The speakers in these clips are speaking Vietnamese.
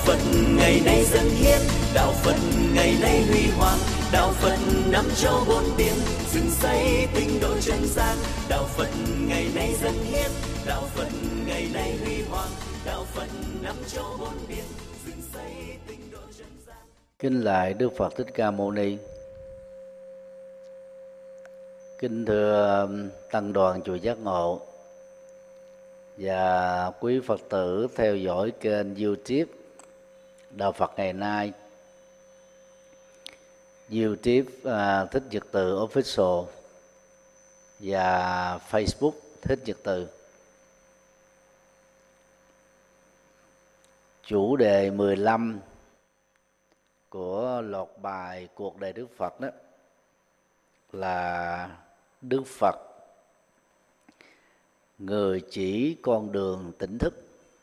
Phật ngày nay dân hiến, đạo Phật ngày nay huy hoàng, đạo Phật năm châu bốn biển, dựng xây tinh độ chân gian. Đạo Phật ngày nay dân hiến, đạo Phật ngày nay huy hoàng, đạo Phật năm châu bốn biển, dựng xây tinh độ chân gian. Kính lạy Đức Phật Thích Ca Mâu Ni. Kính thưa tăng đoàn chùa Giác Ngộ và quý Phật tử theo dõi kênh YouTube Đạo Phật Ngày Nay, YouTube Thích Nhật Từ Official và Facebook Thích Nhật Từ. Chủ đề 15 của loạt bài Cuộc đời Đức Phật đó là Đức Phật, người chỉ con đường tỉnh thức.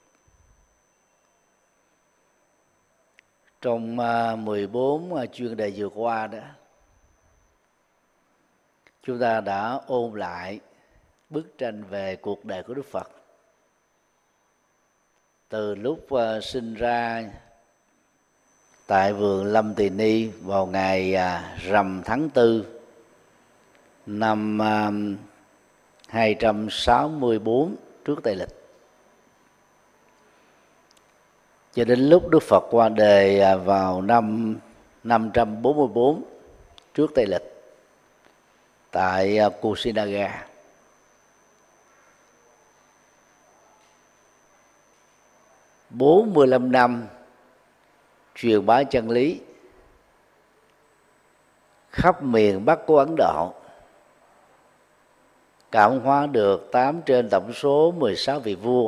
Trong 14 chuyên đề vừa qua đó, chúng ta đã ôn lại bức tranh về cuộc đời của Đức Phật. Từ lúc sinh ra tại vườn Lâm Tỳ Ni vào ngày rằm tháng 4 năm 264 trước Tây Lịch, cho đến lúc Đức Phật qua đời vào năm 544 trước Tây Lịch tại Kusinaga. Bốn 45 năm truyền bá chân lý khắp miền Bắc của Ấn Độ, cảm hóa được 8 trên tổng số 16 vị vua,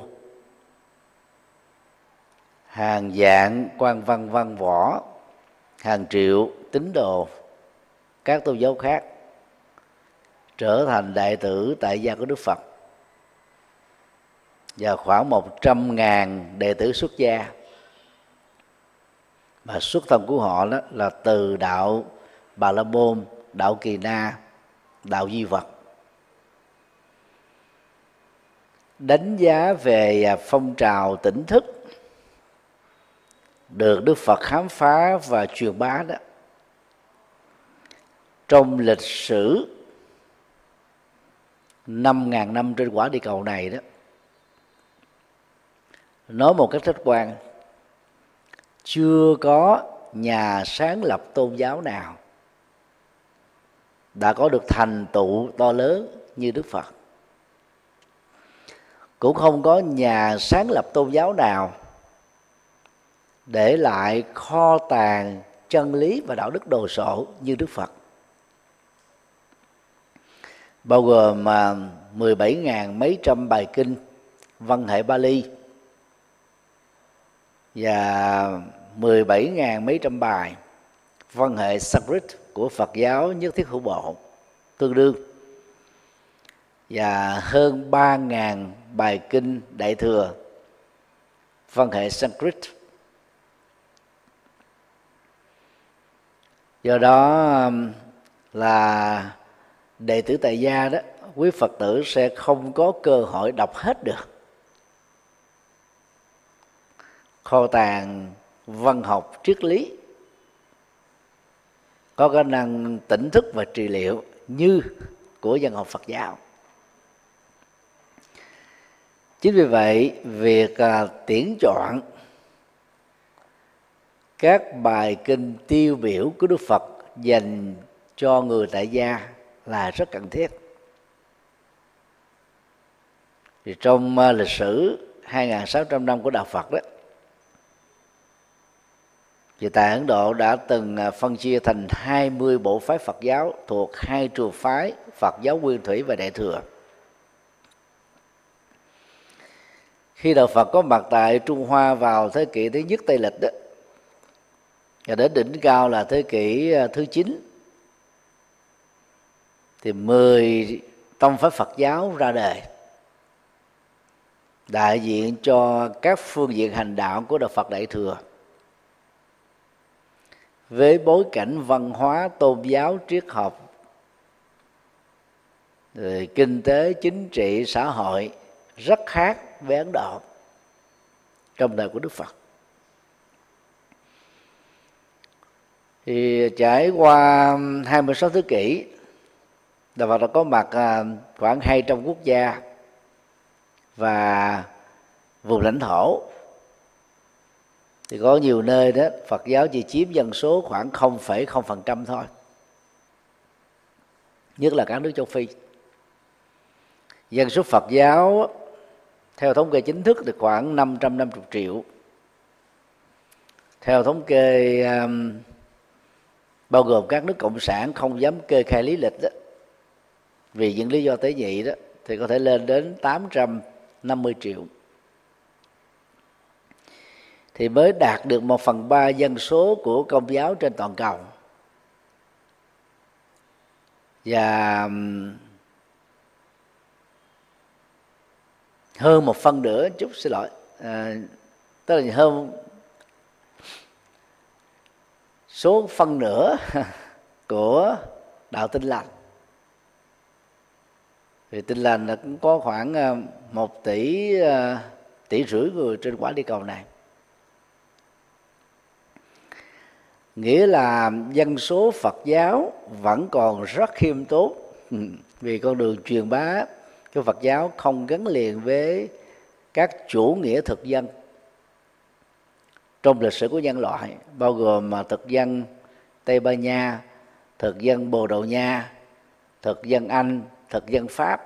hàng vạn quan văn văn võ, hàng triệu tín đồ các tôn giáo khác trở thành đệ tử tại gia của Đức Phật, và khoảng 100.000 đệ tử xuất gia. Và xuất thân của họ đó là từ đạo Bà La Môn, đạo Kỳ Na, đạo Di Vật. Đánh giá về phong trào tỉnh thức được Đức Phật khám phá và truyền bá đó, trong lịch sử 5.000 năm trên quả địa cầu này đó, nói một cách khách quan, chưa có nhà sáng lập tôn giáo nào đã có được thành tựu to lớn như Đức Phật. Cũng không có nhà sáng lập tôn giáo nào để lại kho tàng chân lý và đạo đức đồ sộ như Đức Phật, bao gồm 17.000 mấy trăm bài kinh văn hệ Bali và 17.000 mấy trăm bài văn hệ Sanskrit của Phật giáo Nhất Thiết Hữu Bộ tương đương, và hơn 3.000 bài kinh Đại Thừa văn hệ Sanskrit. Do đó là đệ tử tại gia đó, quý Phật tử sẽ không có cơ hội đọc hết được kho tàng văn học triết lý có khả năng tỉnh thức và trị liệu như của văn học Phật giáo. Chính vì vậy, việc tuyển chọn các bài kinh tiêu biểu của Đức Phật dành cho người tại gia là rất cần thiết. Thì trong lịch sử 2.600 năm của đạo Phật đó, thì tại Ấn Độ đã từng phân chia thành 20 bộ phái Phật giáo thuộc 2 trường phái Phật giáo Nguyên Thủy và Đại Thừa. Khi đạo Phật có mặt tại Trung Hoa vào thế kỷ thứ nhất Tây Lịch đó, và đến đỉnh cao là thế kỷ thứ 9, thì 10 tông phái Phật giáo ra đời, đại diện cho các phương diện hành đạo của đạo Phật Đại Thừa, với bối cảnh văn hóa, tôn giáo, triết học, rồi kinh tế, chính trị, xã hội rất khác với Ấn Độ trong đời của Đức Phật. Thì trải qua 26 thế kỷ, Đạo Phật đã có mặt khoảng 200 quốc gia và vùng lãnh thổ. Thì có nhiều nơi đó Phật giáo chỉ chiếm dân số khoảng 0,0% thôi, nhất là các nước châu Phi. Dân số Phật giáo theo thống kê chính thức thì khoảng 550 triệu. Theo thống kê bao gồm các nước cộng sản không dám kê khai lý lịch đó, vì những lý do tế nhị đó, thì có thể lên đến 850 triệu. Thì mới đạt được 1/3 dân số của Công giáo trên toàn cầu. Và hơn 1/2 nữa, tức là hơn số phân nửa của đạo Tin Lành. Thì Tin Lành là cũng có khoảng 1,5 tỷ người trên quả địa cầu này. Nghĩa là dân số Phật giáo vẫn còn rất khiêm tốn, vì con đường truyền bá cái Phật giáo không gắn liền với các chủ nghĩa thực dân trong lịch sử của nhân loại, bao gồm thực dân Tây Ban Nha, thực dân Bồ Đào Nha, thực dân Anh, thực dân Pháp.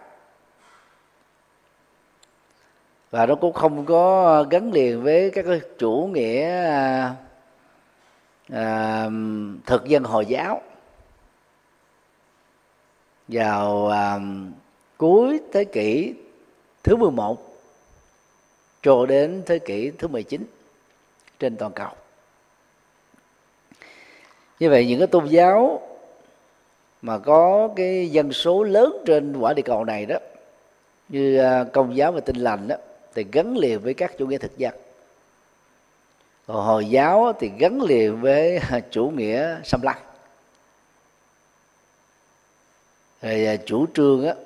Và nó cũng không có gắn liền với các chủ nghĩa thực dân Hồi giáo. Vào cuối thế kỷ thứ 11 cho đến thế kỷ thứ 19 trên toàn cầu. Như vậy những cái tôn giáo mà có cái dân số lớn trên quả địa cầu này đó, như Công giáo và Tin Lành đó, thì gắn liền với các chủ nghĩa thực dân. Còn Hồi giáo thì gắn liền với chủ nghĩa xâm lăng. Rồi chủ trương á,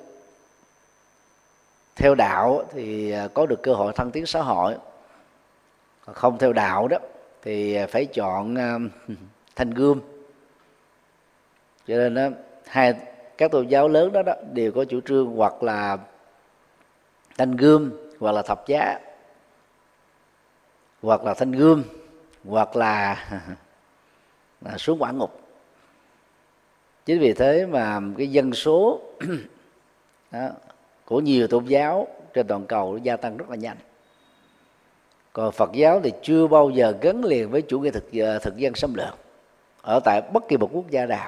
theo đạo thì có được cơ hội thăng tiến xã hội, còn không theo đạo đó thì phải chọn thanh gươm. Cho nên đó, các tôn giáo lớn đó đều có chủ trương hoặc là thanh gươm, hoặc là thập giá, hoặc là thanh gươm, hoặc là xuống quả ngục. Chính vì thế mà cái dân số đó, của nhiều tôn giáo trên toàn cầu gia tăng rất là nhanh. Còn Phật giáo thì chưa bao giờ gắn liền với chủ nghĩa thực dân xâm lược ở tại bất kỳ một quốc gia nào.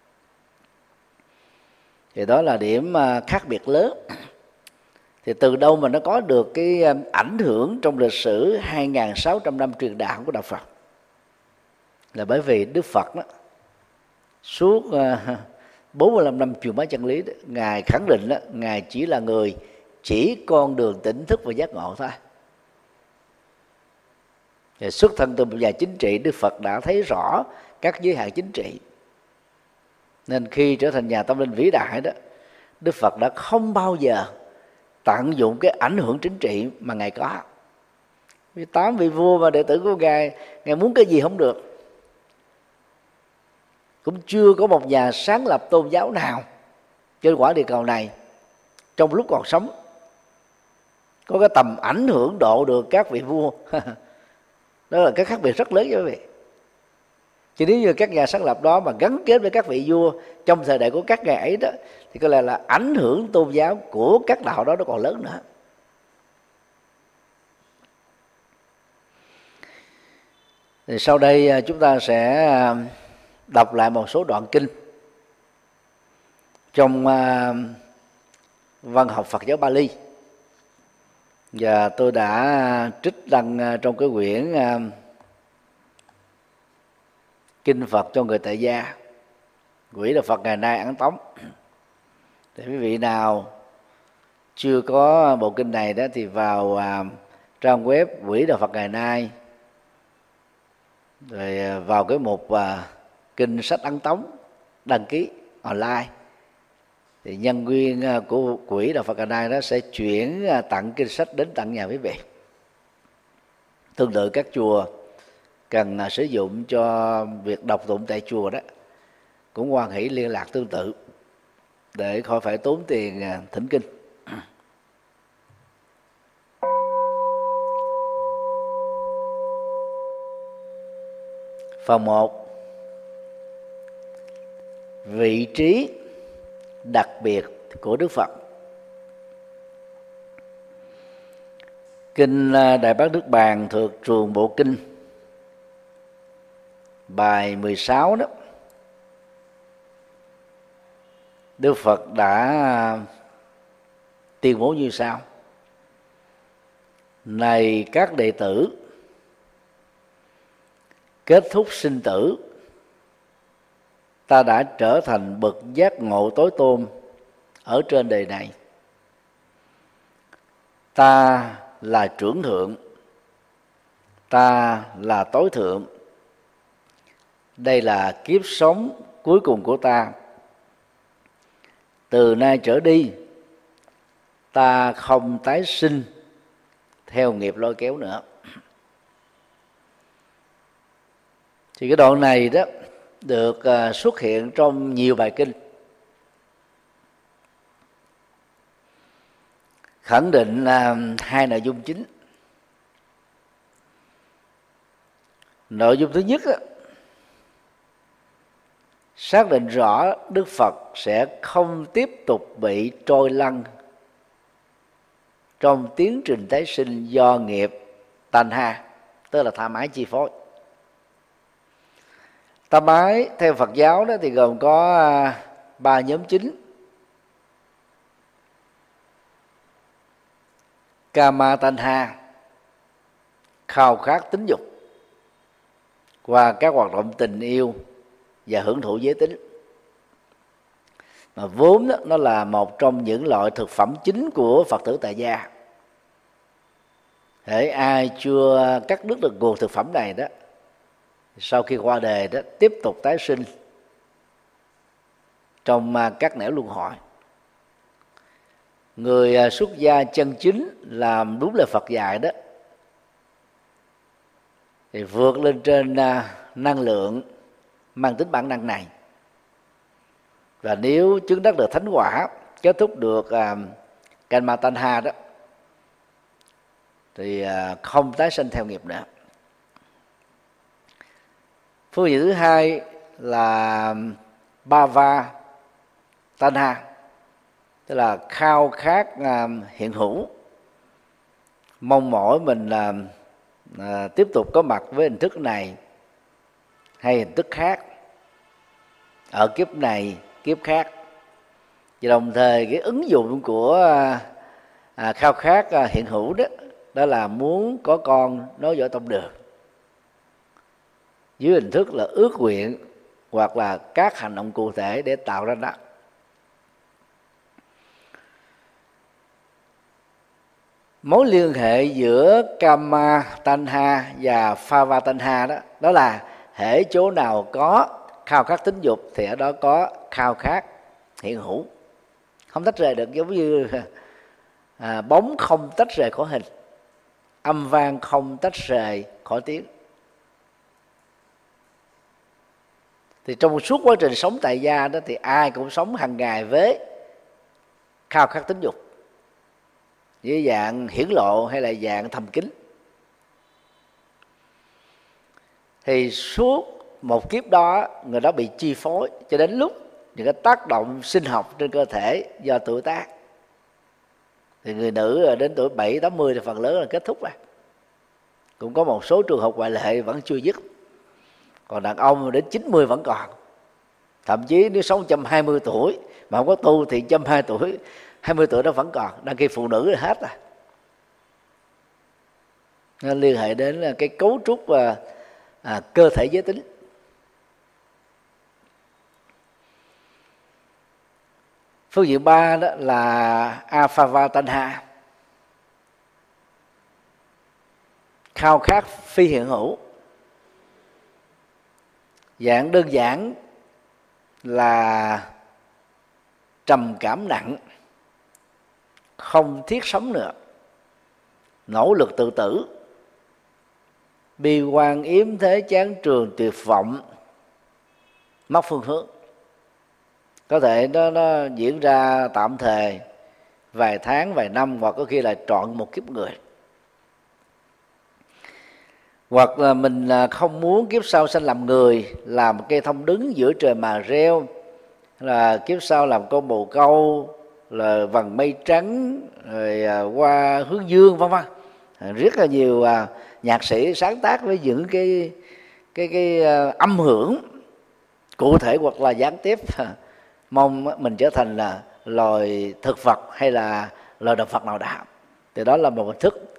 Thì đó là điểm khác biệt lớn. Thì từ đâu mà nó có được cái ảnh hưởng trong lịch sử 2.600 năm truyền đạo của Đạo Phật? Là bởi vì Đức Phật đó, suốt 45 năm truyền bá chân lý đó, Ngài khẳng định đó, Ngài chỉ là người chỉ con đường tỉnh thức và giác ngộ thôi. Và xuất thân từ một nhà chính trị, Đức Phật đã thấy rõ các giới hạn chính trị. Nên khi trở thành nhà tâm linh vĩ đại đó, Đức Phật đã không bao giờ tận dụng cái ảnh hưởng chính trị mà Ngài có. Vì 8 vị vua và đệ tử của Ngài muốn cái gì không được. Cũng chưa có một nhà sáng lập tôn giáo nào trên quả địa cầu này trong lúc còn sống có cái tầm ảnh hưởng độ được các vị vua. Đó là cái khác biệt rất lớn với quý vị. Chứ nếu như các nhà sáng lập đó mà gắn kết với các vị vua trong thời đại của các ngài ấy đó, thì có lẽ là ảnh hưởng tôn giáo của các đạo đó nó còn lớn nữa. Thì sau đây chúng ta sẽ đọc lại một số đoạn kinh trong văn học Phật giáo Bali. Và tôi đã trích đăng trong cái quyển Kinh Phật cho người tại gia, Quỹ Đạo Phật ngày nay ấn tống. Thì quý vị nào chưa có bộ kinh này đó thì vào trang web Quỹ Đạo Phật ngày nay, rồi vào cái mục kinh sách ấn tống, đăng ký online, thì nhân viên của Quỹ Đạo Phật ngày nay đó sẽ chuyển tặng kinh sách đến tận nhà quý vị. Tương tự các chùa cần sử dụng cho việc đọc tụng tại chùa đó cũng hoan hỷ liên lạc tương tự để khỏi phải tốn tiền thỉnh kinh. Phần 1: vị trí đặc biệt của Đức Phật. Kinh Đại Bát Nước Bàn thuộc Truồng Bộ Kinh bài 16 đó, Đức Phật đã tuyên bố như sau: này các đệ tử, kết thúc sinh tử, ta đã trở thành bậc giác ngộ tối tôn ở trên đời này. Ta là trưởng thượng, ta là tối thượng. Đây là kiếp sống cuối cùng của ta. Từ nay trở đi, ta không tái sinh theo nghiệp lôi kéo nữa. Thì cái đoạn này đó được xuất hiện trong nhiều bài kinh, khẳng định hai nội dung chính. Nội dung thứ nhất đó, xác định rõ Đức Phật sẽ không tiếp tục bị trôi lăn trong tiến trình tái sinh do nghiệp tanha, tức là tham ái chi phối. Tham ái theo Phật giáo đó thì gồm có 3 nhóm chính: Kama tanha, khao khát tính dục qua các hoạt động tình yêu và hưởng thụ giới tính, mà vốn đó, nó là một trong những loại thực phẩm chính của Phật tử tại gia. Hễ ai chưa cắt đứt được nguồn thực phẩm này đó, sau khi qua đời đó tiếp tục tái sinh trong các nẻo luân hồi. Người xuất gia chân chính làm đúng lời Phật dạy đó thì vượt lên trên năng lượng mang tính bản năng này, và nếu chứng đắc được thánh quả, kết thúc được Kama tanha đó, thì không tái sinh theo nghiệp nữa. Phương diện thứ hai là Bhava tanha, tức là khao khát hiện hữu, mong mỏi mình tiếp tục có mặt với hình thức này hay hình thức khác ở kiếp này kiếp khác. Và đồng thời cái ứng dụng của khao khát hiện hữu đó, đó là muốn có con nối dõi tông đường dưới hình thức là ước nguyện hoặc là các hành động cụ thể để tạo ra đó. Mối liên hệ giữa Kama tanha và Phava tanha đó, đó là hễ chỗ nào có khao khát tính dục thì ở đó có khao khát hiện hữu, không tách rời được. Giống như bóng không tách rời khỏi hình, âm vang không tách rời khỏi tiếng. Thì trong suốt quá trình sống tại gia đó thì ai cũng sống hàng ngày với khao khát tính dục, với dạng hiển lộ hay là dạng thầm kín. Thì suốt một kiếp đó người đó bị chi phối cho đến lúc những cái tác động sinh học trên cơ thể do tuổi tác. Thì người nữ đến tuổi 7-80 thì phần lớn là kết thúc rồi. Cũng có một số trường hợp ngoại lệ vẫn chưa dứt. Còn đàn ông đến 90 vẫn còn. Thậm chí nếu sống 120 tuổi mà không có tu thì 120 tuổi, 20 tuổi đó vẫn còn. Đăng ký phụ nữ thì hết rồi. Nên liên hệ đến cái cấu trúc cơ thể giới tính. Phương diện 3 đó là Aphava tanha, khao khát phi hiện hữu. Dạng đơn giản là trầm cảm nặng, không thiết sống nữa, nỗ lực tự tử, bi quan yếm thế chán trường tuyệt vọng, mất phương hướng. Có thể nó diễn ra tạm thời vài tháng, vài năm, hoặc có khi là trọn một kiếp người. Hoặc là mình không muốn kiếp sau sanh làm người, làm cây thông đứng giữa trời mà reo, là kiếp sau làm con bồ câu, là vầng mây trắng, rồi qua hướng dương, vân vân. Rất là nhiều nhạc sĩ sáng tác với những cái âm hưởng cụ thể hoặc là gián tiếp, mong mình trở thành là loài thực vật hay là loài động vật nào đó. Thì đó là một hình thức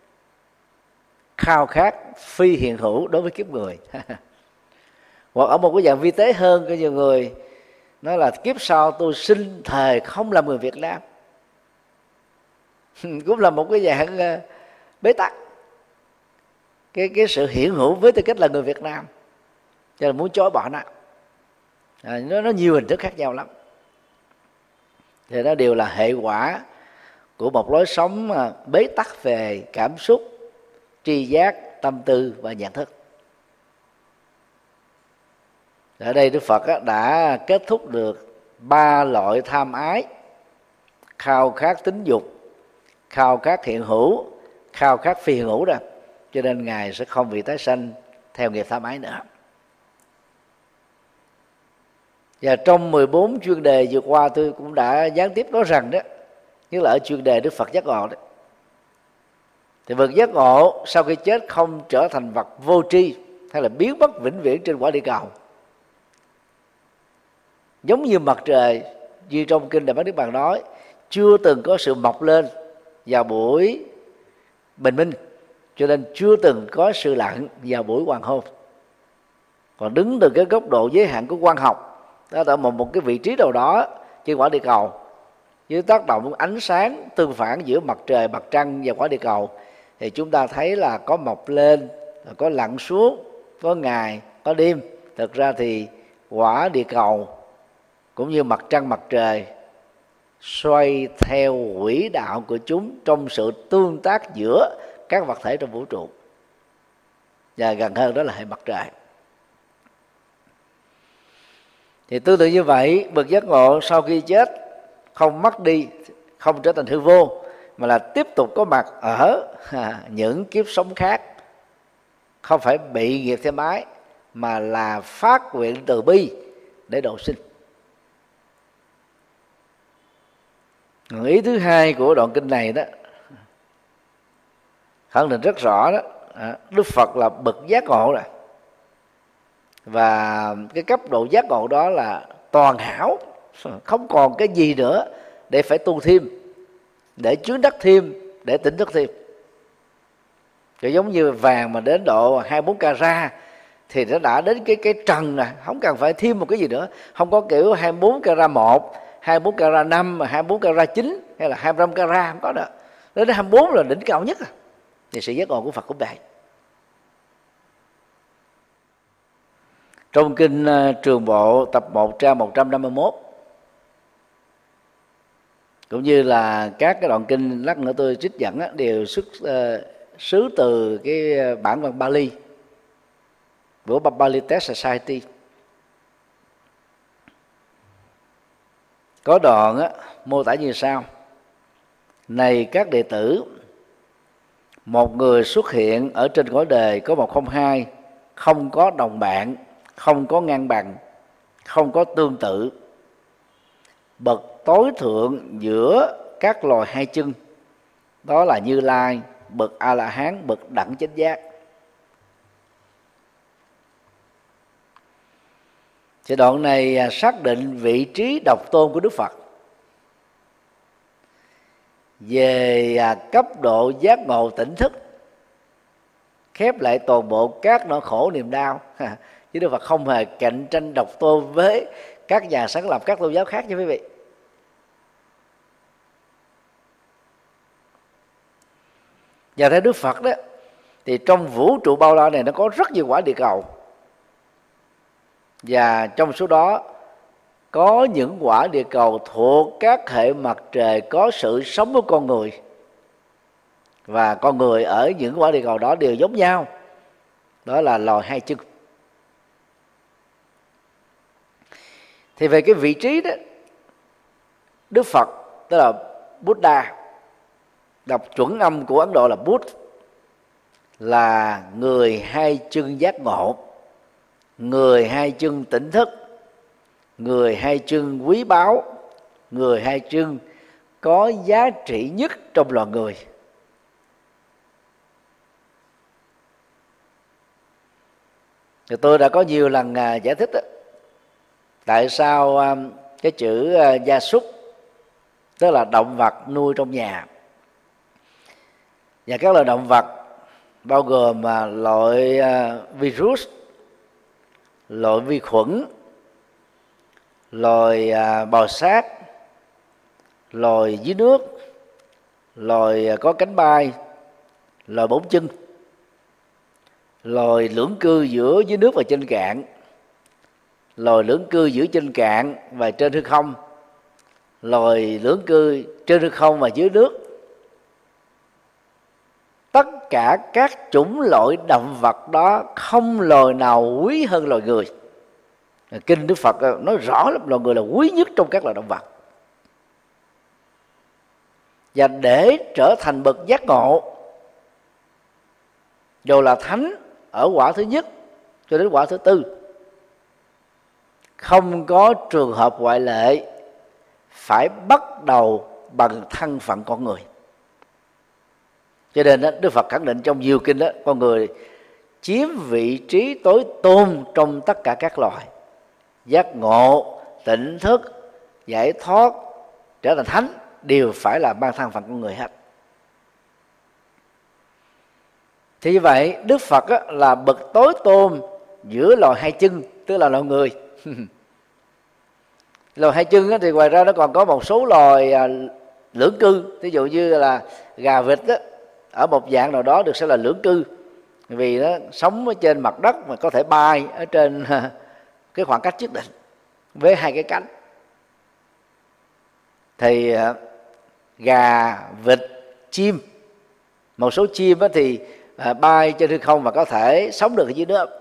khao khát phi hiện hữu đối với kiếp người. Hoặc ở một cái dạng vi tế hơn, có nhiều người nói là kiếp sau tôi sinh thề không làm người Việt Nam. Cũng là một cái dạng bế tắc cái sự hiện hữu với tư cách là người Việt Nam, cho nên muốn chối bỏ nó. Nó nhiều hình thức khác nhau lắm. Thì nó đều là hệ quả của một lối sống bế tắc về cảm xúc, tri giác, tâm tư và nhận thức. Ở đây Đức Phật đã kết thúc được 3 loại tham ái: khao khát tính dục, khao khát hiện hữu, khao khát phi hiện hữu đó. Cho nên Ngài sẽ không bị tái sanh theo nghiệp tham ái nữa. Và trong 14 chuyên đề vừa qua tôi cũng đã gián tiếp nói rằng đó, nhất là ở chuyên đề Đức Phật giác ngộ đó, thì vật giác ngộ sau khi chết không trở thành vật vô tri hay là biến mất vĩnh viễn trên quả địa cầu. Giống như mặt trời, như trong kinh Đại Bát Niết Bàn nói, chưa từng có sự mọc lên vào buổi bình minh, cho nên chưa từng có sự lặn vào buổi hoàng hôn. Còn đứng từ cái góc độ giới hạn của quang học, đó ở một cái vị trí nào đó trên quả địa cầu, với tác động ánh sáng tương phản giữa mặt trời, mặt trăng và quả địa cầu, thì chúng ta thấy là có mọc lên, có lặn xuống, có ngày, có đêm. Thực ra thì quả địa cầu cũng như mặt trăng, mặt trời xoay theo quỹ đạo của chúng trong sự tương tác giữa các vật thể trong vũ trụ, và gần hơn đó là hệ mặt trời. Thì tương tự như vậy, bậc giác ngộ sau khi chết không mất đi, không trở thành hư vô, mà là tiếp tục có mặt ở những kiếp sống khác, không phải bị nghiệp thêm ái, mà là phát nguyện từ bi để độ sinh. Ý thứ hai của đoạn kinh này đó khẳng định rất rõ đó, Đức Phật là bậc giác ngộ rồi, và cái cấp độ giác ngộ đó là toàn hảo, không còn cái gì nữa để phải tu thêm, để chứng đắc thêm, để tỉnh thức thêm. Thì giống như vàng mà đến độ 24 carat thì nó đã đến cái trần rồi, không cần phải thêm một cái gì nữa. Không có kiểu 24 carat 1, 24 carat 5, 24 carat 9 hay là 25 carat, không có nữa. Đến 24 là đỉnh cao nhất. Thì sự giác ngộ của Phật cũng vậy. Trong kinh Trường Bộ tập 1 trang 151, cũng như là các cái đoạn kinh lát nữa tôi trích dẫn đều xuất xứ từ cái bản văn Bali của Bali Text Society. Có đoạn mô tả như sau: này các đệ tử, một người xuất hiện ở trên cõi đời có một không hai, không có đồng bạn, không có ngang bằng, không có tương tự, bậc tối thượng giữa các loài hai chân, đó là Như Lai, bậc A La Hán, bậc đẳng chánh giác. Thì đoạn này xác định vị trí độc tôn của Đức Phật về cấp độ giác ngộ tỉnh thức, khép lại toàn bộ các nỗi khổ niềm đau. Chứ Đức Phật không hề cạnh tranh độc tôn với các nhà sáng lập các tôn giáo khác nha quý vị. Và theo Đức Phật đó, thì trong vũ trụ bao la này nó có rất nhiều quả địa cầu, và trong số đó có những quả địa cầu thuộc các hệ mặt trời có sự sống của con người, và con người ở những quả địa cầu đó đều giống nhau, đó là loài hai chân. Thì về cái vị trí đó, Đức Phật tức là Buddha, đọc chuẩn âm của Ấn Độ là Bút, là người hai chân giác ngộ, người hai chân tỉnh thức, người hai chân quý báu, người hai chân có giá trị nhất trong loài người. Thì tôi đã có nhiều lần giải thích đó, tại sao cái chữ gia súc, tức là động vật nuôi trong nhà, và các loài động vật bao gồm loại virus, loại vi khuẩn, loài bò sát, loài dưới nước, loài có cánh bay, loài bốn chân, loài lưỡng cư giữa dưới nước và trên cạn, loài lưỡng cư giữa trên cạn và trên hư không, loài lưỡng cư trên hư không và dưới nước. Tất cả các chủng loại động vật đó không loài nào quý hơn loài người. Kinh Đức Phật nói rõ là loài người là quý nhất trong các loài động vật. Và để trở thành bậc giác ngộ, dù là thánh ở quả thứ nhất cho đến quả thứ tư, không có trường hợp ngoại lệ, phải bắt đầu bằng thân phận con người. Cho nên đó, Đức Phật khẳng định trong nhiều kinh đó, con người chiếm vị trí tối tôn trong tất cả các loài. Giác ngộ, tỉnh thức, giải thoát, trở thành thánh đều phải là mang thân phận con người hết. Thì như vậy Đức Phật là bậc tối tôn giữa loài hai chân, tức là loài người. Loài hai chân thì ngoài ra nó còn có một số loài lưỡng cư, ví dụ như là gà vịt đó, ở một dạng nào đó được xem là lưỡng cư, vì nó sống ở trên mặt đất mà có thể bay ở trên cái khoảng cách nhất định với hai cái cánh. Thì gà, vịt, chim, một số chim thì bay trên hư không và có thể sống được ở dưới nước,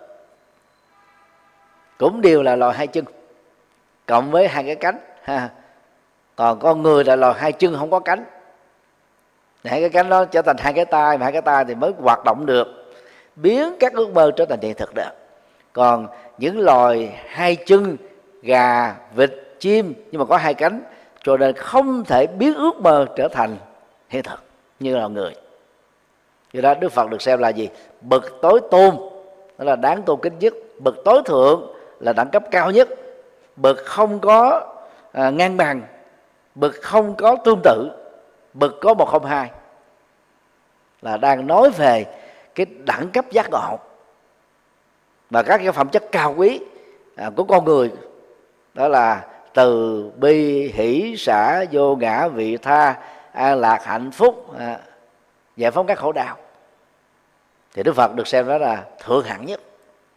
cũng đều là loài hai chân cộng với hai cái cánh. Còn con người là loài hai chân không có cánh, hai cái cánh đó trở thành hai cái tay, mà hai cái tay thì mới hoạt động được, biến các ước mơ trở thành hiện thực được. Còn những loài hai chân, gà, vịt, chim nhưng mà có hai cánh, cho nên không thể biến ước mơ trở thành hiện thực như là người. Vì đó Đức Phật được xem là gì? Bậc tối tôn, đó là đáng tôn kính nhất. Bậc tối thượng là đẳng cấp cao nhất. Bậc không có ngang bằng, bậc không có tương tự, bậc có 102, là đang nói về cái đẳng cấp giác ngộ và các cái phẩm chất cao quý của con người, đó là từ bi, hỷ, xả, vô ngã, vị tha, an lạc, hạnh phúc, giải phóng các khổ đau. Thì Đức Phật được xem đó là thượng hạng nhất.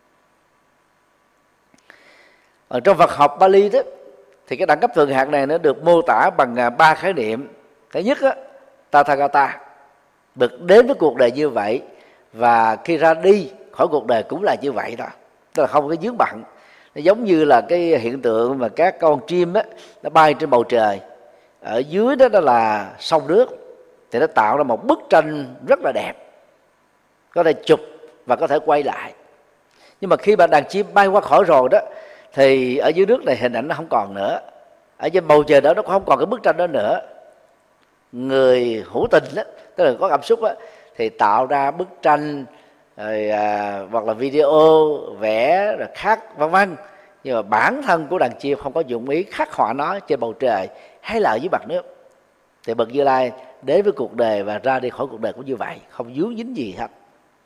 Ở trong Phật học Pali đó, thì cái đẳng cấp thượng hạng này nó được mô tả bằng 3 khái niệm. Thứ nhất á, Tathagata, được đến với cuộc đời như vậy, và khi ra đi khỏi cuộc đời cũng là như vậy đó, tức là không có vướng bận. Nó giống như là cái hiện tượng mà các con chim á, nó bay trên bầu trời, ở dưới đó là sông nước, thì nó tạo ra một bức tranh rất là đẹp, có thể chụp và có thể quay lại. Nhưng mà khi mà đàn chim bay qua khỏi rồi đó, thì ở dưới nước này hình ảnh nó không còn nữa, ở trên bầu trời đó nó không còn cái bức tranh đó nữa. Người hữu tình đó, tức là có cảm xúc đó, thì tạo ra bức tranh rồi, hoặc là video, vẽ rồi khắc vân vân, nhưng mà bản thân của đàn chim không có dụng ý khắc họa nó trên bầu trời hay là ở dưới mặt nước. Thì bậc Như Lai đến với cuộc đời và ra đi khỏi cuộc đời cũng như vậy, không vướng dính gì hết.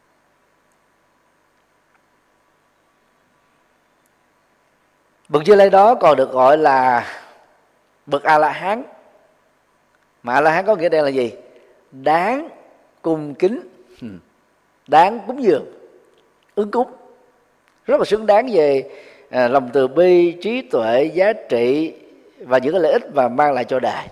Bậc Như Lai đó còn được gọi là bậc A La Hán. Mà A La Hán có nghĩa đây là gì? Đáng cung kính, đáng cúng dường, ứng cúng, rất là xứng đáng về lòng từ bi, trí tuệ, giá trị và những cái lợi ích mà mang lại cho đời.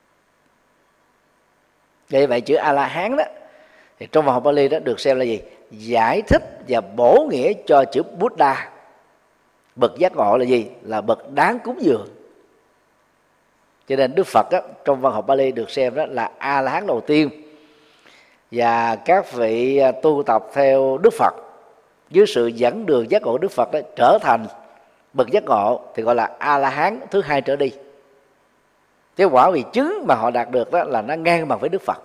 Vậy vậy chữ A La Hán đó thì trong Phật học Pali đó được xem là gì? giải thích và bổ nghĩa cho chữ Buddha. Bậc giác ngộ là gì? Là bậc đáng cúng dường. Cho nên Đức Phật trong văn học Pali được xem đó là A La Hán đầu tiên, và các vị tu tập theo Đức Phật dưới sự dẫn đường giác ngộ Đức Phật đó trở thành bậc giác ngộ thì gọi là A La Hán thứ hai trở đi. Cái quả vị chứng mà họ đạt được đó là nó ngang bằng với Đức Phật.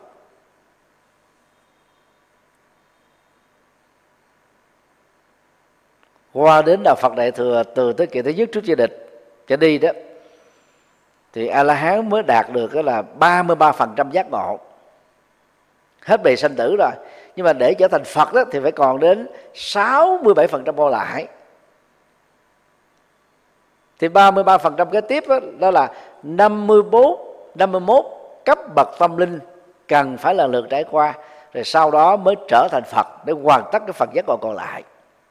Qua đến đạo Phật Đại Thừa từ thế kỷ thứ nhất trước Gia Địch trở đi đó, thì A La Hán mới đạt được đó là 33% giác ngộ, hết bề sanh tử rồi. Nhưng mà để trở thành Phật đó thì phải còn đến 67% còn lại. Thì 33% kế tiếp đó là 51 cấp bậc tâm linh cần phải lần lượt trải qua, rồi sau đó mới trở thành Phật để hoàn tất cái phần giác ngộ còn lại.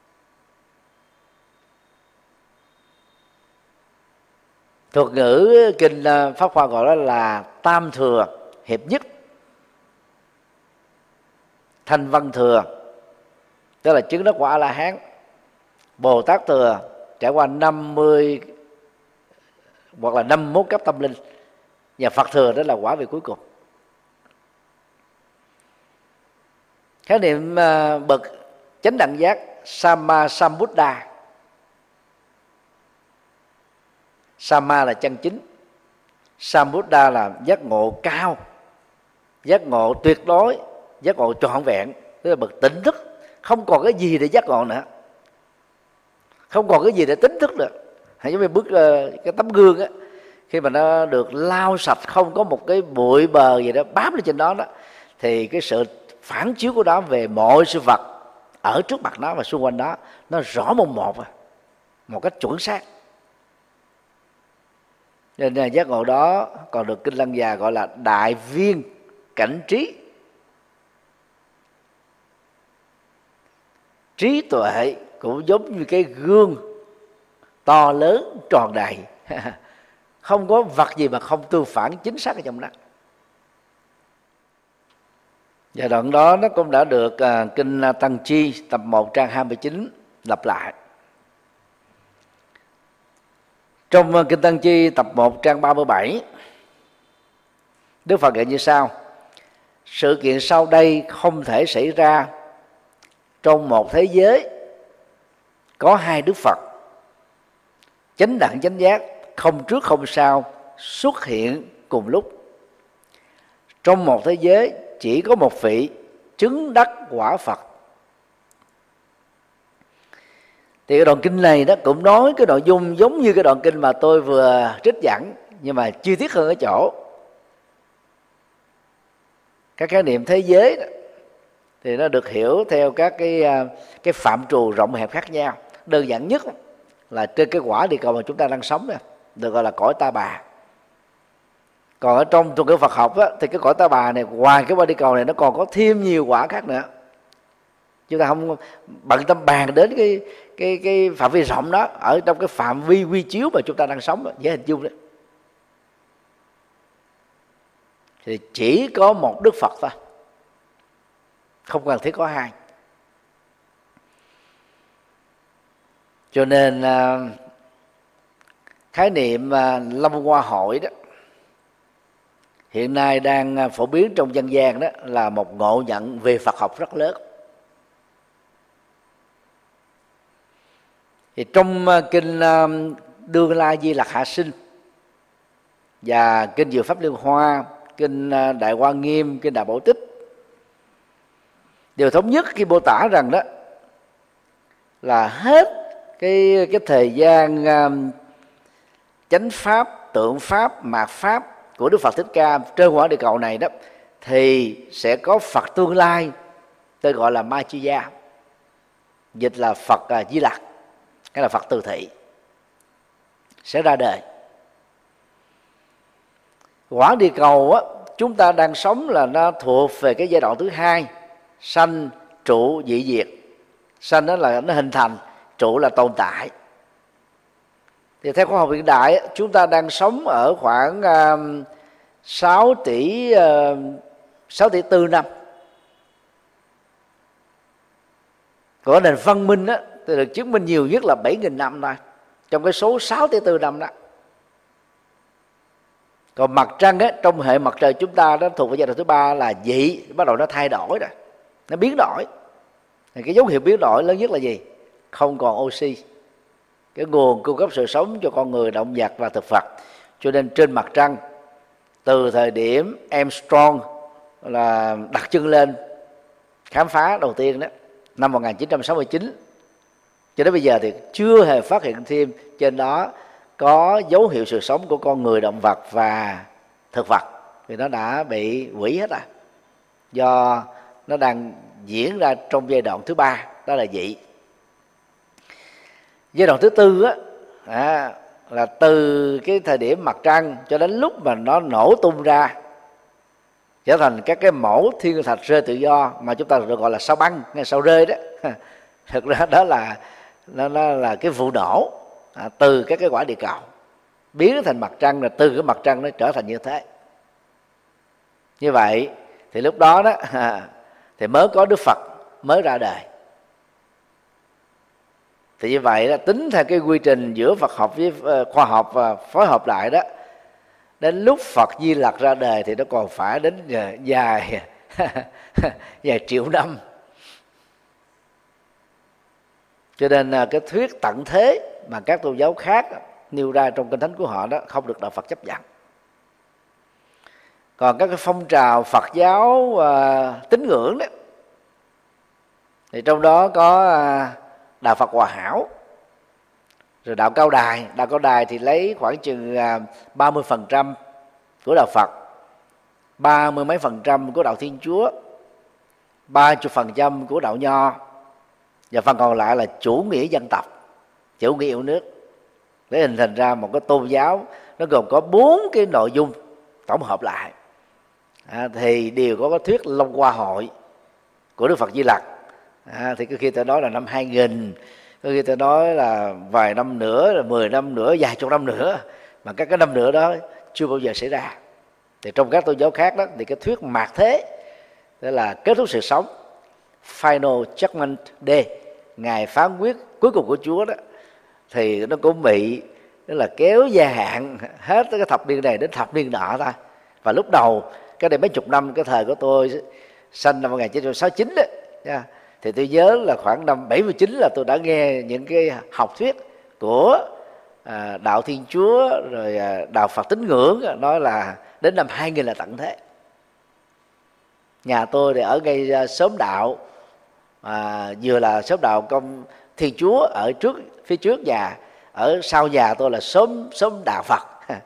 Thuật ngữ kinh Pháp Hoa gọi đó là tam thừa hiệp nhất. Thanh văn thừa tức là chứng đắc quả A La Hán, Bồ Tát thừa trải qua 50 hoặc là 51 cấp tâm linh, và Phật thừa đó là quả vị cuối cùng. Khái niệm bậc chánh đẳng giác Samma Sambuddha. Samma là chân chính, Sambuddha là giác ngộ cao, giác ngộ tuyệt đối, giác ngộ trọn vẹn, tức là bậc tỉnh thức, không còn cái gì để giác ngộ nữa, không còn cái gì để tỉnh thức được. Hãy giống như bức cái tấm gương á, khi mà nó được lau sạch, không có một cái bụi bờ gì đó bám lên trên đó đó, thì cái sự phản chiếu của nó về mọi sự vật ở trước mặt nó và xung quanh đó nó rõ mồn một, một cách chuẩn xác. Nên là giác ngộ đó còn được Kinh Lăng Già gọi là đại viên cảnh trí. Trí tuệ cũng giống như cái gương to lớn tròn đầy, không có vật gì mà không tương phản chính xác ở trong đó. Và đoạn đó nó cũng đã được Kinh Tăng Chi tập 1 trang 29 lặp lại. Trong Kinh Tăng Chi tập 1 trang 37, Đức Phật dạy như sau: sự kiện sau đây không thể xảy ra trong một thế giới có hai Đức Phật chánh đẳng chánh giác, không trước không sau, xuất hiện cùng lúc. Trong một thế giới chỉ có một vị chứng đắc quả Phật. Thì cái đoạn kinh này đó cũng nói cái nội dung giống như cái đoạn kinh mà tôi vừa trích dẫn, nhưng mà chi tiết hơn ở chỗ các khái niệm thế giới đó, thì nó được hiểu theo các cái phạm trù rộng hẹp khác nhau. Đơn giản nhất là trên cái quả địa cầu mà chúng ta đang sống này, được gọi là cõi Ta Bà. Còn ở trong thuật ngữ Phật học á, thì cái cõi Ta Bà này, ngoài cái quả địa cầu này, nó còn có thêm nhiều quả khác nữa. Chúng ta không bận tâm bàn đến cái phạm vi rộng đó, ở trong cái phạm vi quy chiếu mà chúng ta đang sống đó, dễ hình dung đấy. Thì chỉ có một Đức Phật thôi, không cần thiết có hai. Cho nên khái niệm Lâm Hoa Hội đó hiện nay đang phổ biến trong dân gian, đó là một ngộ nhận về Phật học rất lớn. Thì trong kinh Đương La Di Lặc Hạ Sinh và kinh Diệu Pháp Liên Hoa, kinh Đại Hoa Nghiêm, kinh Đại Bảo Tích đều thống nhất khi mô tả rằng đó là hết cái thời gian chánh pháp, tượng pháp, mạt pháp của Đức Phật Thích Ca trên quả địa cầu này đó, thì sẽ có Phật tương lai tôi gọi là Ma-chi-ya, dịch là Phật Di Lặc hay là Phật Từ Thị, sẽ ra đời. Quả địa cầu á, chúng ta đang sống là nó thuộc về cái giai đoạn thứ hai, sanh trụ dị diệt. Sanh đó là nó hình thành, trụ là tồn tại. Thì theo khoa học hiện đại, chúng ta đang sống ở khoảng 6 tỷ 4 năm. Còn nền văn minh á thì được chứng minh nhiều nhất là 7.000 năm thôi, trong cái số 6,4 năm đó. Còn mặt trăng á, trong hệ mặt trời chúng ta nó thuộc vào giai đoạn thứ ba là dị, bắt đầu nó thay đổi rồi, nó biến đổi. Thì cái dấu hiệu biến đổi lớn nhất là gì? Không còn oxy, cái nguồn cung cấp sự sống cho con người, động vật và thực vật. Cho nên trên mặt trăng, từ thời điểm Armstrong là đặt chân lên khám phá đầu tiên đó, năm 1969, cho đến bây giờ thì chưa hề phát hiện thêm trên đó có dấu hiệu sự sống của con người, động vật và thực vật, vì nó đã bị hủy hết rồi, do nó đang diễn ra trong giai đoạn thứ ba, đó là dị. Giai đoạn thứ tư á, là từ cái thời điểm mặt trăng cho đến lúc mà nó nổ tung ra trở thành các cái mẫu thiên thạch rơi tự do mà chúng ta được gọi là sao băng hay sao rơi đó. Thực ra đó là nó là cái vụ nổ từ các cái quả địa cầu biến thành mặt trăng, là từ cái mặt trăng nó trở thành như thế. Như vậy thì lúc đó đó thì mới có Đức Phật mới ra đời. Thì như vậy đó, tính theo cái quy trình giữa Phật học với khoa học và phối hợp lại đó, đến lúc Phật Di Lặc ra đời thì nó còn phải đến dài vài triệu năm. Cho nên cái thuyết tận thế mà các tôn giáo khác nêu ra trong kinh thánh của họ đó không được đạo Phật chấp nhận. Còn các cái phong trào Phật giáo tín ngưỡng đó, thì trong đó có đạo Phật Hòa Hảo, rồi đạo Cao Đài. Đạo Cao Đài thì lấy khoảng chừng 30% của đạo Phật, 30 mấy % của đạo Thiên Chúa, 30% của đạo Nho, và phần còn lại là chủ nghĩa dân tộc, chủ nghĩa yêu nước, để hình thành ra một cái tôn giáo nó gồm có 4 cái nội dung tổng hợp lại. Thì đều có cái thuyết Long Hoa Hội của Đức Phật Di Lặc. Thì có khi ta nói là năm 2000, có khi ta nói là vài năm nữa, là 10 năm nữa, vài chục năm nữa, mà các cái năm nữa đó chưa bao giờ xảy ra. Thì trong các tôn giáo khác đó thì cái thuyết mạt thế, tức là kết thúc sự sống, Final Judgment Day, ngày phán quyết cuối cùng của Chúa đó, thì nó cũng bị tức là kéo gia hạn hết cái thập niên này đến thập niên nọ thôi. Và lúc đầu cái đây mấy chục năm, cái thời của tôi sinh năm 1969 đó, thì tôi nhớ là khoảng năm 79 là tôi đã nghe những cái học thuyết của đạo Thiên Chúa rồi đạo Phật tín ngưỡng nói là đến năm 2000 là tận thế. Nhà tôi thì ở ngay xóm đạo, vừa là xóm đạo Công Thiên Chúa ở phía trước nhà, ở sau nhà tôi là xóm đạo Phật.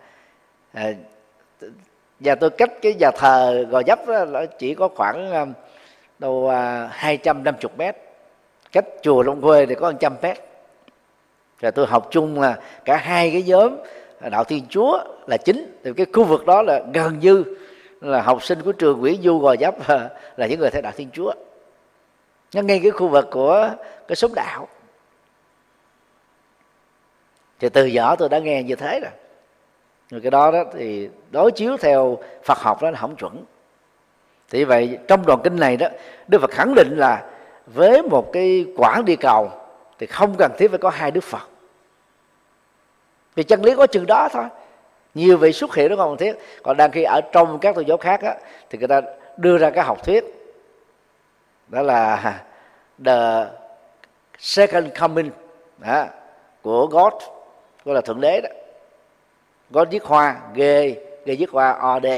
Nhà tôi cách cái nhà thờ Gò Vấp đó, chỉ có khoảng đâu 250 mét, cách chùa Long Khuê thì có 100 mét. Rồi tôi học chung là cả hai cái nhóm đạo Thiên Chúa là chính, thì cái khu vực đó là gần như là học sinh của trường Nguyễn Du Gò Vấp là những người theo đạo Thiên Chúa. Nó ngay cái khu vực của cái xóm đạo. Thì từ nhỏ tôi đã nghe như thế rồi. Rồi cái đó thì đối chiếu theo Phật học đó là không chuẩn. Thì vậy trong đoạn kinh này đó, Đức Phật khẳng định là với một cái quãng địa cầu thì không cần thiết phải có hai Đức Phật, vì chân lý có chừng đó thôi. Nhiều vị xuất hiện nó không cần thiết. Còn đang khi ở trong các tôn giáo khác á, thì người ta đưa ra cái học thuyết đó là the second coming đó, của God, gọi là thượng đế đó. God viết hoa G viết hoa OD.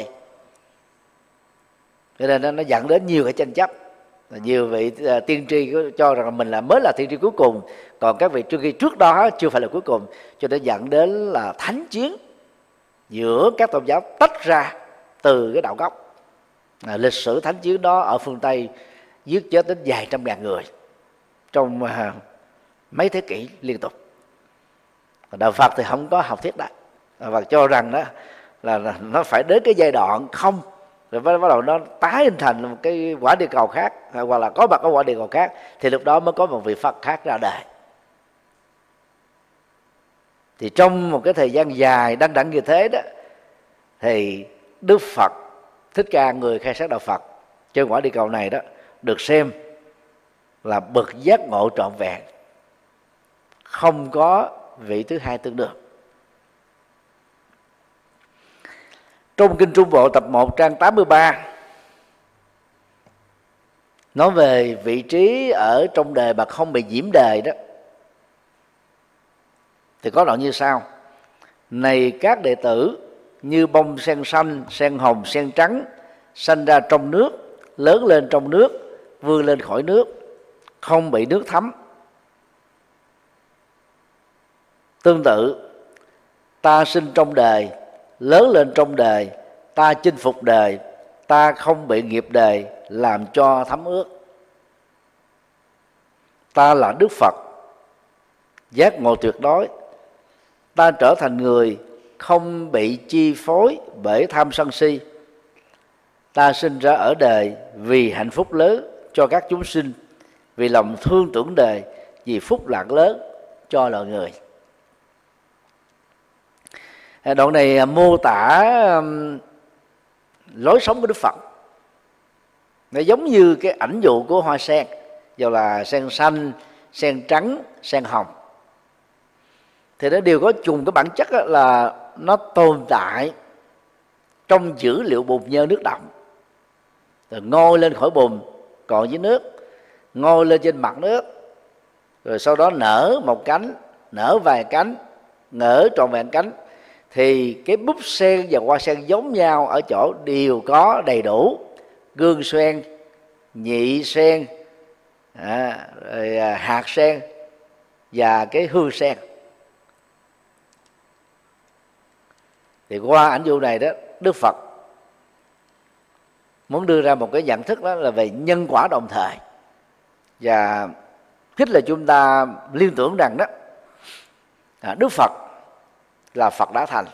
Cho nên nó dẫn đến nhiều cái tranh chấp. Nhiều vị tiên tri cho rằng mình mới là tiên tri cuối cùng, còn các vị tiên tri trước đó chưa phải là cuối cùng. Cho nên dẫn đến là thánh chiến giữa các tôn giáo tách ra từ cái đạo gốc. Lịch sử thánh chiến đó ở phương Tây giết chết đến vài trăm ngàn người trong mấy thế kỷ liên tục. Đạo Phật thì không có học thuyết đó, và cho rằng đó là nó phải đến cái giai đoạn không, rồi bắt đầu nó tái hình thành một cái quả địa cầu khác, hoặc là có mặt ở quả địa cầu khác, thì lúc đó mới có một vị Phật khác ra đời. Thì trong một cái thời gian dài đăng đẳng như thế đó, thì Đức Phật Thích Ca, người khai sáng đạo Phật trên quả địa cầu này đó, được xem là bậc giác ngộ trọn vẹn, không có vị thứ hai tương đương. Trong Kinh Trung Bộ tập 1 trang 83 nói về vị trí ở trong đời mà không bị nhiễm đời đó, thì có đoạn như sau: này các đệ tử, như bông sen xanh, sen hồng, sen trắng, sanh ra trong nước, lớn lên trong nước, vươn lên khỏi nước, không bị nước thấm. Tương tự, ta sinh trong đời, lớn lên trong đời, ta chinh phục đời, ta không bị nghiệp đời làm cho thấm ướt. Ta là Đức Phật, giác ngộ tuyệt đối. Ta trở thành người không bị chi phối bởi tham sân si. Ta sinh ra ở đời vì hạnh phúc lớn cho các chúng sinh, vì lòng thương tưởng đời, vì phúc lạc lớn cho loài người. Đoạn này mô tả lối sống của Đức Phật. Nó giống như cái ảnh dụ của hoa sen, dù là sen xanh, sen trắng, sen hồng, thì nó đều có chung cái bản chất là nó tồn tại trong dữ liệu bùn nhơ nước động, rồi ngôi lên khỏi bùn còn dưới nước, ngôi lên trên mặt nước, rồi sau đó nở một cánh, nở vài cánh, nở trọn vẹn cánh. Thì cái búp sen và hoa sen giống nhau ở chỗ đều có đầy đủ gương sen, nhị sen, rồi hạt sen và cái hương sen. Thì qua ảnh dụ này đó, Đức Phật muốn đưa ra một cái nhận thức đó là về nhân quả đồng thời, và khích lệ chúng ta liên tưởng rằng đó, Đức Phật là Phật đã thành,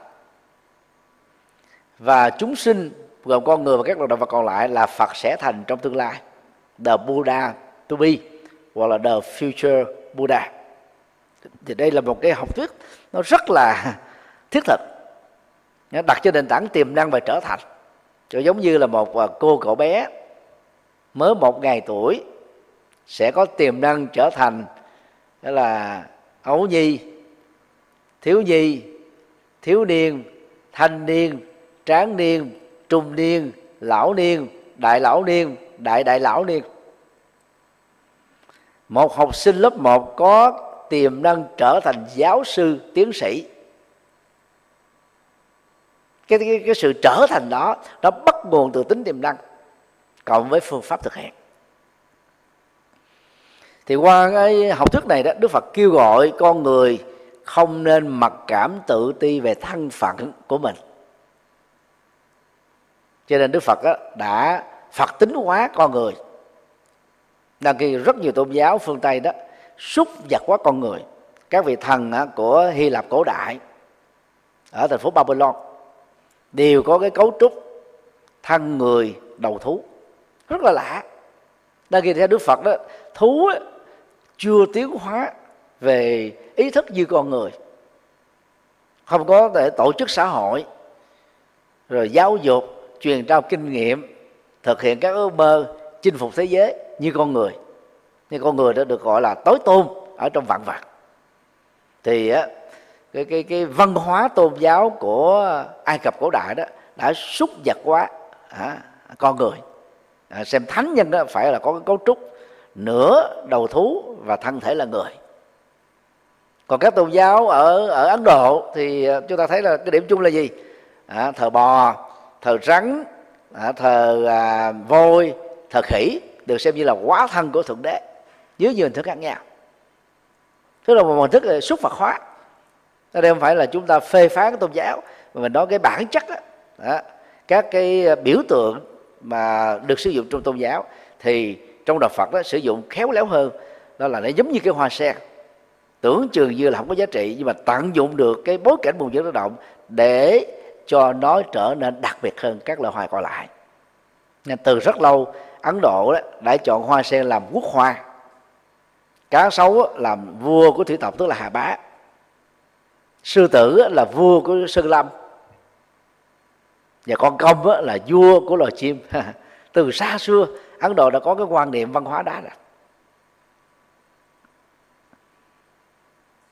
và chúng sinh gồm con người và các loài động vật còn lại là Phật sẽ thành trong tương lai, the Buddha to be, hoặc là the future Buddha. Thì đây là một cái học thuyết nó rất là thiết thực, nó đặt trên nền tảng tiềm năng và trở thành. Cho giống như là một cô cậu bé mới 1 ngày tuổi sẽ có tiềm năng trở thành đó là ấu nhi, thiếu nhi, thiếu niên, thanh niên, tráng niên, trung niên, lão niên, đại lão niên, đại đại lão niên. Một học sinh lớp 1 có tiềm năng trở thành giáo sư, tiến sĩ. Cái sự trở thành đó nó bắt nguồn từ tính tiềm năng cộng với phương pháp thực hiện. Thì qua cái học thuyết này đó, Đức Phật kêu gọi con người không nên mặc cảm tự ti về thân phận của mình. Cho nên Đức Phật đã Phật tính hóa con người. Đang khi rất nhiều tôn giáo phương Tây đó súc vật hóa con người. Các vị thần của Hy Lạp cổ đại ở thành phố Babylon đều có cái cấu trúc thân người đầu thú, rất là lạ. Đang khi theo Đức Phật đó, thú chưa tiến hóa về ý thức như con người, không có thể tổ chức xã hội, rồi giáo dục, truyền trao kinh nghiệm, thực hiện các ước mơ, chinh phục thế giới như con người. Nhưng con người đã được gọi là tối tôn ở trong vạn vật. Thì cái văn hóa tôn giáo của Ai Cập cổ đại đó đã súc vật hóa con người, xem thánh nhân đó phải là có cái cấu trúc nửa đầu thú và thân thể là người. Còn các tôn giáo ở Ấn Độ thì chúng ta thấy là cái điểm chung là gì? Thờ bò, thờ rắn, thờ voi, thờ khỉ được xem như là hóa thân của Thượng Đế dưới nhiều hình thức khác nhau. Tức là một hình thức là súc Phật hóa. Đây không phải là chúng ta phê phán tôn giáo, mà mình nói cái bản chất đó, các cái biểu tượng mà được sử dụng trong tôn giáo thì trong đạo Phật đó sử dụng khéo léo hơn. Đó là nó giống như cái hoa sen, tưởng chừng như là không có giá trị, nhưng mà tận dụng được cái bối cảnh bùn nhơ nước động để cho nó trở nên đặc biệt hơn các loài hoa còn lại. Nên từ rất lâu Ấn Độ đó đã chọn hoa sen làm quốc hoa, cá sấu làm vua của thủy tộc tức là Hà Bá, sư tử là vua của Sơn Lâm, và con công là vua của loài chim. Từ xa xưa Ấn Độ đã có cái quan niệm văn hóa đó rồi.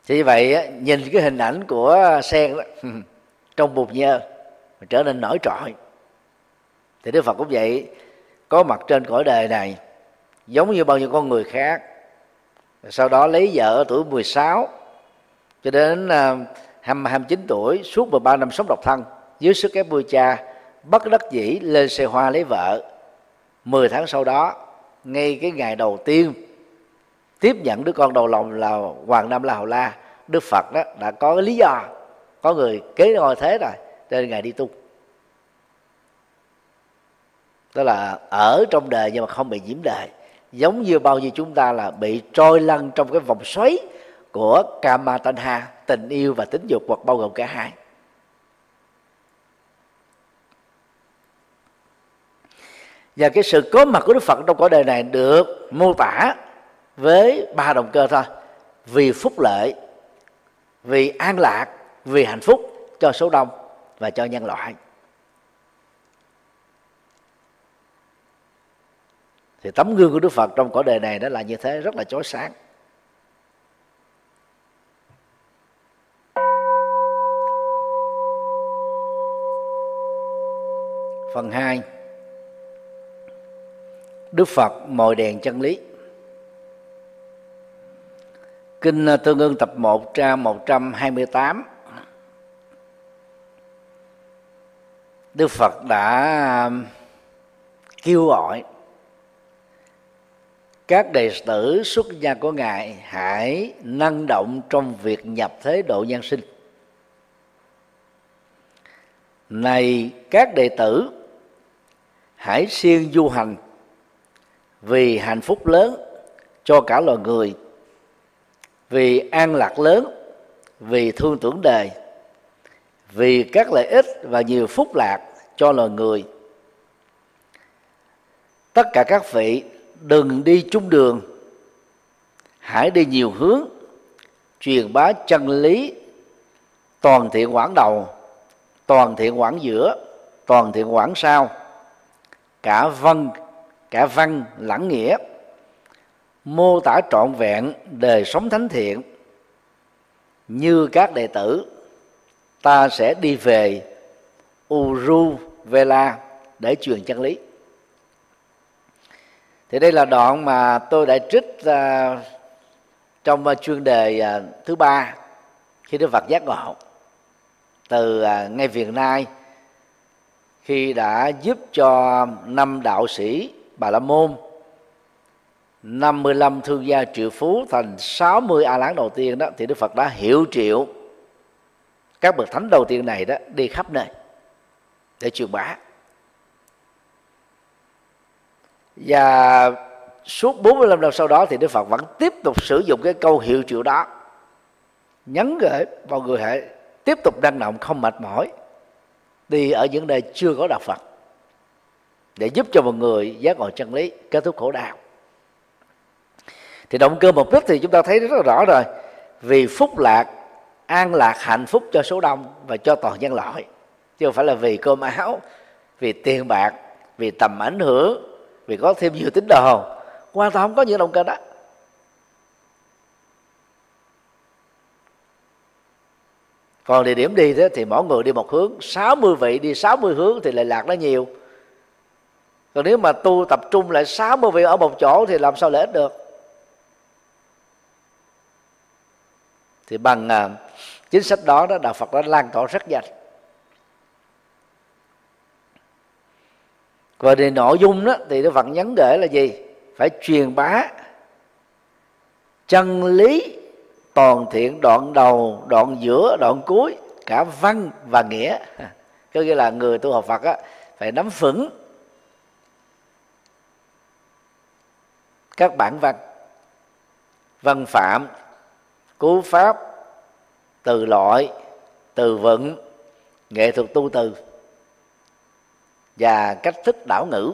Thì vậy nhìn cái hình ảnh của sen đó, trong bùn nhơ trở nên nổi trội. Thì Đức Phật cũng vậy, có mặt trên cõi đời này giống như bao nhiêu con người khác. Sau đó lấy vợ ở tuổi 16 cho đến 29 tuổi, suốt 13 năm sống độc thân dưới sức ép của cha, bất đắc dĩ lên xe hoa lấy vợ. 10 tháng sau đó, ngay cái ngày đầu tiên tiếp nhận đứa con đầu lòng là Hoàng Nam La Hầu La, Đức Phật đó đã có cái lý do, có người kế ngôi thế rồi, cho nên ngài đi tu. Đó là ở trong đời nhưng mà không bị nhiễm đời, giống như bao nhiêu chúng ta là bị trôi lăn trong cái vòng xoáy của Kama Tanha, tình yêu và tính dục, hoặc bao gồm cả hai. Và cái sự có mặt của Đức Phật trong cõi đời này được mô tả với 3 động cơ thôi: vì phúc lợi, vì an lạc, vì hạnh phúc cho số đông và cho nhân loại. Thì tấm gương của Đức Phật trong cõi đời này đó là như thế, rất là chói sáng. Phần 2, Đức Phật mồi đèn chân lý. Kinh Tương Ưng tập 1 trang 128, Đức Phật đã kêu gọi các đệ tử xuất gia của Ngài hãy năng động trong việc nhập thế độ nhân sinh. Này các đệ tử, hãy siêng du hành vì hạnh phúc lớn cho cả loài người, vì an lạc lớn, vì thương tưởng đời, vì các lợi ích và nhiều phúc lạc cho loài người. Tất cả các vị đừng đi chung đường, hãy đi nhiều hướng, truyền bá chân lý toàn thiện quảng đầu, toàn thiện quảng giữa, toàn thiện quảng sau, cả văn lẫn nghĩa, mô tả trọn vẹn đời sống thánh thiện. Như các đệ tử, ta sẽ đi về Uruvela để truyền chân lý. Thì đây là đoạn mà tôi đã trích trong chuyên đề thứ 3 khi Đức Phật giác ngộ, từ ngay Việt Nam, khi đã giúp cho 5 đạo sĩ Bà La Môn, 55 thương gia triệu phú thành 60 A Lán đầu tiên đó, thì Đức Phật đã hiệu triệu các bậc thánh đầu tiên này đó đi khắp nơi để truyền bá. Và suốt 45 năm sau đó thì Đức Phật vẫn tiếp tục sử dụng cái câu hiệu triệu đó, nhấn gửi mọi người hãy tiếp tục năng động không mệt mỏi đi ở những nơi chưa có đạo Phật, để giúp cho mọi người giác ngộ chân lý, kết thúc khổ đau. Thì động cơ mục đích thì chúng ta thấy rất là rõ rồi: vì phúc lạc, an lạc, hạnh phúc cho số đông và cho toàn nhân loại, chứ không phải là vì cơm áo, vì tiền bạc, vì tầm ảnh hưởng, vì có thêm nhiều tín đồ. Hoàn toàn không có những động cơ đó. Còn địa điểm đi thế thì mỗi người đi một hướng, 60 vị đi 60 hướng thì lại lạc nó nhiều. Còn nếu mà tu tập trung lại 60 vị ở một chỗ thì làm sao lợi ích được? Thì bằng chính sách đó, Đạo Phật đã lan tỏa rất nhanh. Và về nội dung đó thì Đức Phật nhấn gửi là gì? Phải truyền bá chân lý toàn thiện, đoạn đầu, đoạn giữa, đoạn cuối, cả văn và nghĩa. Có nghĩa là người tu học Phật á, phải nắm vững các bản văn, văn phạm, cú pháp, từ loại, từ vựng, nghệ thuật tu từ và cách thức đảo ngữ.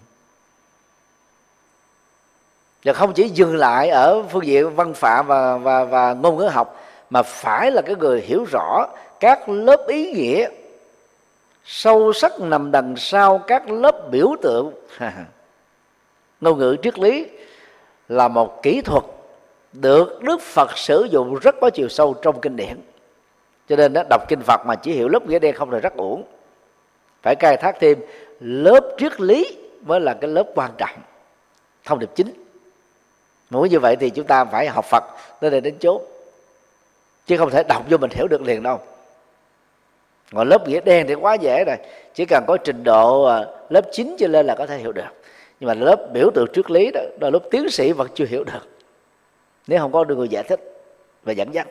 Và không chỉ dừng lại ở phương diện văn phạm và ngôn ngữ học, mà phải là cái người hiểu rõ các lớp ý nghĩa sâu sắc nằm đằng sau các lớp biểu tượng. Ngôn ngữ triết lý là một kỹ thuật được Đức Phật sử dụng rất có chiều sâu trong kinh điển. Cho nên đó, đọc kinh Phật mà chỉ hiểu lớp nghĩa đen không là rất uổng. Phải khai thác thêm lớp triết lý mới là cái lớp quan trọng, thông điệp chính. Muốn như vậy thì chúng ta phải học Phật tới đây đến chốn, chứ không thể đọc vô mình hiểu được liền đâu. Còn lớp nghĩa đen thì quá dễ rồi, chỉ cần có trình độ lớp 9 trở lên là có thể hiểu được. Nhưng mà lớp biểu tượng triết lý đó là lớp tiến sĩ vẫn chưa hiểu được, nếu không có được người giải thích và dẫn dắt.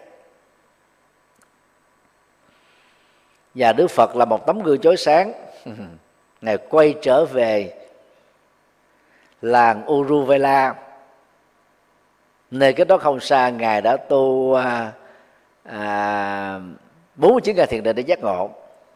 Và Đức Phật là một tấm gương chói sáng. Ngài quay trở về làng Uruvela, nơi cái đó không xa. Ngài đã tu 49 ngày thiền định để giác ngộ,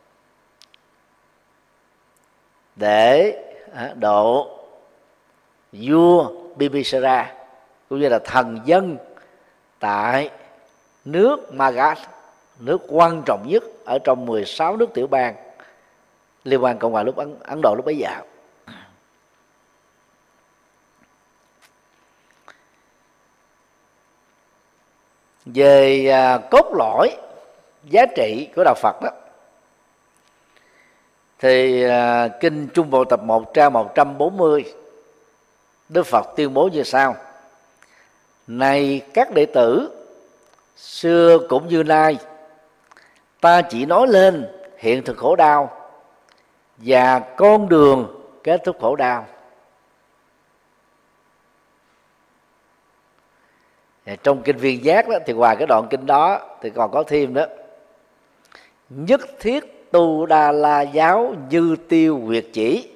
để độ vua Bimbisara cũng như là thần dân tại nước Magadha, nước quan trọng nhất ở trong 16 nước tiểu bang liên quan Cộng hòa lúc Ấn Độ lúc bấy giờ. Về cốt lõi giá trị của đạo Phật đó, thì kinh Trung Bộ tập 1 trang 140, Đức Phật tuyên bố như sau: này các đệ tử, xưa cũng như nay, ta chỉ nói lên hiện thực khổ đau và con đường kết thúc khổ đau. Trong kinh Viên Giác đó, thì ngoài cái đoạn kinh đó thì còn có thêm đó: nhất thiết tu đa la giáo như tiêu huyệt chỉ.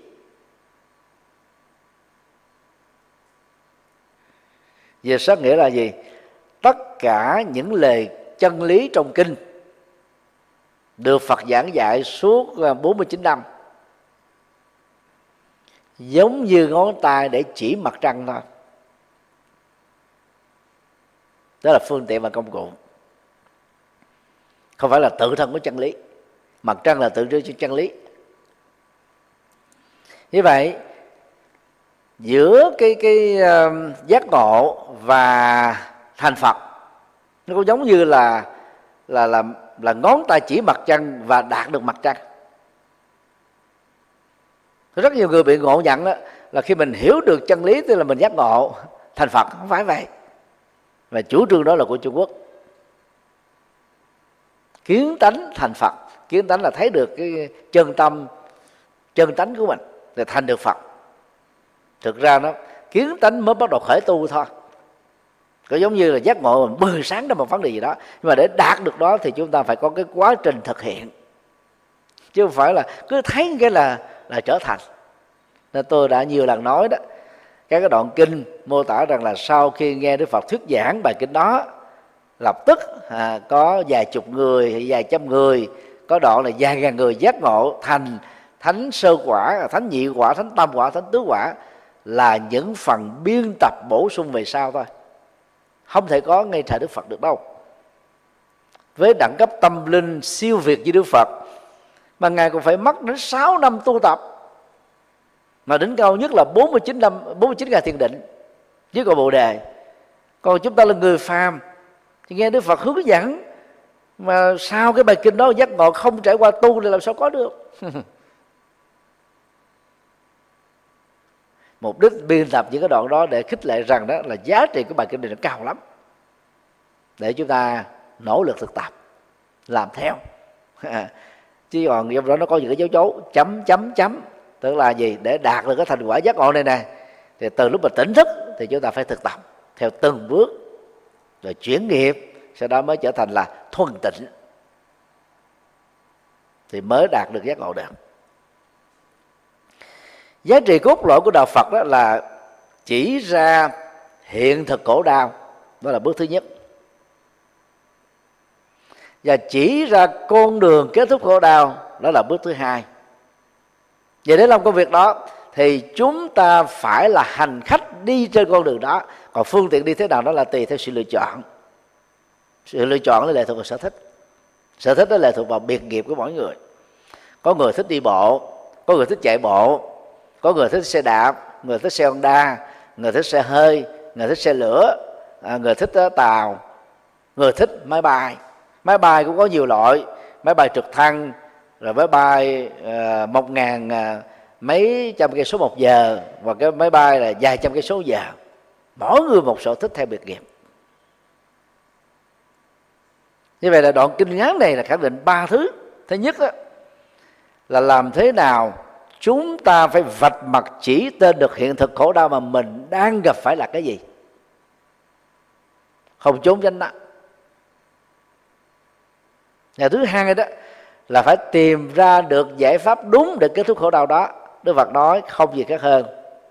Về sát nghĩa là gì? Tất cả những lời chân lý trong kinh được Phật giảng dạy suốt 49 năm giống như ngón tay để chỉ mặt trăng thôi. Đó là phương tiện và công cụ, không phải là tự thân của chân lý. Mặt trăng là tượng trưng cho chân lý. Như vậy giữa cái giác ngộ và thành Phật nó cũng giống như là ngón tay chỉ mặt trăng và đạt được mặt trăng. Rất nhiều người bị ngộ nhận đó là khi mình hiểu được chân lý tức là mình giác ngộ thành Phật. Không phải vậy. Và chủ trương đó là của Trung Quốc. Kiến tánh thành Phật. Kiến tánh là thấy được cái chân tâm, chân tánh của mình để thành được Phật. Thực ra nó kiến tánh mới bắt đầu khởi tu thôi. Có giống như là giác ngộ mình bừng sáng trong một vấn đề gì đó, nhưng mà để đạt được đó thì chúng ta phải có cái quá trình thực hiện, chứ không phải là cứ thấy cái là trở thành. Nên tôi đã nhiều lần nói đó, các cái đoạn kinh mô tả rằng là sau khi nghe Đức Phật thuyết giảng bài kinh đó, lập tức có vài chục người hay vài trăm người, có đoạn là vài ngàn người giác ngộ thành thánh sơ quả, thánh nhị quả, thánh tam quả, thánh tứ quả, là những phần biên tập bổ sung về sau thôi, không thể có ngay thời Đức Phật được đâu. Với đẳng cấp tâm linh siêu việt như Đức Phật mà Ngài còn phải mất đến 6 năm tu tập, mà đỉnh cao nhất là 49 ngày thiền định với cội Bồ Đề. Còn chúng ta là người phàm thì nghe Đức Phật hướng dẫn, mà sau cái bài kinh đó giác ngộ không trải qua tu thì làm sao có được. Mục đích biên tập những cái đoạn đó để khích lệ rằng đó là giá trị của bài kinh này nó cao lắm, để chúng ta nỗ lực thực tập làm theo. Chứ còn trong đó nó có những cái dấu chấu chấm, tức là gì? Để đạt được cái thành quả giác ngộ này nè, thì từ lúc mà tỉnh thức thì chúng ta phải thực tập theo từng bước, rồi chuyển nghiệp, sau đó mới trở thành là thuần tịnh, thì mới đạt được giác ngộ được. Giá trị cốt lõi của đạo Phật đó là chỉ ra hiện thực khổ đau, đó là bước thứ nhất, và chỉ ra con đường kết thúc khổ đau, đó là bước thứ hai. Vậy để làm công việc đó thì chúng ta phải là hành khách đi trên con đường đó. Còn phương tiện đi thế nào đó là tùy theo sự lựa chọn. Sự lựa chọn là lệ thuộc vào sở thích. Sở thích đó lệ thuộc vào biệt nghiệp của mỗi người. Có người thích đi bộ, có người thích chạy bộ, có người thích xe đạp, người thích xe Honda, người thích xe hơi, người thích xe lửa, người thích tàu, người thích máy bay. Máy bay cũng có nhiều loại, máy bay trực thăng, rồi máy bay 1.000 mấy trăm cây số một giờ, và cái máy bay là vài trăm cây số giờ. Mỗi người một sở thích theo biệt nghiệp. Như vậy là đoạn kinh ngắn này là khẳng định 3 thứ. Thứ nhất là làm thế nào chúng ta phải vạch mặt chỉ tên được hiện thực khổ đau mà mình đang gặp phải là cái gì, không trốn tránh nó. Và thứ hai đó là phải tìm ra được giải pháp đúng để kết thúc khổ đau đó. Đức Phật nói không gì khác hơn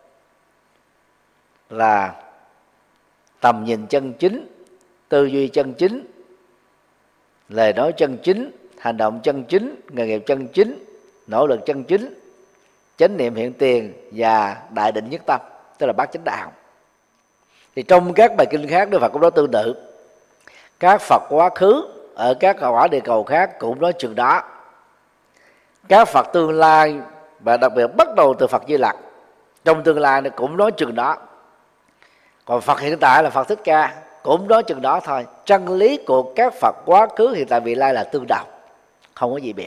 là tầm nhìn chân chính, tư duy chân chính, lời nói chân chính, hành động chân chính, nghề nghiệp chân chính, nỗ lực chân chính, chánh niệm hiện tiền và đại định nhất tâm, tức là bát chánh đạo. Thì trong các bài kinh khác Đức Phật cũng nói tương tự. Các Phật quá khứ ở các quả địa cầu khác cũng nói chừng đó. Các Phật tương lai, và đặc biệt bắt đầu từ Phật Di Lặc trong tương lai nó cũng nói chừng đó. Còn Phật hiện tại là Phật Thích Ca cũng nói chừng đó thôi. Chân lý của các Phật quá khứ, hiện tại, vị lai là tương đồng, không có gì biệt.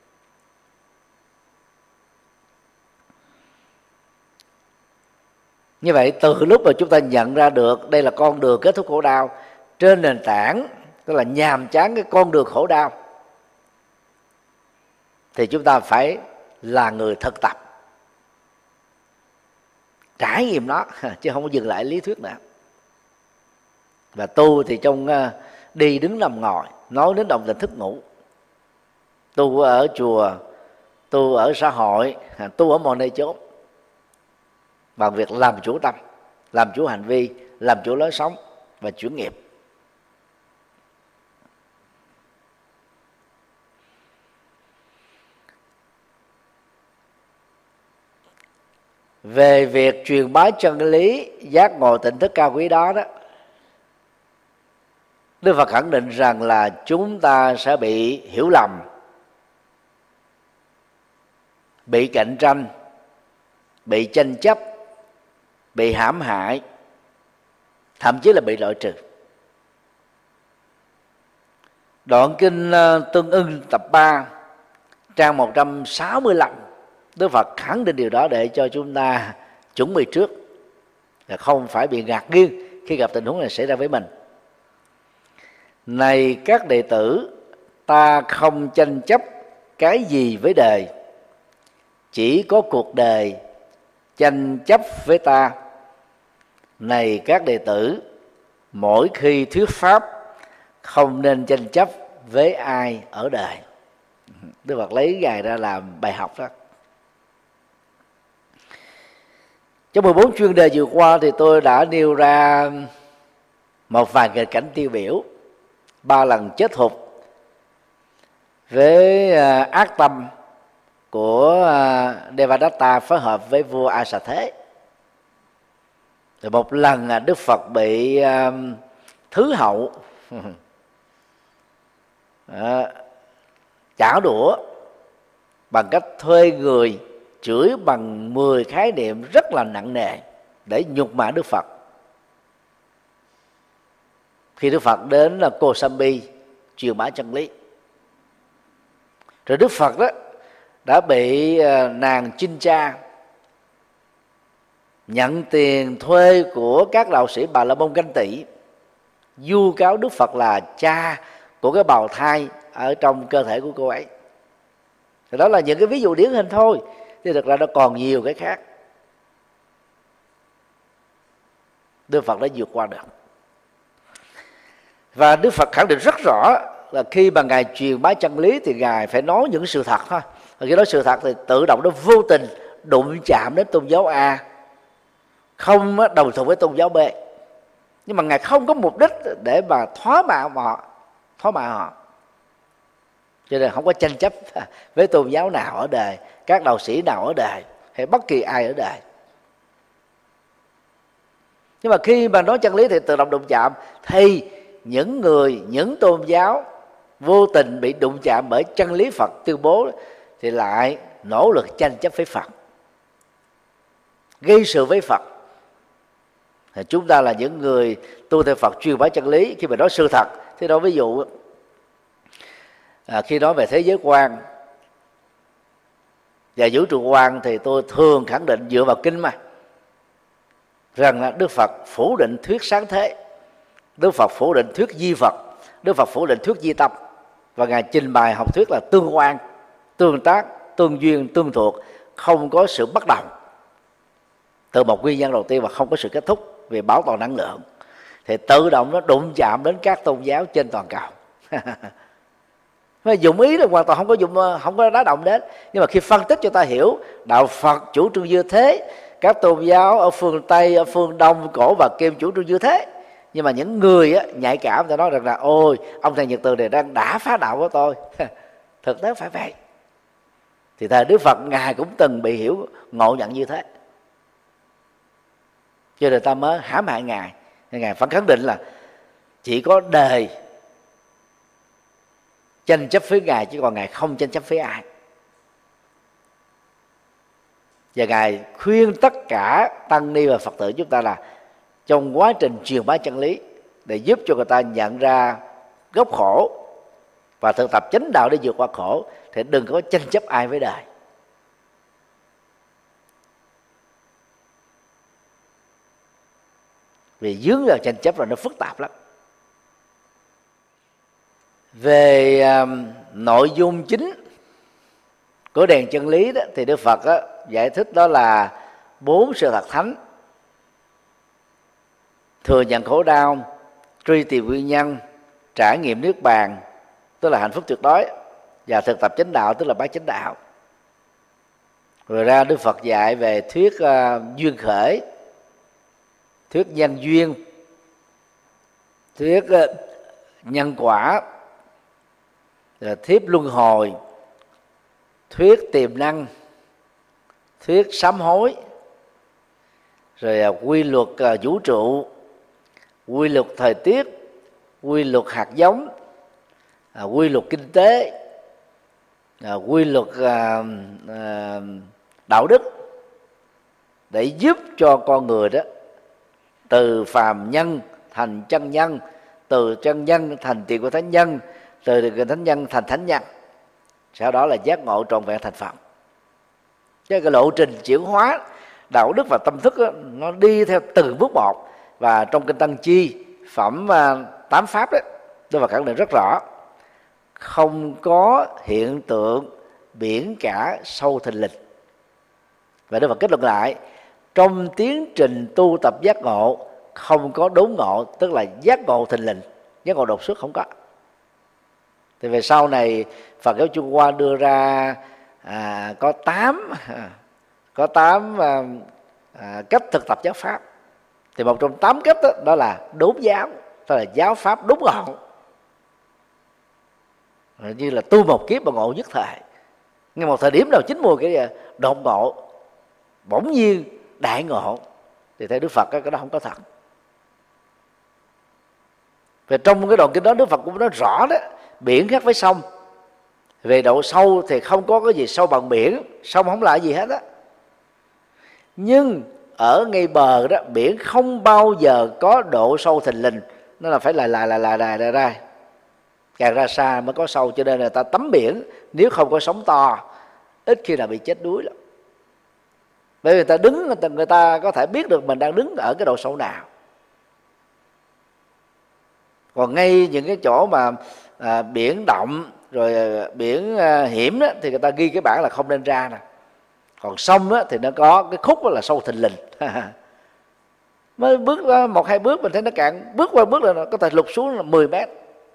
Như vậy từ lúc mà chúng ta nhận ra được đây là con đường kết thúc khổ đau, trên nền tảng tức là nhàm chán cái con đường khổ đau, thì chúng ta phải là người thực tập, trải nghiệm nó, chứ không có dừng lại lý thuyết nữa. Và tu thì trong đi đứng nằm ngồi, nói đến động tình thức ngủ, tu ở chùa, tu ở xã hội, tu ở mọi nơi chốn, bằng việc làm chủ tâm, làm chủ hành vi, làm chủ lối sống và chuyển nghiệp. Về việc truyền bá chân lý giác ngộ tỉnh thức cao quý đó, Đức Phật khẳng định rằng là chúng ta sẽ bị hiểu lầm, bị cạnh tranh, bị tranh chấp, bị hãm hại, thậm chí là bị loại trừ. Đoạn kinh Tương ưng tập 3 trang 165, Đức Phật khẳng định điều đó để cho chúng ta chuẩn bị trước, là không phải bị ngạc nhiên khi gặp tình huống này xảy ra với mình. Này các đệ tử, ta không tranh chấp cái gì với đời, chỉ có cuộc đời tranh chấp với ta. Này các đệ tử, mỗi khi thuyết pháp không nên tranh chấp với ai ở đời. Đức Phật lấy Ngài ra làm bài học đó. Trong 14 chuyên đề vừa qua thì tôi đã nêu ra một vài nghịch cảnh tiêu biểu: 3 lần chết hụt với ác tâm của Devadatta phối hợp với vua A Xà Thế. Rồi một lần Đức Phật bị thứ hậu trả đũa bằng cách thuê người chửi bằng 10 khái niệm rất là nặng nề để nhục mạ Đức Phật. Khi Đức Phật đến là Kosambi truyền bá chân lý, rồi Đức Phật đó đã bị nàng Chincha nhận tiền thuê của các đạo sĩ Bà La Môn ganh tị, vu cáo Đức Phật là cha của cái bào thai ở trong cơ thể của cô ấy. Thì đó là những cái ví dụ điển hình thôi, thì thực ra nó còn nhiều cái khác. Đức Phật đã vượt qua được. Và Đức Phật khẳng định rất rõ là khi mà Ngài truyền bá chân lý thì Ngài phải nói những sự thật thôi. Và khi nói sự thật thì tự động nó vô tình đụng chạm đến tôn giáo A, không đồng thuận với tôn giáo B. Nhưng mà Ngài không có mục đích để mà thỏa mãn họ. Cho nên không có tranh chấp với tôn giáo nào ở đời, các đạo sĩ nào ở đời, hay bất kỳ ai ở đời. Nhưng mà khi mà nói chân lý thì tự động đụng chạm, thì những tôn giáo vô tình bị đụng chạm bởi chân lý Phật tuyên bố thì lại nỗ lực tranh chấp với Phật, gây sự với Phật. Chúng ta là những người tu theo Phật truyền bá chân lý. Khi mà nói sự thật, thì đó ví dụ khi nói về thế giới quan và vũ trụ quan, thì tôi thường khẳng định dựa vào kinh rằng là Đức Phật phủ định thuyết sáng thế, Đức Phật phủ định thuyết di Phật, Đức Phật phủ định thuyết di tâm, và Ngài trình bày học thuyết là tương quan, tương tác, tương duyên, tương thuộc, không có sự bất đồng từ một nguyên nhân đầu tiên và không có sự kết thúc về bảo toàn năng lượng, thì tự động nó đụng chạm đến các tôn giáo trên toàn cầu. Dụng ý là hoàn toàn không có đá động đến, nhưng mà khi phân tích cho ta hiểu đạo Phật chủ trương như thế, các tôn giáo ở phương Tây, ở phương Đông, Cổ và Kim chủ trương như thế, nhưng mà những người nhạy cảm ta nói rằng là ôi, ông thầy Nhật Từ này đang đã phá đạo của tôi. Thực tế phải vậy. Thì thời Đức Phật Ngài cũng từng bị hiểu ngộ nhận như thế, cho nên ta mới hãm hại Ngài. Ngài phải khẳng định là chỉ có đời tranh chấp với Ngài, chứ còn Ngài không tranh chấp với ai. Và Ngài khuyên tất cả tăng ni và Phật tử chúng ta là trong quá trình truyền bá chân lý, để giúp cho người ta nhận ra gốc khổ và thực tập chánh đạo để vượt qua khổ, thì đừng có tranh chấp ai với đời. Vì dướng vào tranh chấp là nó phức tạp lắm. Về nội dung chính của đèn chân lý đó, thì Đức Phật giải thích đó là 4 sự thật thánh: thừa nhận khổ đau, truy tìm nguyên nhân, trải nghiệm niết bàn tức là hạnh phúc tuyệt đối, và thực tập chánh đạo tức là bát chánh đạo. Rồi ra Đức Phật dạy về thuyết duyên khởi, thuyết nhân duyên, thuyết nhân quả, thuyết luân hồi, thuyết tiềm năng, thuyết sám hối, rồi quy luật vũ trụ, quy luật thời tiết, quy luật hạt giống, quy luật kinh tế, quy luật đạo đức, để giúp cho con người đó từ phàm nhân thành chân nhân, từ chân nhân thành tiền của thánh nhân, từ tiền thánh nhân thành thánh nhân, sau đó là giác ngộ trọn vẹn thành Phật. Chứ cái lộ trình chuyển hóa đạo đức và tâm thức đó, nó đi theo từng bước một. Và trong kinh Tăng Chi phẩm 8 pháp đấy, tôi và khẳng định rất rõ: không có hiện tượng biển cả sâu thình lình. Và Đức Phật kết luận lại: trong tiến trình tu tập giác ngộ không có đốn ngộ, tức là giác ngộ thình lình, giác ngộ đột xuất không có. Thì về sau này Phật giáo Trung Hoa đưa ra có 8 cách thực tập giáo pháp. Thì một trong 8 cách đó là đốn giáo, tức là giáo pháp đốn ngộ, như là tu một kiếp mà ngộ nhất thời. Nhưng một thời điểm nào chín mùi cái đột ngộ, bỗng nhiên đại ngộ, thì theo Đức Phật cái đó không có thật. Và trong cái đoạn kinh đó Đức Phật cũng nói rõ đó: biển khác với sông, về độ sâu thì không có cái gì sâu bằng biển, sông không là gì hết á. Nhưng ở ngay bờ đó, biển không bao giờ có độ sâu thình lình, nó là phải là ra, càng ra xa mới có sâu. Cho nên là ta tắm biển nếu không có sóng to, ít khi nào bị chết đuối lắm. Bởi vì người ta đứng, người ta có thể biết được mình đang đứng ở cái độ sâu nào. Còn ngay những cái chỗ mà biển động rồi biển hiểm đó, thì người ta ghi cái bảng là không nên ra nè. Còn sông đó, thì nó có cái khúc đó là sâu thình lình. Mới bước 1-2 bước mình thấy nó cạn, bước qua bước là nó có thể lục xuống là 10 mét.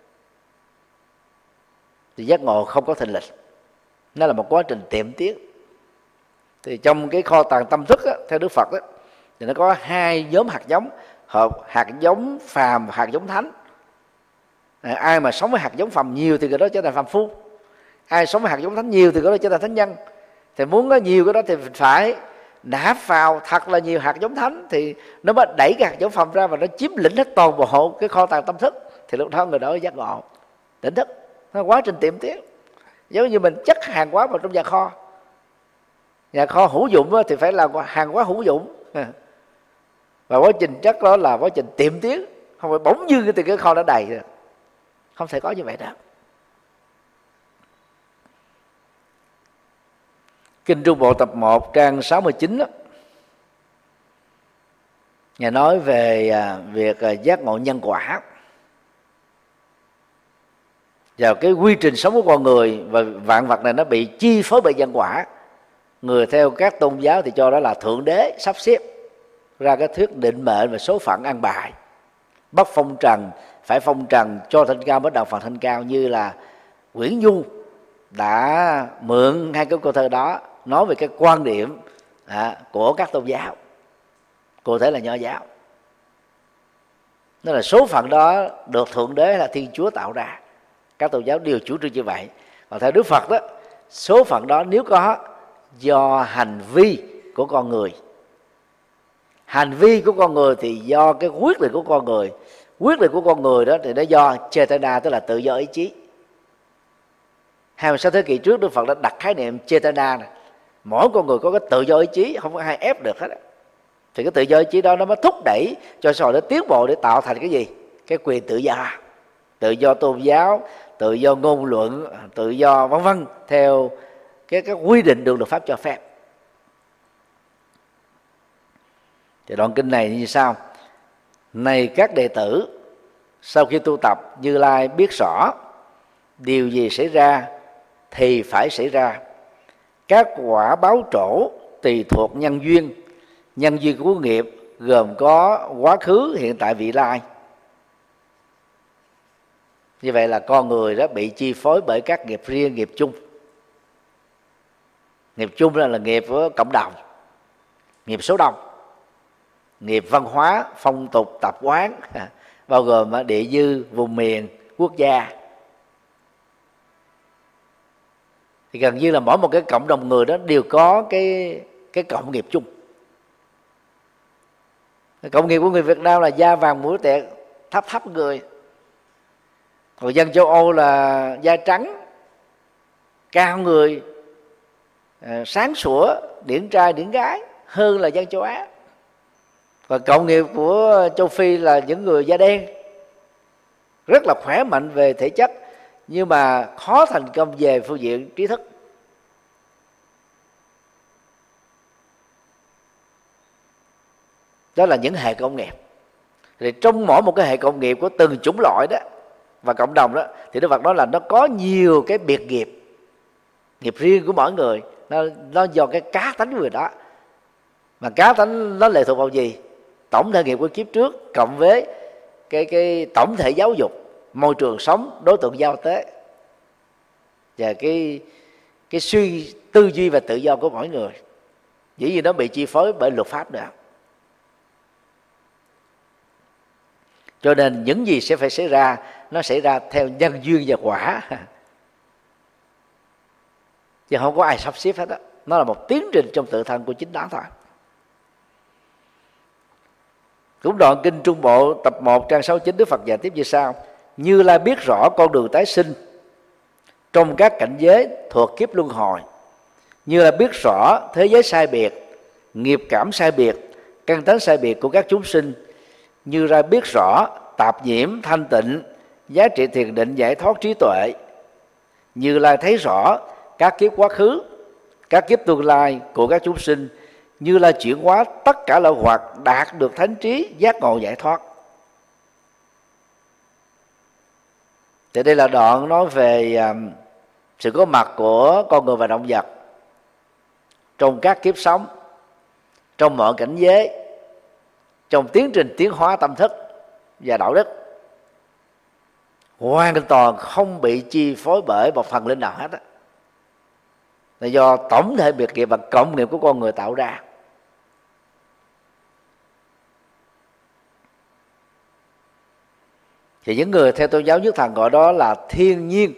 Thì giác ngộ không có thình lình, nó là một quá trình tiệm tiến. Thì trong cái kho tàng tâm thức đó, theo Đức Phật đó, thì nó có 2 nhóm hạt giống: hạt giống phàm và hạt giống thánh. Ai mà sống với hạt giống phàm nhiều thì người đó trở thành phàm phu, ai sống với hạt giống thánh nhiều thì người đó trở thành thánh nhân. Thì muốn có nhiều cái đó thì phải nạp vào thật là nhiều hạt giống thánh, thì nó mới đẩy cái hạt giống phàm ra và nó chiếm lĩnh hết toàn bộ cái kho tàng tâm thức. Thì lúc đó người đó giác ngộ tỉnh thức. Nó quá trình tiệm tiến, giống như mình chất hàng hóa vào trong nhà kho. Nhà kho hữu dụng thì phải là hàng hóa hữu dụng. Và quá trình chắc đó là quá trình tiệm tiến, không phải bỗng dưng từ cái kho đã đầy rồi. Không thể có như vậy đâu. Kinh Trung Bộ tập 1 trang 69 đó, Ngài nói về việc giác ngộ nhân quả và cái quy trình sống của con người, và vạn vật này nó bị chi phối bởi nhân quả. Người theo các tôn giáo thì cho đó là Thượng Đế sắp xếp ra cái thuyết định mệnh và số phận ăn bài, bắt phong trần phải phong trần, cho thanh cao bắt đầu phần thanh cao, như là Nguyễn Du đã mượn hai cái câu thơ đó nói về cái quan điểm của các tôn giáo, cụ thể là Nho giáo. Nó là số phận đó được Thượng Đế là Thiên Chúa tạo ra. Các tôn giáo đều chủ trương như vậy. Còn theo Đức Phật đó, số phận đó nếu có, do hành vi của con người. Hành vi của con người thì do cái quyết định của con người. Quyết định của con người đó thì nó do Chetana, tức là tự do ý chí. 26 thế kỷ trước Đức Phật đã đặt khái niệm Chetana này. Mỗi con người có cái tự do ý chí, không có ai ép được hết. Thì cái tự do ý chí đó nó mới thúc đẩy cho xã hội nó tiến bộ để tạo thành cái gì? Cái quyền tự do. Tự do tôn giáo, tự do ngôn luận, tự do vân vân, theo cái quy định được luật pháp cho phép. Thì đoạn kinh này như sau: này các đệ tử, sau khi tu tập, Như Lai biết rõ điều gì xảy ra thì phải xảy ra. Các quả báo trổ tùy thuộc nhân duyên. Nhân duyên của nghiệp gồm có quá khứ, hiện tại, vị lai. Như vậy là con người đó bị chi phối bởi các nghiệp riêng, nghiệp chung. Nghiệp chung là nghiệp của cộng đồng, nghiệp số đông, nghiệp văn hóa, phong tục, tập quán, bao gồm địa dư, vùng miền, quốc gia. Thì gần như là mỗi một cái cộng đồng người đó đều có cái cộng nghiệp chung. Cái cộng nghiệp của người Việt Nam là da vàng mũi tẹt, thấp thấp người. Còn dân châu Âu là da trắng, cao người, sáng sủa, điển trai điển gái hơn là dân châu Á. Và cộng nghiệp của châu Phi là những người da đen, rất là khỏe mạnh về thể chất, nhưng mà khó thành công về phương diện trí thức. Đó là những hệ công nghiệp. Thì trong mỗi một cái hệ công nghiệp của từng chủng loại đó và cộng đồng đó, thì Đức Phật nói là nó có nhiều cái biệt nghiệp, nghiệp riêng của mỗi người. Nó do cái cá tánh người đó. Mà cá tánh nó lệ thuộc vào gì? Tổng thể nghiệp của kiếp trước cộng với cái tổng thể giáo dục, môi trường sống, đối tượng giao tế và cái suy tư duy và tự do của mỗi người. Dĩ nhiên nó bị chi phối bởi luật pháp nữa. Cho nên những gì sẽ phải xảy ra, nó xảy ra theo nhân duyên và quả, chứ không có ai sắp xếp hết đó. Nó là một tiến trình trong tự thân của chính nó thôi. Cũng đoạn kinh Trung Bộ tập 1 trang 69, Đức Phật giải tiếp như sau: Như Lai biết rõ con đường tái sinh trong các cảnh giới thuộc kiếp luân hồi. Như Lai biết rõ thế giới sai biệt, nghiệp cảm sai biệt, căn tánh sai biệt của các chúng sinh. Như Lai biết rõ tạp nhiễm, thanh tịnh, giá trị thiền định, giải thoát, trí tuệ. Như Lai thấy rõ các kiếp quá khứ, các kiếp tương lai của các chúng sinh. Như Lai chuyển hóa tất cả lợi hoặc, đạt được thánh trí, giác ngộ, giải thoát. Thì đây là đoạn nói về sự có mặt của con người và động vật trong các kiếp sống, trong mọi cảnh giới, trong tiến trình tiến hóa tâm thức và đạo đức, hoàn toàn không bị chi phối bởi một thần linh nào hết á. Là do tổng thể biệt nghiệp và cộng nghiệp của con người tạo ra. Thì những người theo tôn giáo nhất thần gọi đó là thiên nhiên.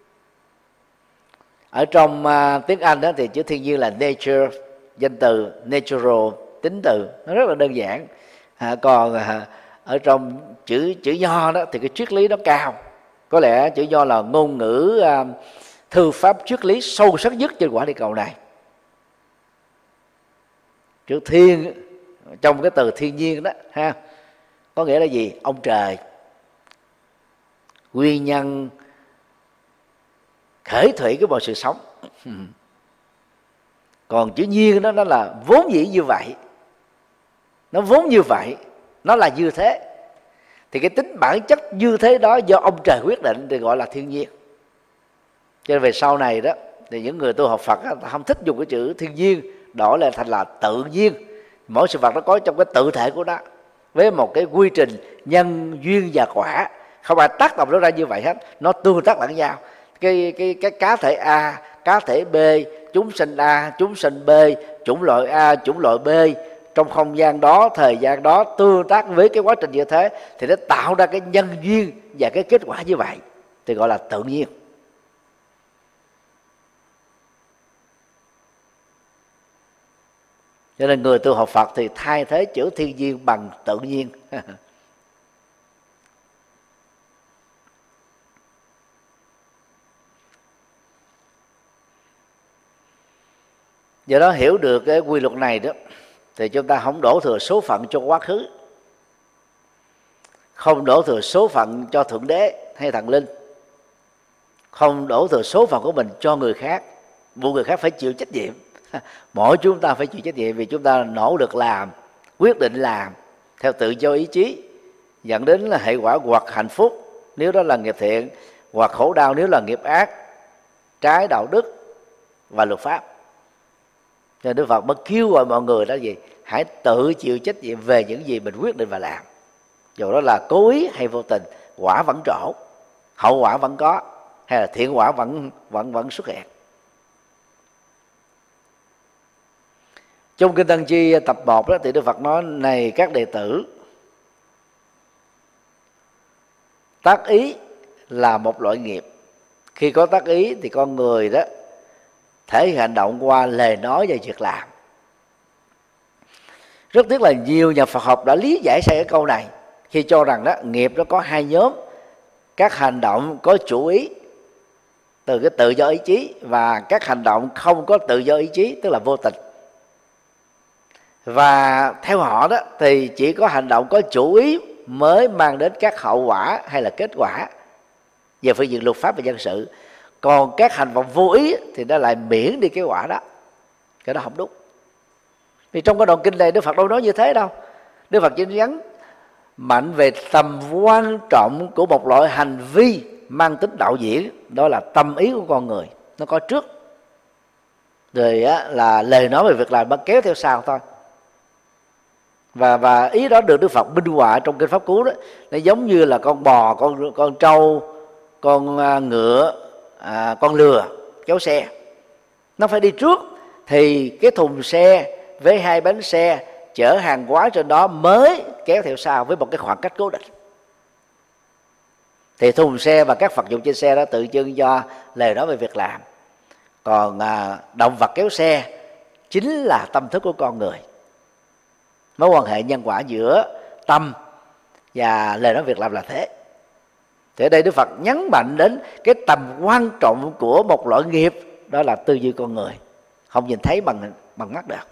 Ở trong tiếng Anh đó thì chữ thiên nhiên là nature, danh từ natural, tính từ, nó rất là đơn giản. Còn ở trong chữ Nho đó thì cái triết lý nó cao. Có lẽ chữ Nho là ngôn ngữ thư pháp triết lý sâu sắc nhất trên quả địa cầu này. Chữ thiên trong cái từ thiên nhiên đó ha, có nghĩa là gì? Ông trời, nguyên nhân khởi thủy của mọi sự sống. Còn chữ nhiên đó nó là vốn dĩ như vậy, nó vốn như vậy, nó là như thế. Thì cái tính bản chất như thế đó do ông trời quyết định thì gọi là thiên nhiên. Cho nên về sau này đó thì những người tu học Phật đó, không thích dùng cái chữ thiên nhiên, đổi lại thành là tự nhiên. Mỗi sự vật nó có trong cái tự thể của nó, với một cái quy trình nhân duyên và quả, không ai tác động nó ra như vậy hết, nó tương tác lẫn nhau. Cái cá thể A, cá thể B, chúng sinh A, chúng sinh B, chủng loại A, chủng loại B, trong không gian đó, thời gian đó tương tác với cái quá trình như thế, thì nó tạo ra cái nhân duyên và cái kết quả như vậy, thì gọi là tự nhiên. Cho nên người tu học Phật thì thay thế chữ thiên nhiên bằng tự nhiên. Do đó hiểu được cái quy luật này đó, thì chúng ta không đổ thừa số phận cho quá khứ, không đổ thừa số phận cho Thượng Đế hay Thần Linh, không đổ thừa số phận của mình cho người khác. Một người khác phải chịu trách nhiệm. Mỗi chúng ta phải chịu trách nhiệm vì chúng ta nỗ lực làm, quyết định làm theo tự do ý chí, dẫn đến là hệ quả hoặc hạnh phúc nếu đó là nghiệp thiện, hoặc khổ đau nếu là nghiệp ác, trái đạo đức và luật pháp. Cho nên Đức Phật mới kêu gọi mọi người đó gì? Hãy tự chịu trách nhiệm về những gì mình quyết định và làm. Dù đó là cố ý hay vô tình, quả vẫn trổ, hậu quả vẫn có, hay là thiện quả vẫn xuất hiện. Trong Kinh Tăng Chi tập 1 đó, thì Đức Phật nói: này các đệ tử, tác ý là một loại nghiệp. Khi có tác ý thì con người đó thể hiện hành động qua lời nói và việc làm. Rất tiếc là nhiều nhà Phật học đã lý giải sai cái câu này, khi cho rằng đó nghiệp nó có hai nhóm: các hành động có chủ ý từ cái tự do ý chí, và các hành động không có tự do ý chí, tức là vô tình. Và theo họ đó thì chỉ có hành động có chủ ý mới mang đến các hậu quả hay là kết quả về phương diện luật pháp và dân sự. Còn các hành động vô ý thì nó lại miễn đi cái quả đó. Cái đó không đúng. Vì trong cái đoạn kinh này Đức Phật đâu nói như thế đâu. Đức Phật chỉ nhấn mạnh về tầm quan trọng của một loại hành vi mang tính đạo diễn, đó là tâm ý của con người. Nó có trước, rồi là lời nói về việc làm nó kéo theo sau thôi. Và ý đó được Đức Phật minh họa trong kinh Pháp Cú đó. Nó giống như là con bò, con trâu, con ngựa, con lừa kéo xe. Nó phải đi trước thì cái thùng xe với hai bánh xe chở hàng hóa trên đó mới kéo theo sau với một cái khoảng cách cố định. Thì thùng xe và các vật dụng trên xe đó tự trưng do lời nói về việc làm. Còn động vật kéo xe chính là tâm thức của con người. Mối quan hệ nhân quả giữa tâm và lời nói việc làm là thế. Thì ở đây Đức Phật nhấn mạnh đến cái tầm quan trọng của một loại nghiệp, đó là tư duy con người, không nhìn thấy bằng mắt được.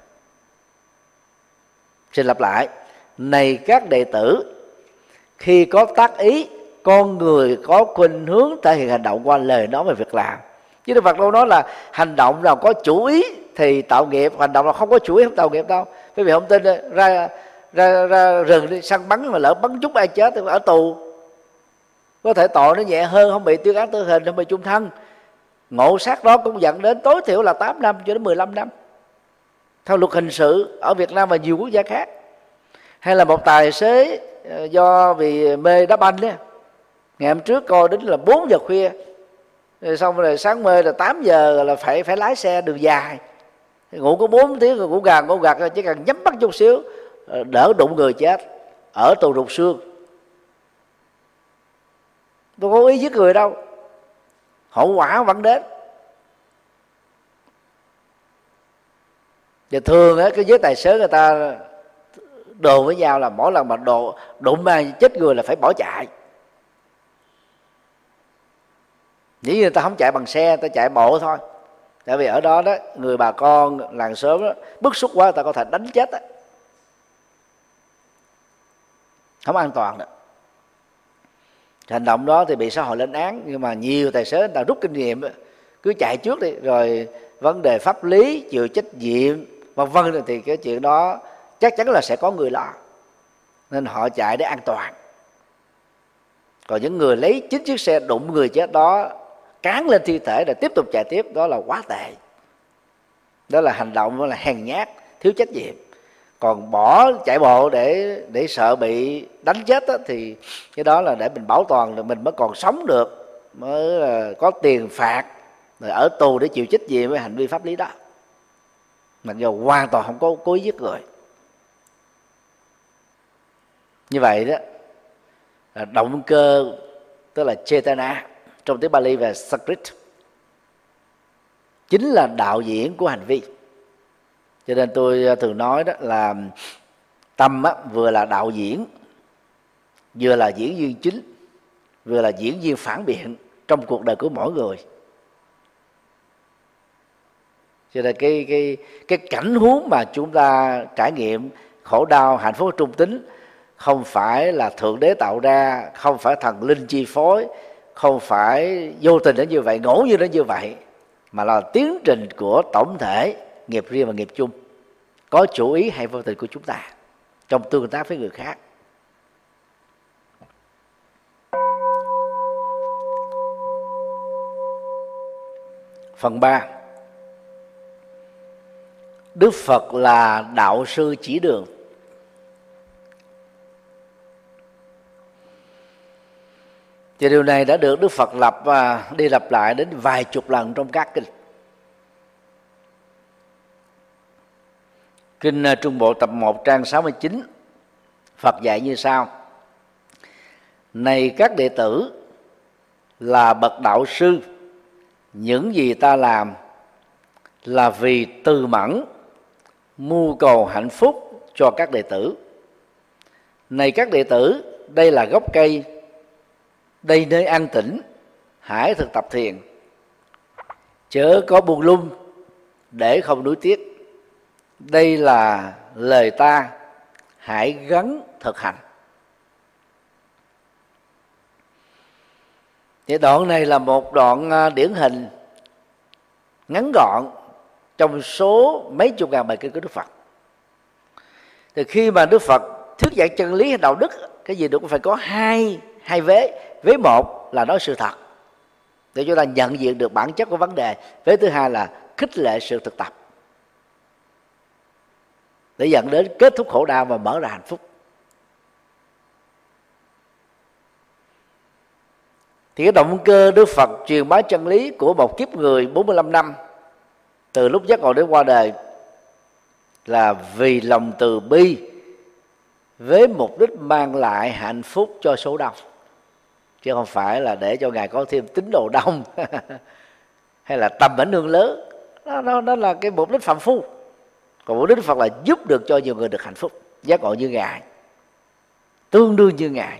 Xin lặp lại: này các đệ tử, khi có tác ý, con người có khuynh hướng thể hiện hành động qua lời nói về việc làm. Chứ Đức Phật đâu nói là hành động nào có chủ ý thì tạo nghiệp, hành động nào không có chủ ý không tạo nghiệp đâu. Quý vị không tin, ra rừng đi săn bắn mà lỡ bắn trúng ai chết thì ở tù, có thể tội nó nhẹ hơn, không bị tuyên án tử hình, không bị chung thân. Ngộ sát đó cũng dẫn đến tối thiểu là 8 năm cho đến 15 năm theo luật hình sự ở Việt Nam và nhiều quốc gia khác. Hay là một tài xế do vì mê đá banh đó, ngày hôm trước coi đến là 4 giờ khuya, rồi xong rồi sáng mê là 8 giờ là phải lái xe đường dài, ngủ có 4 tiếng rồi ngủ gật, chỉ cần nhắm mắt chút xíu đỡ đụng người chết, ở tù rụt xương. Tôi có ý giết người đâu, hậu quả vẫn đến. Và thường á, cái giới tài xế người ta đồn với nhau là mỗi lần mà đụng mà chết người là phải bỏ chạy. Dĩ nhiên người ta không chạy bằng xe, người ta chạy bộ thôi. Tại vì ở đó đó người bà con làng xóm đó, bức xúc quá người ta có thể đánh chết đó. không an toàn được. Hành động đó thì bị xã hội lên án, nhưng mà nhiều tài xế đã rút kinh nghiệm, cứ chạy trước đi, rồi vấn đề pháp lý, chịu trách nhiệm vân vân, thì cái chuyện đó chắc chắn là sẽ có người lo, nên họ chạy để an toàn. Còn những người lấy chính chiếc xe đụng người chết đó cán lên thi thể để tiếp tục chạy tiếp, đó là quá tệ. Đó là hành động, đó là hèn nhát, thiếu trách nhiệm. Còn bỏ chạy bộ để sợ bị đánh chết đó, thì cái đó là để mình bảo toàn được mình mới còn sống được, mới là có tiền phạt, rồi ở tù để chịu trách nhiệm với hành vi pháp lý đó, mặc dù hoàn toàn không có cố ý giết người. Như vậy đó là động cơ, tức là chetana trong tiếng Bali về Sanskrit, chính là đạo diễn của hành vi. Cho nên tôi thường nói đó là tâm á, vừa là đạo diễn, vừa là diễn viên chính, vừa là diễn viên phản biện trong cuộc đời của mỗi người. Cho nên cái cảnh huống mà chúng ta trải nghiệm khổ đau, hạnh phúc, trung tính không phải là thượng đế tạo ra, không phải thần linh chi phối, không phải vô tình đến như vậy, ngẫu nhiên đến như vậy, mà là tiến trình của tổng thể nghiệp riêng và nghiệp chung, có chủ ý hay vô tình của chúng ta trong tương tác với người khác. Phần 3, Đức Phật là đạo sư chỉ đường. Thì điều này đã được Đức Phật đi lặp lại đến vài chục lần trong các kinh. Kinh Trung Bộ tập 1 trang 69, Phật dạy như sau: Này các đệ tử, là bậc đạo sư, những gì ta làm là vì từ mẫn mưu cầu hạnh phúc cho các đệ tử. Này các đệ tử, đây là gốc cây, đây nơi an tĩnh, hãy thực tập thiền, chớ có buông lung để không nuối tiếc. Đây là lời ta, hãy gắng thực hành. Thì đoạn này là một đoạn điển hình ngắn gọn trong số mấy chục ngàn bài kinh của Đức Phật. Thì khi mà Đức Phật thuyết giảng chân lý hay đạo đức, cái gì cũng phải có hai vế. Vế một là nói sự thật để chúng ta nhận diện được bản chất của vấn đề. Vế thứ hai là khích lệ sự thực tập để dẫn đến kết thúc khổ đau và mở ra hạnh phúc. Thì cái động cơ Đức Phật truyền bá chân lý của một kiếp người 45 năm từ lúc giác ngộ đến qua đời là vì lòng từ bi với mục đích mang lại hạnh phúc cho số đông, chứ không phải là để cho Ngài có thêm tín đồ đông hay là tầm ảnh hưởng lớn. Đó là cái mục đích phàm phu. Còn mục đích Đức Phật là giúp được cho nhiều người được hạnh phúc, giác ngộ như Ngài, tương đương như Ngài.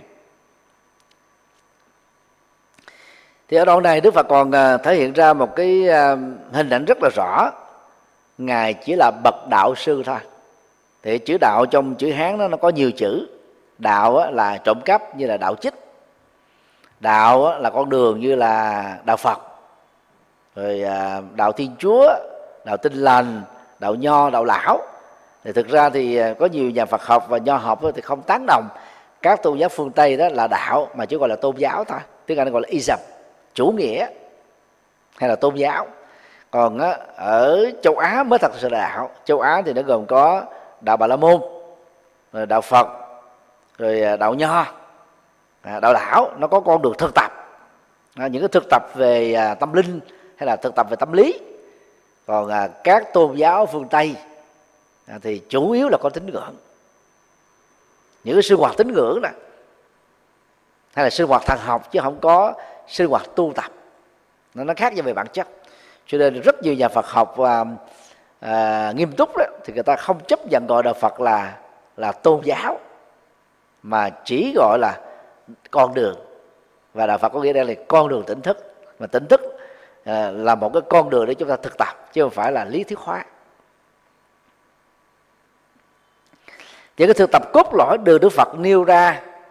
Thì ở đoạn này Đức Phật còn thể hiện ra một cái hình ảnh rất là rõ. Ngài chỉ là bậc đạo sư thôi. Thì chữ đạo trong chữ Hán nó có nhiều chữ. Đạo là trộm cắp như là đạo chích, đạo là con đường như là đạo Phật, rồi đạo Thiên Chúa, đạo Tin Lành, đạo Nho, đạo Lão. Thì thực ra thì có nhiều nhà Phật học và Nho học thì không tán đồng các tôn giáo phương Tây đó là đạo, mà chỉ gọi là tôn giáo thôi. Tiếng Anh gọi là ism, chủ nghĩa hay là tôn giáo. Còn ở châu Á mới thật sự là đạo. Châu Á thì nó gồm có đạo Bà La Môn, rồi đạo Phật, rồi đạo Nho, đạo Lão. Nó có con đường thực tập, những cái thực tập về tâm linh hay là thực tập về tâm lý. Còn các tôn giáo phương Tây thì chủ yếu là có tín ngưỡng, những cái sinh hoạt tín ngưỡng đó, hay là sinh hoạt thần học, chứ không có sinh hoạt tu tập. Nó khác nhau về bản chất. Cho nên rất nhiều nhà Phật học nghiêm túc đó, thì người ta không chấp nhận gọi đạo Phật là tôn giáo, mà chỉ gọi là con đường. Và đạo Phật có nghĩa đây là con đường tỉnh thức. Mà tỉnh thức là một cái con đường để chúng ta thực tập, chứ không phải là lý thuyết hóa. Những cái thực tập cốt lõi được Đức Phật nêu ra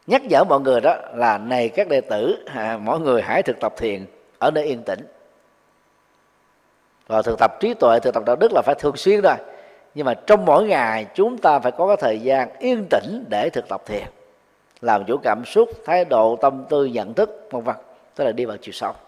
nhắc nhở mọi người đó là này các đệ tử, mỗi người hãy thực tập thiền ở nơi yên tĩnh. Và thực tập trí tuệ, thực tập đạo đức là phải thường xuyên rồi, nhưng mà trong mỗi ngày chúng ta phải có cái thời gian yên tĩnh để thực tập thiền, làm chủ cảm xúc, thái độ, tâm tư, nhận thức, vân vân, tức là đi vào chiều sâu.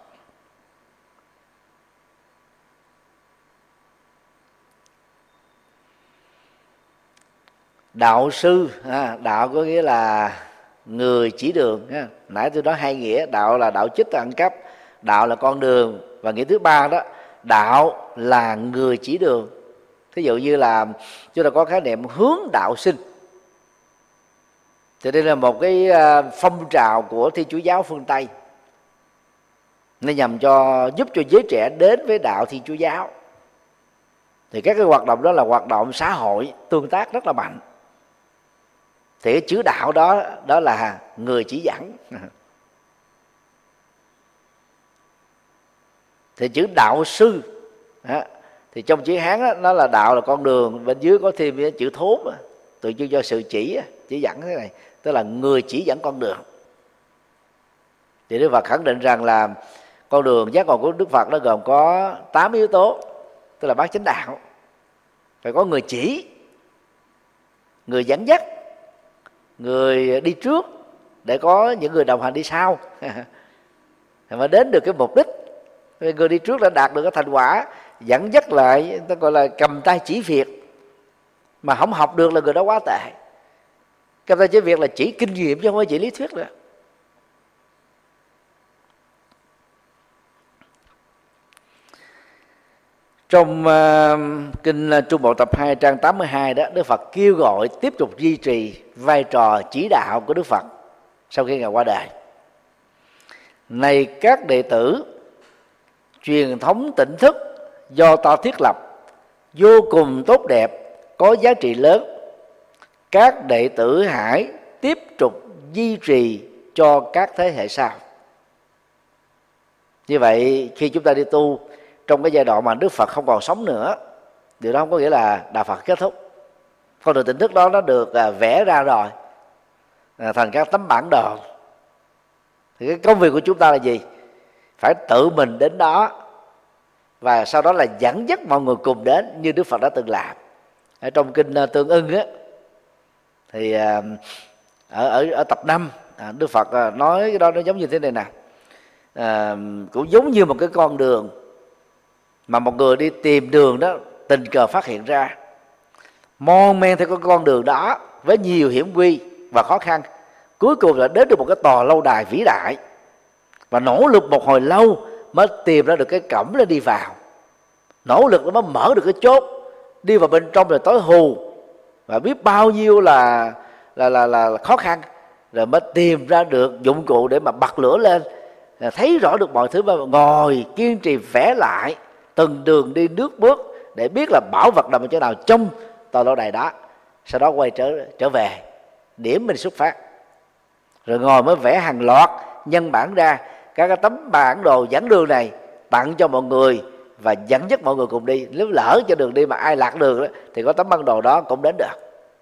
Đạo sư, đạo có nghĩa là người chỉ đường. Nãy tôi nói hai nghĩa, đạo là đạo chích ăn cắp, đạo là con đường, và nghĩa thứ ba đó, đạo là người chỉ đường. Thí dụ như là chúng ta có khái niệm hướng đạo sinh, thì đây là một cái phong trào của Thiên Chúa giáo phương Tây, nên nhằm giúp cho giới trẻ đến với đạo Thiên Chúa giáo. Thì các cái hoạt động đó là hoạt động xã hội tương tác rất là mạnh. Thì cái chữ đạo đó là người chỉ dẫn. Thì chữ đạo sư thì trong chữ Hán đó, nó là đạo là con đường, bên dưới có thêm cái chữ thốn, tượng trưng cho sự chỉ dẫn thế này, tức là người chỉ dẫn con đường. Thì Đức Phật khẳng định rằng là con đường giác ngộ của Đức Phật nó gồm có 8 yếu tố, tức là bát chánh đạo. Phải có người chỉ, người dẫn dắt, người đi trước để có những người đồng hành đi sau mà đến được cái mục đích. Người đi trước đã đạt được cái thành quả, dẫn dắt lại, ta gọi là cầm tay chỉ việc, mà không học được là người đó quá tệ. Cầm tay chỉ việc là chỉ kinh nghiệm chứ không phải chỉ lý thuyết nữa. Trong kinh Trung Bộ tập 2 trang 82 đó, Đức Phật kêu gọi tiếp tục duy trì vai trò chỉ đạo của Đức Phật sau khi Ngài qua đời. Này các đệ tử, truyền thống tỉnh thức do ta thiết lập vô cùng tốt đẹp, có giá trị lớn. Các đệ tử hãy tiếp tục duy trì cho các thế hệ sau. Như vậy khi chúng ta đi tu trong cái giai đoạn mà Đức Phật không còn sống nữa, điều đó không có nghĩa là đạo Phật kết thúc. Con đường tỉnh thức đó nó được vẽ ra rồi, thành các tấm bản đồ. Thì cái công việc của chúng ta là gì? Phải tự mình đến đó, và sau đó là dẫn dắt mọi người cùng đến như Đức Phật đã từng làm. Ở trong kinh Tương Ưng á, thì ở tập 5 Đức Phật nói cái đó nó giống như thế này nè. Cũng giống như một cái con đường mà một người đi tìm đường đó tình cờ phát hiện ra, mon men theo cái con đường đó với nhiều hiểm nguy và khó khăn, cuối cùng là đến được một cái tòa lâu đài vĩ đại, và nỗ lực một hồi lâu mới tìm ra được cái cổng để đi vào. Nỗ lực nó mới mở được cái chốt, đi vào bên trong rồi tối hù, và biết bao nhiêu là khó khăn, rồi mới tìm ra được dụng cụ để mà bật lửa lên, thấy rõ được mọi thứ, mà ngồi kiên trì vẽ lại từng đường đi nước bước để biết là bảo vật nằm ở chỗ nào trong tòa lâu đài đó. Sau đó quay trở về điểm mình xuất phát, rồi ngồi mới vẽ hàng loạt nhân bản ra các cái tấm bản đồ dẫn đường này, tặng cho mọi người và dẫn dắt mọi người cùng đi. Nếu lỡ cho đường đi mà ai lạc đường đó, thì có tấm bản đồ đó cũng đến được.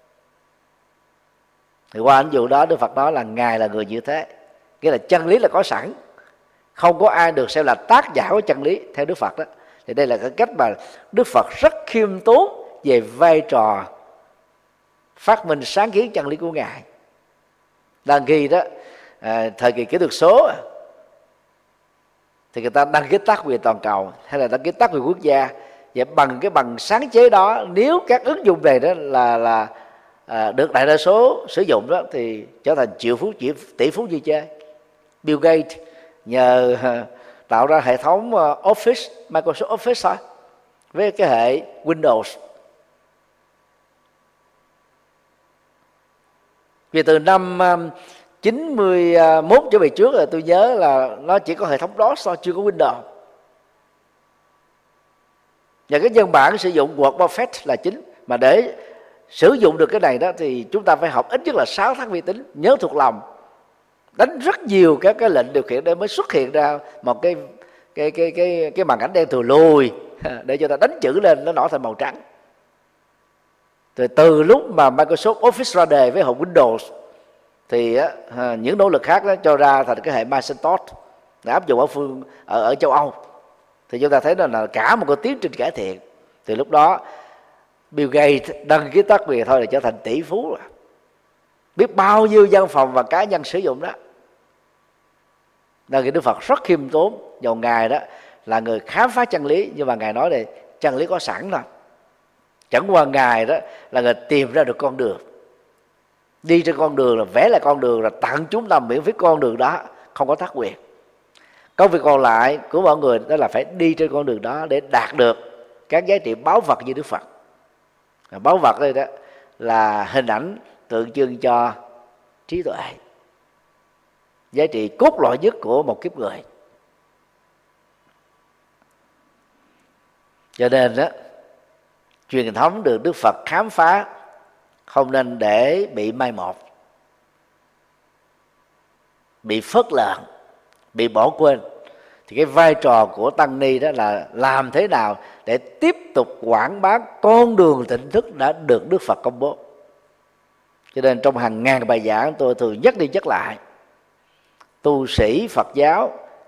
Thì qua ảnh dụ đó, Đức Phật nói là Ngài là người như thế, nghĩa là chân lý là có sẵn, không có ai được xem là tác giả của chân lý theo Đức Phật đó. Thì đây là cái cách mà Đức Phật rất khiêm tốn về vai trò phát minh sáng kiến chân lý của Ngài. Đang ghi đó, thời kỳ kỹ thuật số thì người ta đăng ký tác quyền toàn cầu hay là đăng ký tác quyền quốc gia, và bằng cái bằng sáng chế đó, nếu các ứng dụng này đó là được đại đa số sử dụng đó, thì trở thành tỷ phú như chơi. Bill Gates nhờ tạo ra hệ thống Office, Microsoft Office thôi, với cái hệ Windows. Vì từ năm 91 trở về trước là tôi nhớ là nó chỉ có hệ thống DOS thôi, chưa có Windows. Và cái nhân bản sử dụng Word Perfect là chính. Mà để sử dụng được cái này đó thì chúng ta phải học ít nhất là 6 tháng vi tính, nhớ thuộc lòng, đánh rất nhiều các cái lệnh điều khiển để mới xuất hiện ra một cái màn ảnh đen thùi lùi để cho ta đánh chữ lên nó nổi thành màu trắng. Rồi từ lúc mà Microsoft Office ra đời với hộp Windows thì những nỗ lực khác đó cho ra thành cái hệ Macintosh để áp dụng ở châu Âu, thì chúng ta thấy là cả một cái tiến trình cải thiện. Từ lúc đó Bill Gates đăng ký tác quyền thôi là trở thành tỷ phú rồi. Biết bao nhiêu văn phòng và cá nhân sử dụng đó. Nên Đức Phật rất khiêm tốn, dầu Ngài đó là người khám phá chân lý, nhưng mà Ngài nói là chân lý có sẵn rồi. Chẳng qua Ngài đó là người tìm ra được con đường. Đi trên con đường là vẽ lại con đường, là tặng chúng ta miễn phí con đường đó, không có tác quyền. Công việc còn lại của mọi người đó là phải đi trên con đường đó để đạt được các giá trị báu vật như Đức Phật. Báu vật đây đó là hình ảnh tượng trưng cho trí tuệ, giá trị cốt lõi nhất của một kiếp người. Cho nên đó, truyền thống được Đức Phật khám phá không nên để bị mai một, bị phớt lờ, bị bỏ quên. Thì cái vai trò của tăng ni đó là làm thế nào để tiếp tục quảng bá con đường tỉnh thức đã được Đức Phật công bố. Cho nên trong hàng ngàn bài giảng tôi thường nhắc đi nhắc lại, tu sĩ Phật giáo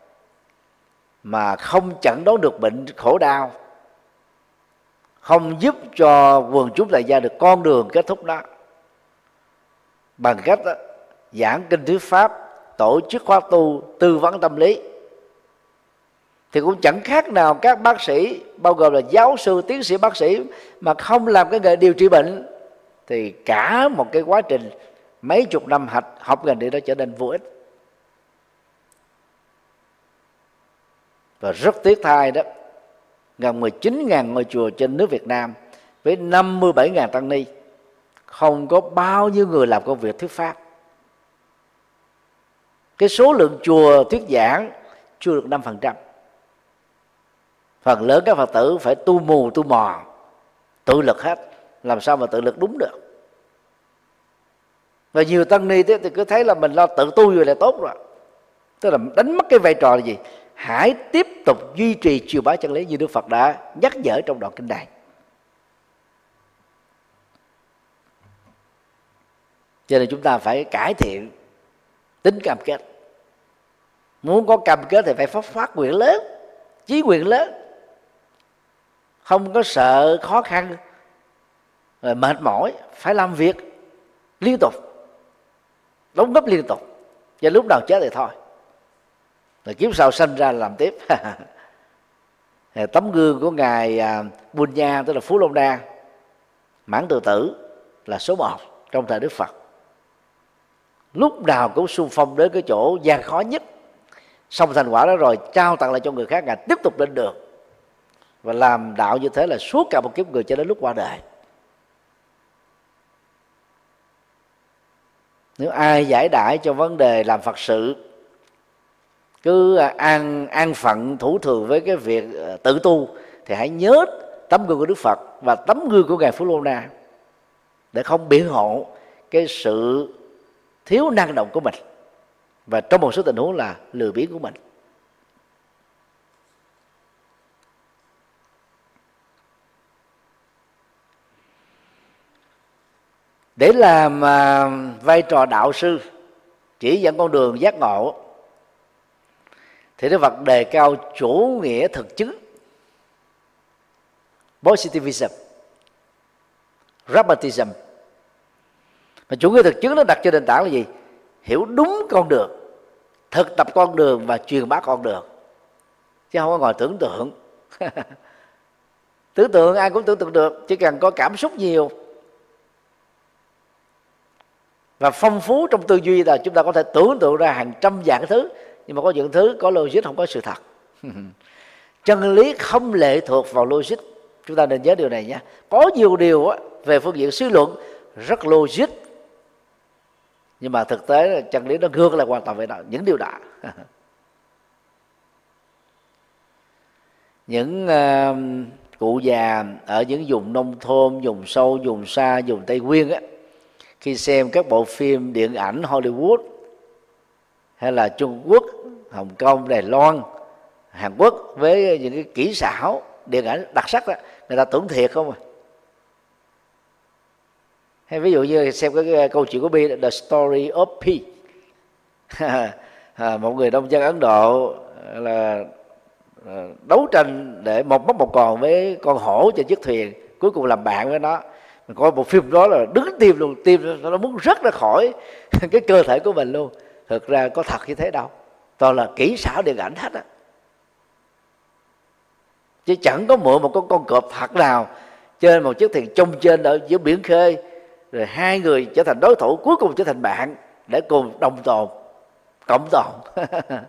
mà không chẩn đoán được bệnh khổ đau, không giúp cho quần chúng tại gia được con đường kết thúc đó bằng cách đó, giảng kinh thuyết pháp, tổ chức khóa tu, tư vấn tâm lý, thì cũng chẳng khác nào các bác sĩ, bao gồm là giáo sư, tiến sĩ, bác sĩ mà không làm cái nghề điều trị bệnh, thì cả một cái quá trình mấy chục năm học ngành đi đó trở nên vô ích. Và rất tiếc thay đó, gần 19.000 ngôi chùa trên nước Việt Nam với 57.000 tăng ni, không có bao nhiêu người làm công việc thuyết pháp. Cái số lượng chùa thuyết giảng chưa được 5%. Phần lớn các Phật tử phải tu mù tu mò, tự lực hết, làm sao mà tự lực đúng được. Và nhiều tăng ni thì cứ thấy là mình lo tự tu rồi là tốt rồi, tức là đánh mất cái vai trò là gì? Hãy tiếp tục duy trì truyền bá chân lý như Đức Phật đã nhắc nhở trong đoạn kinh này. Cho nên chúng ta phải cải thiện tính cam kết. Muốn có cam kết thì phải phát nguyện lớn, chí nguyện lớn, không có sợ khó khăn rồi mệt mỏi, phải làm việc liên tục, đóng góp liên tục, cho lúc nào chết thì thôi, rồi kiếp sau sanh ra làm tiếp. Tấm gương của ngài Bunya, tức là Phú Long Đa, Mãn Từ Tử, là số 1 trong thời Đức Phật. Lúc nào cũng xung phong đến cái chỗ gian khó nhất, xong thành quả đó rồi trao tặng lại cho người khác, ngài tiếp tục lên đường và làm đạo như thế là suốt cả một kiếp người cho đến lúc qua đời. Nếu ai giải đãi cho vấn đề làm Phật sự, cứ an phận thủ thường với cái việc tự tu, thì hãy nhớ tấm gương của Đức Phật và tấm gương của ngài Phú Lô Na để không biện hộ cái sự thiếu năng động của mình, và trong một số tình huống là lười biếng của mình. Để làm vai trò đạo sư chỉ dẫn con đường giác ngộ, thì Đức Phật đề cao chủ nghĩa thực chứng, positivism, pragmatism. Mà chủ nghĩa thực chứng nó đặt trên nền tảng là gì? Hiểu đúng con đường, thực tập con đường và truyền bá con đường, chứ không có ngồi tưởng tượng. Tưởng tượng ai cũng tưởng tượng được, chỉ cần có cảm xúc nhiều và phong phú trong tư duy là chúng ta có thể tưởng tượng ra hàng trăm vạn thứ. Nhưng mà có những thứ có logic, không có sự thật. Chân lý không lệ thuộc vào logic, chúng ta nên nhớ điều này nha. Có nhiều điều về phương diện suy luận rất logic, nhưng mà thực tế là chân lý nó ngược lại hoàn toàn về đó, những điều đó. Những cụ già ở những vùng nông thôn, vùng sâu, vùng xa, vùng Tây Nguyên á, khi xem các bộ phim điện ảnh Hollywood hay là Trung Quốc, Hồng Kông, Đài Loan, Hàn Quốc với những cái kỹ xảo điện ảnh đặc sắc đó, người ta tưởng thiệt không à. Hay ví dụ như xem cái câu chuyện của Pi, The Story of Pi. Một người nông dân Ấn Độ là đấu tranh để một mất một còn với con hổ trên chiếc thuyền, cuối cùng làm bạn với nó. Mình coi một phim đó là đứng tim luôn, tim nó muốn rớt ra khỏi cái cơ thể của mình luôn. Thực ra có thật như thế đâu, toàn là kỹ xảo điện ảnh hết á, chứ chẳng có mượn một con cọp thật nào trên một chiếc thuyền trông trên ở giữa biển khơi, rồi hai người trở thành đối thủ, cuối cùng trở thành bạn để cùng đồng tồn, cộng tồn.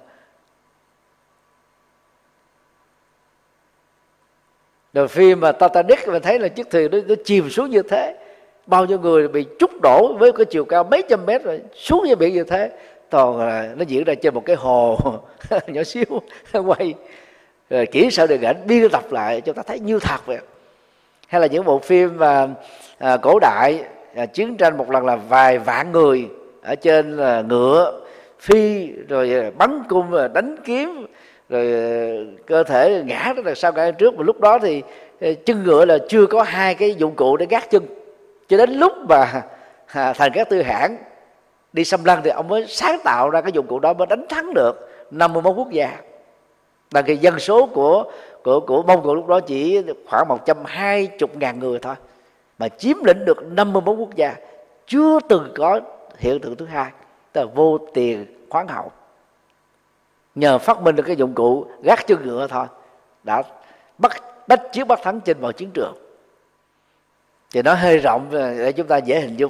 Rồi phim mà Titanic mình thấy là chiếc thuyền nó chìm xuống như thế, bao nhiêu người bị trút đổ với cái chiều cao mấy trăm mét rồi xuống dưới biển như thế, toàn là nó diễn ra trên một cái hồ nhỏ xíu quay, rồi kỹ xảo điện ảnh biên tập lại cho ta thấy như thật vậy. Hay là những bộ phim mà cổ đại chiến tranh một lần là vài vạn người ở trên ngựa phi, rồi bắn cung, rồi đánh kiếm, rồi cơ thể ngã đó là sau cả trước. Mà lúc đó thì chân ngựa là chưa có hai cái dụng cụ để gác chân, cho đến lúc mà Thành Cát Tư Hãn đi xâm lăng thì ông mới sáng tạo ra cái dụng cụ đó, mới đánh thắng được 51 quốc gia. Là cái dân số của Mông Cổ lúc đó chỉ khoảng 120.000 người thôi, mà chiếm lĩnh được 51 quốc gia, chưa từng có hiện tượng thứ hai, tức là vô tiền khoáng hậu. Nhờ phát minh được cái dụng cụ gác chân ngựa thôi đã bách chiến bắt thắng trên mọi chiến trường. Thì nó hơi rộng để chúng ta dễ hình dung.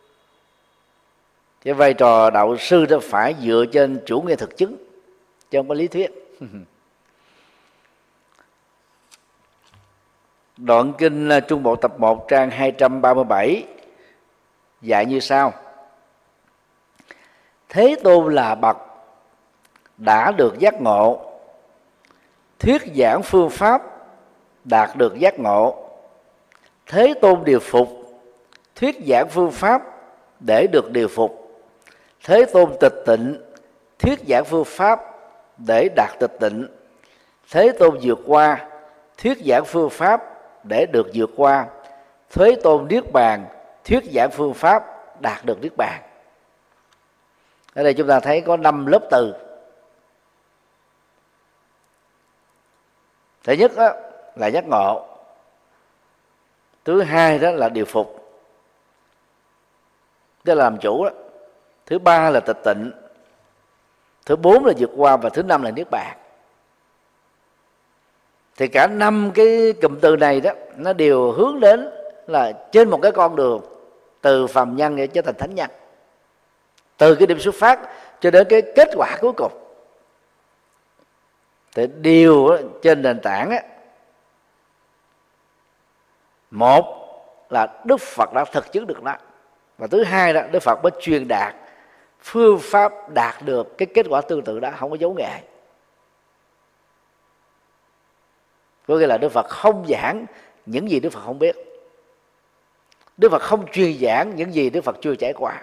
Cái vai trò đạo sư đó phải dựa trên chủ nghĩa thực chứng, chứ không có lý thuyết. Đoạn kinh Trung Bộ tập 1 trang 237 dạy như sau: Thế Tôn là bậc đã được giác ngộ, thuyết giảng phương pháp đạt được giác ngộ. Thế Tôn điều phục, thuyết giảng phương pháp để được điều phục. Thế Tôn tịch tịnh, thuyết giảng phương pháp để đạt tịch tịnh. Thế Tôn vượt qua, thuyết giảng phương pháp để được vượt qua. Thế Tôn niết bàn, thuyết giảng phương pháp đạt được niết bàn. Ở đây chúng ta thấy có 5 lớp từ. Thứ nhất đó là giác ngộ, thứ hai đó là điều phục, tức là làm chủ đó, thứ ba là tịch tịnh, thứ bốn là vượt qua, và thứ năm là niết bàn. Thì cả 5 cái cụm từ này đó nó đều hướng đến là trên một cái con đường từ phàm nhân để trở thành thánh nhân, từ cái điểm xuất phát cho đến cái kết quả cuối cùng. Thì điều trên nền tảng á, một là Đức Phật đã thực chứng được nó, và thứ hai là Đức Phật mới truyền đạt phương pháp đạt được cái kết quả tương tự đó, không có giấu nghề. Có nghĩa là Đức Phật không giảng những gì Đức Phật không biết, Đức Phật không truyền giảng những gì Đức Phật chưa trải qua.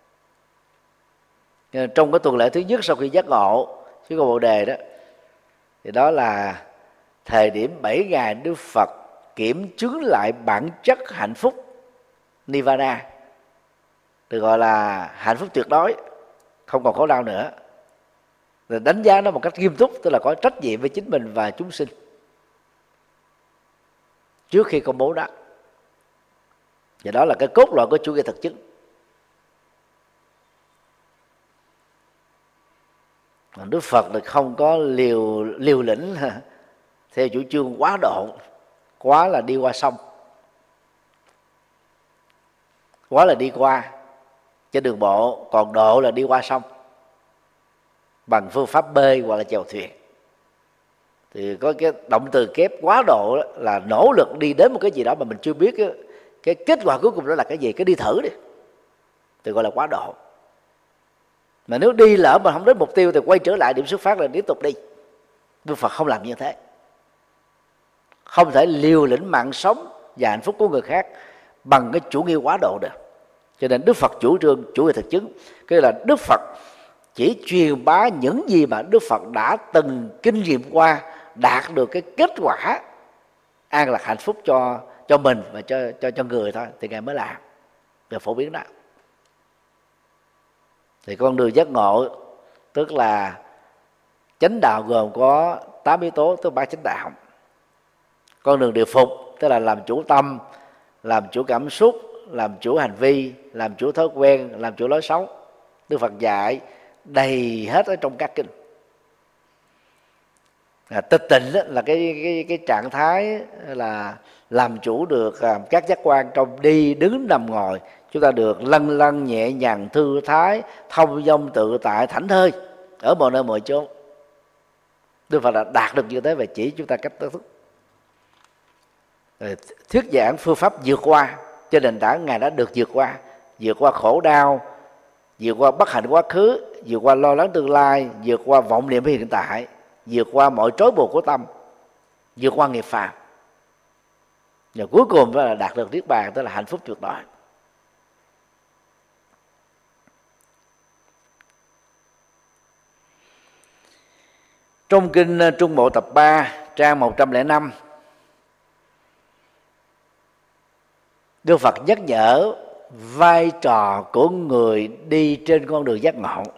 Trong cái tuần lễ thứ nhất sau khi giác ngộ chứ Bồ Đề đó, thì đó là thời điểm 7 ngày Đức Phật kiểm chứng lại bản chất hạnh phúc Nirvana, được gọi là hạnh phúc tuyệt đối, không còn khổ đau nữa, rồi đánh giá nó một cách nghiêm túc, tức là có trách nhiệm với chính mình và chúng sinh trước khi công bố đó. Và đó là cái cốt lõi của chủ nghĩa thực chứng. Đức Phật thì không có liều lĩnh theo chủ trương quá độ. Quá là đi qua sông, quá là đi qua trên đường bộ, còn độ là đi qua sông bằng phương pháp bơi hoặc là chèo thuyền. Thì có cái động từ kép quá độ là nỗ lực đi đến một cái gì đó mà mình chưa biết cái kết quả cuối cùng đó là cái gì, cái đi thử đi, thì gọi là quá độ. Mà nếu đi lỡ mà không đến mục tiêu thì quay trở lại điểm xuất phát là tiếp tục đi. Đức Phật không làm như thế, không thể liều lĩnh mạng sống và hạnh phúc của người khác bằng cái chủ nghĩa quá độ được. Cho nên Đức Phật chủ trương chủ nghĩa thực chứng, cái là Đức Phật chỉ truyền bá những gì mà Đức Phật đã từng kinh nghiệm qua, đạt được cái kết quả an lạc hạnh phúc cho mình và cho người thôi, thì Ngài mới làm. và phổ biến đó. Thì con đường giác ngộ tức là chánh đạo gồm có 8 yếu tố, tức 3 chánh đạo. Con đường địa phục tức là làm chủ tâm, làm chủ cảm xúc, làm chủ hành vi, làm chủ thói quen, làm chủ lối sống. Đức Phật dạy đầy hết ở trong các kinh. Tịch tịnh là cái trạng thái là làm chủ được các giác quan trong đi đứng nằm ngồi. Chúng ta được lân lân nhẹ nhàng thư thái, thông dong tự tại, thảnh thơi ở mọi nơi mọi chỗ. Đức Phật đã đạt được như thế và chỉ chúng ta cách thức. Thuyết giảng phương pháp vượt qua, trên nền tảng Ngài đã được vượt qua khổ đau, vượt qua bất hạnh quá khứ, vượt qua lo lắng tương lai, vượt qua vọng niệm hiện tại, vượt qua mọi trói buộc của tâm, vượt qua nghiệp phàm, và cuối cùng đó là đạt được niết bàn, tức là hạnh phúc tuyệt đối. Trong kinh Trung Bộ tập 3 trang 105, Đức Phật nhắc nhở vai trò của người đi trên con đường giác ngộ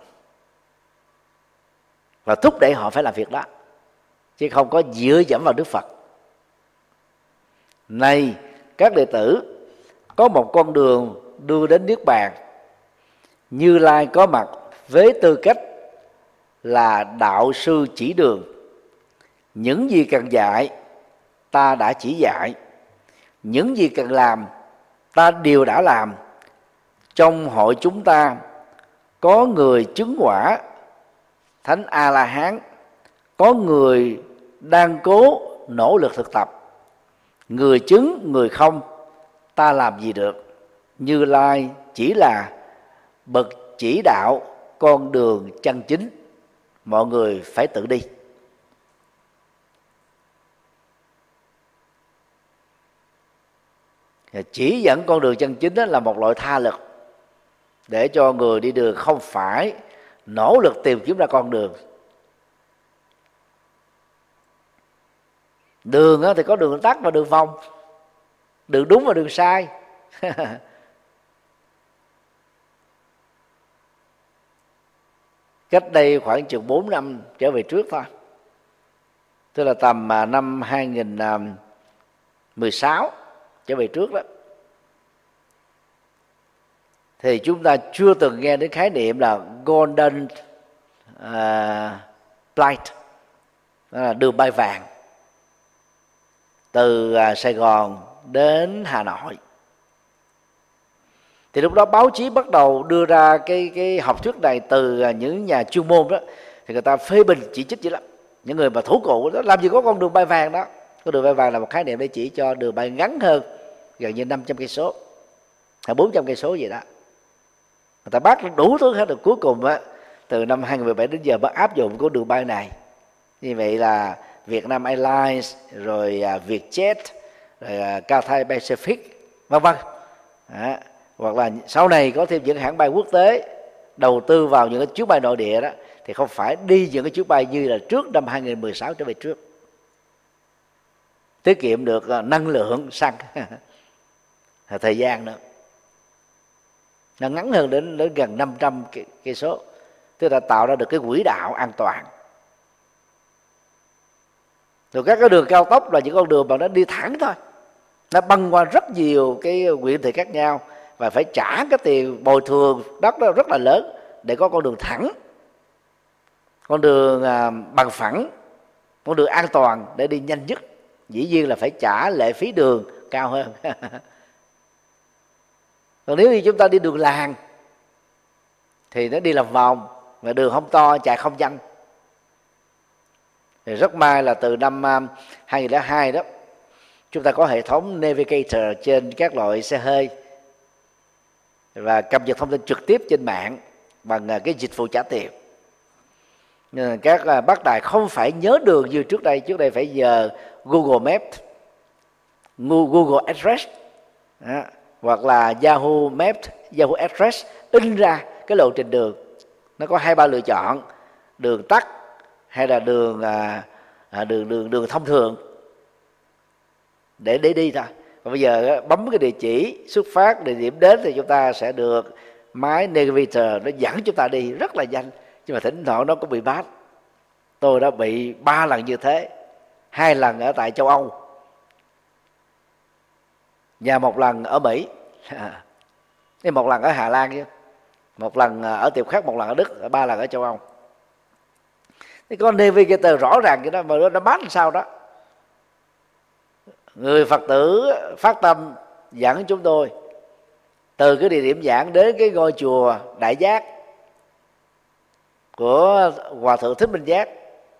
và thúc đẩy họ phải làm việc đó, chứ không có dựa dẫm vào Đức Phật. Này các đệ tử, có một con đường đưa đến niết bàn. Như Lai có mặt với tư cách là đạo sư chỉ đường. Những gì cần dạy ta đã chỉ dạy, những gì cần làm ta đều đã làm. Trong hội chúng ta có người chứng quả Thánh A-la-hán, có người đang cố nỗ lực thực tập. Người chứng, người không, ta làm gì được. Như Lai chỉ là bậc chỉ đạo con đường chân chính, mọi người phải tự đi. Chỉ dẫn con đường chân chính đó là một loại tha lực, để cho người đi đường không phải nỗ lực tìm kiếm ra con đường. Đường thì có đường tắt và đường vòng, đường đúng và đường sai. Cách đây khoảng chừng 4 năm trở về trước thôi, tức là tầm năm 2016 trở về trước đó, thì chúng ta chưa từng nghe đến khái niệm là Golden Flight, đó là đường bay vàng từ Sài Gòn đến Hà Nội. Thì lúc đó báo chí bắt đầu đưa ra cái học thuyết này từ những nhà chuyên môn đó, thì người ta phê bình chỉ trích dữ lắm. Những người mà thủ cụ đó, làm gì có con đường bay vàng đó. Con đường bay vàng là một khái niệm để chỉ cho đường bay ngắn hơn, gần như 500 cây số hay 400 cây số gì đó. Người ta bác đủ thứ hết, được cuối cùng á, từ năm 2017 đến giờ mới áp dụng con đường bay này. Như vậy là Vietnam Airlines, rồi Vietjet, rồi Cathay Pacific, vân vân. Hoặc là sau này có thêm những hãng bay quốc tế đầu tư vào những cái chuyến bay nội địa đó, thì không phải đi những cái chuyến bay như là trước năm 2016 trở về trước, tiết kiệm được năng lượng xăng thời gian nữa, nó ngắn hơn đến gần 500 cây số, tức là tạo ra được cái quỹ đạo an toàn. Rồi các cái đường cao tốc là những con đường mà nó đi thẳng thôi, nó băng qua rất nhiều cái huyện thị khác nhau, và phải trả cái tiền bồi thường đất đó rất là lớn để có con đường thẳng, con đường bằng phẳng, con đường an toàn để đi nhanh nhất. Dĩ nhiên là phải trả lệ phí đường cao hơn. Còn nếu như chúng ta đi đường làng thì nó đi làm vòng, và đường không to, chạy không nhanh. Thì rất may là từ năm 2002 đó, chúng ta có hệ thống Navigator trên các loại xe hơi và cập nhật thông tin trực tiếp trên mạng bằng cái dịch vụ trả tiền. Nên các bác tài không phải nhớ đường như trước đây. Trước đây phải nhờ Google Maps, Google Address đó, hoặc là Yahoo Maps, Yahoo Address in ra cái lộ trình đường. Nó có 2-3 lựa chọn: đường tắt hay là đường thông thường để đi thôi. Còn bây giờ bấm cái địa chỉ xuất phát, địa điểm đến thì chúng ta sẽ được máy navigator nó dẫn chúng ta đi rất là nhanh. Nhưng mà thỉnh thoảng nó cũng bị bát. Tôi đã bị 3 lần như thế, 2 lần ở tại châu Âu và 1 lần ở Mỹ. Thế 1 lần ở Hà Lan chứ, 1 lần ở tiệm khác, 1 lần ở Đức, 3 lần ở châu Âu. Thế con navigator rõ ràng cái đó mà nó bát làm sao đó. Người Phật tử phát tâm dẫn chúng tôi từ cái địa điểm giảng đến cái ngôi chùa Đại Giác của Hòa Thượng Thích Minh Giác.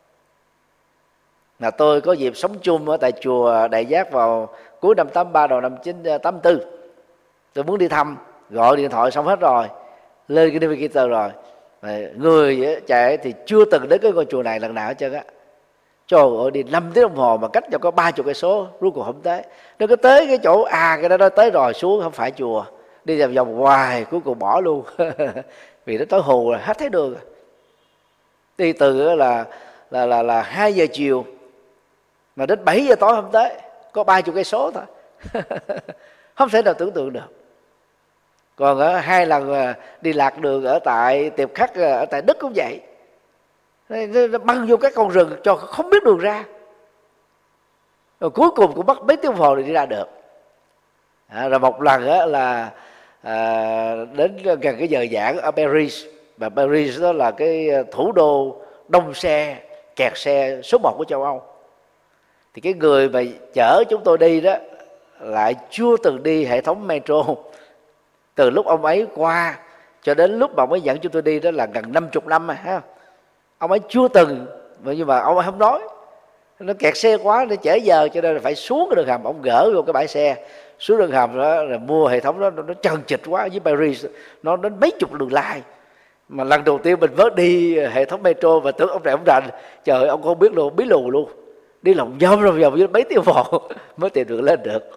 Là tôi có dịp sống chung ở tại chùa Đại Giác vào cuối năm 83 đầu năm 84. Tôi muốn đi thăm, gọi điện thoại xong hết rồi, lên cái navigator rồi. Người chạy thì chưa từng đến cái ngôi chùa này lần nào hết trơn á. Trời ơi, đi 5 tiếng đồng hồ mà cách cho có 30 cây số, rốt cuộc không tới. Nó cứ tới cái chỗ cái đó tới rồi, xuống không phải chùa, đi vòng vòng hoài, cuối cùng bỏ luôn. Vì nó tối hù rồi, hết thấy đường. Đi từ là 2 giờ chiều mà đến 7 giờ tối không tới, có 30 cây số thôi. Không thể nào tưởng tượng được. Còn 2 lần đi lạc đường ở tại tiệp khắc ở tại Đức cũng vậy. Nó băng vô các con rừng cho không biết đường ra, rồi cuối cùng cũng mất mấy tiếng đồng hồ để đi ra được. Rồi 1 lần là đến gần cái giờ giảng ở Paris, và Paris đó là cái thủ đô đông xe, kẹt xe số 1 của châu Âu. Thì cái người mà chở chúng tôi đi đó lại chưa từng đi hệ thống metro. Từ lúc ông ấy qua cho đến lúc mà ông ấy dẫn chúng tôi đi đó là gần 50 năm mà ha. Ông ấy chưa từng, nhưng mà ông ấy không nói, nó kẹt xe quá để trễ giờ, cho nên là phải xuống cái đường hầm. Ông gỡ vô cái bãi xe, xuống đường hầm đó rồi mua hệ thống đó, nó chằng chịt quá. Với Paris nó đến mấy chục đường lai, mà lần đầu tiên mình mới đi hệ thống metro và tưởng ông này ông rành. Trời ơi, ông không biết luôn, bí lù luôn, đi lòng vòng với mấy tiếng hồ mới tìm được lên được.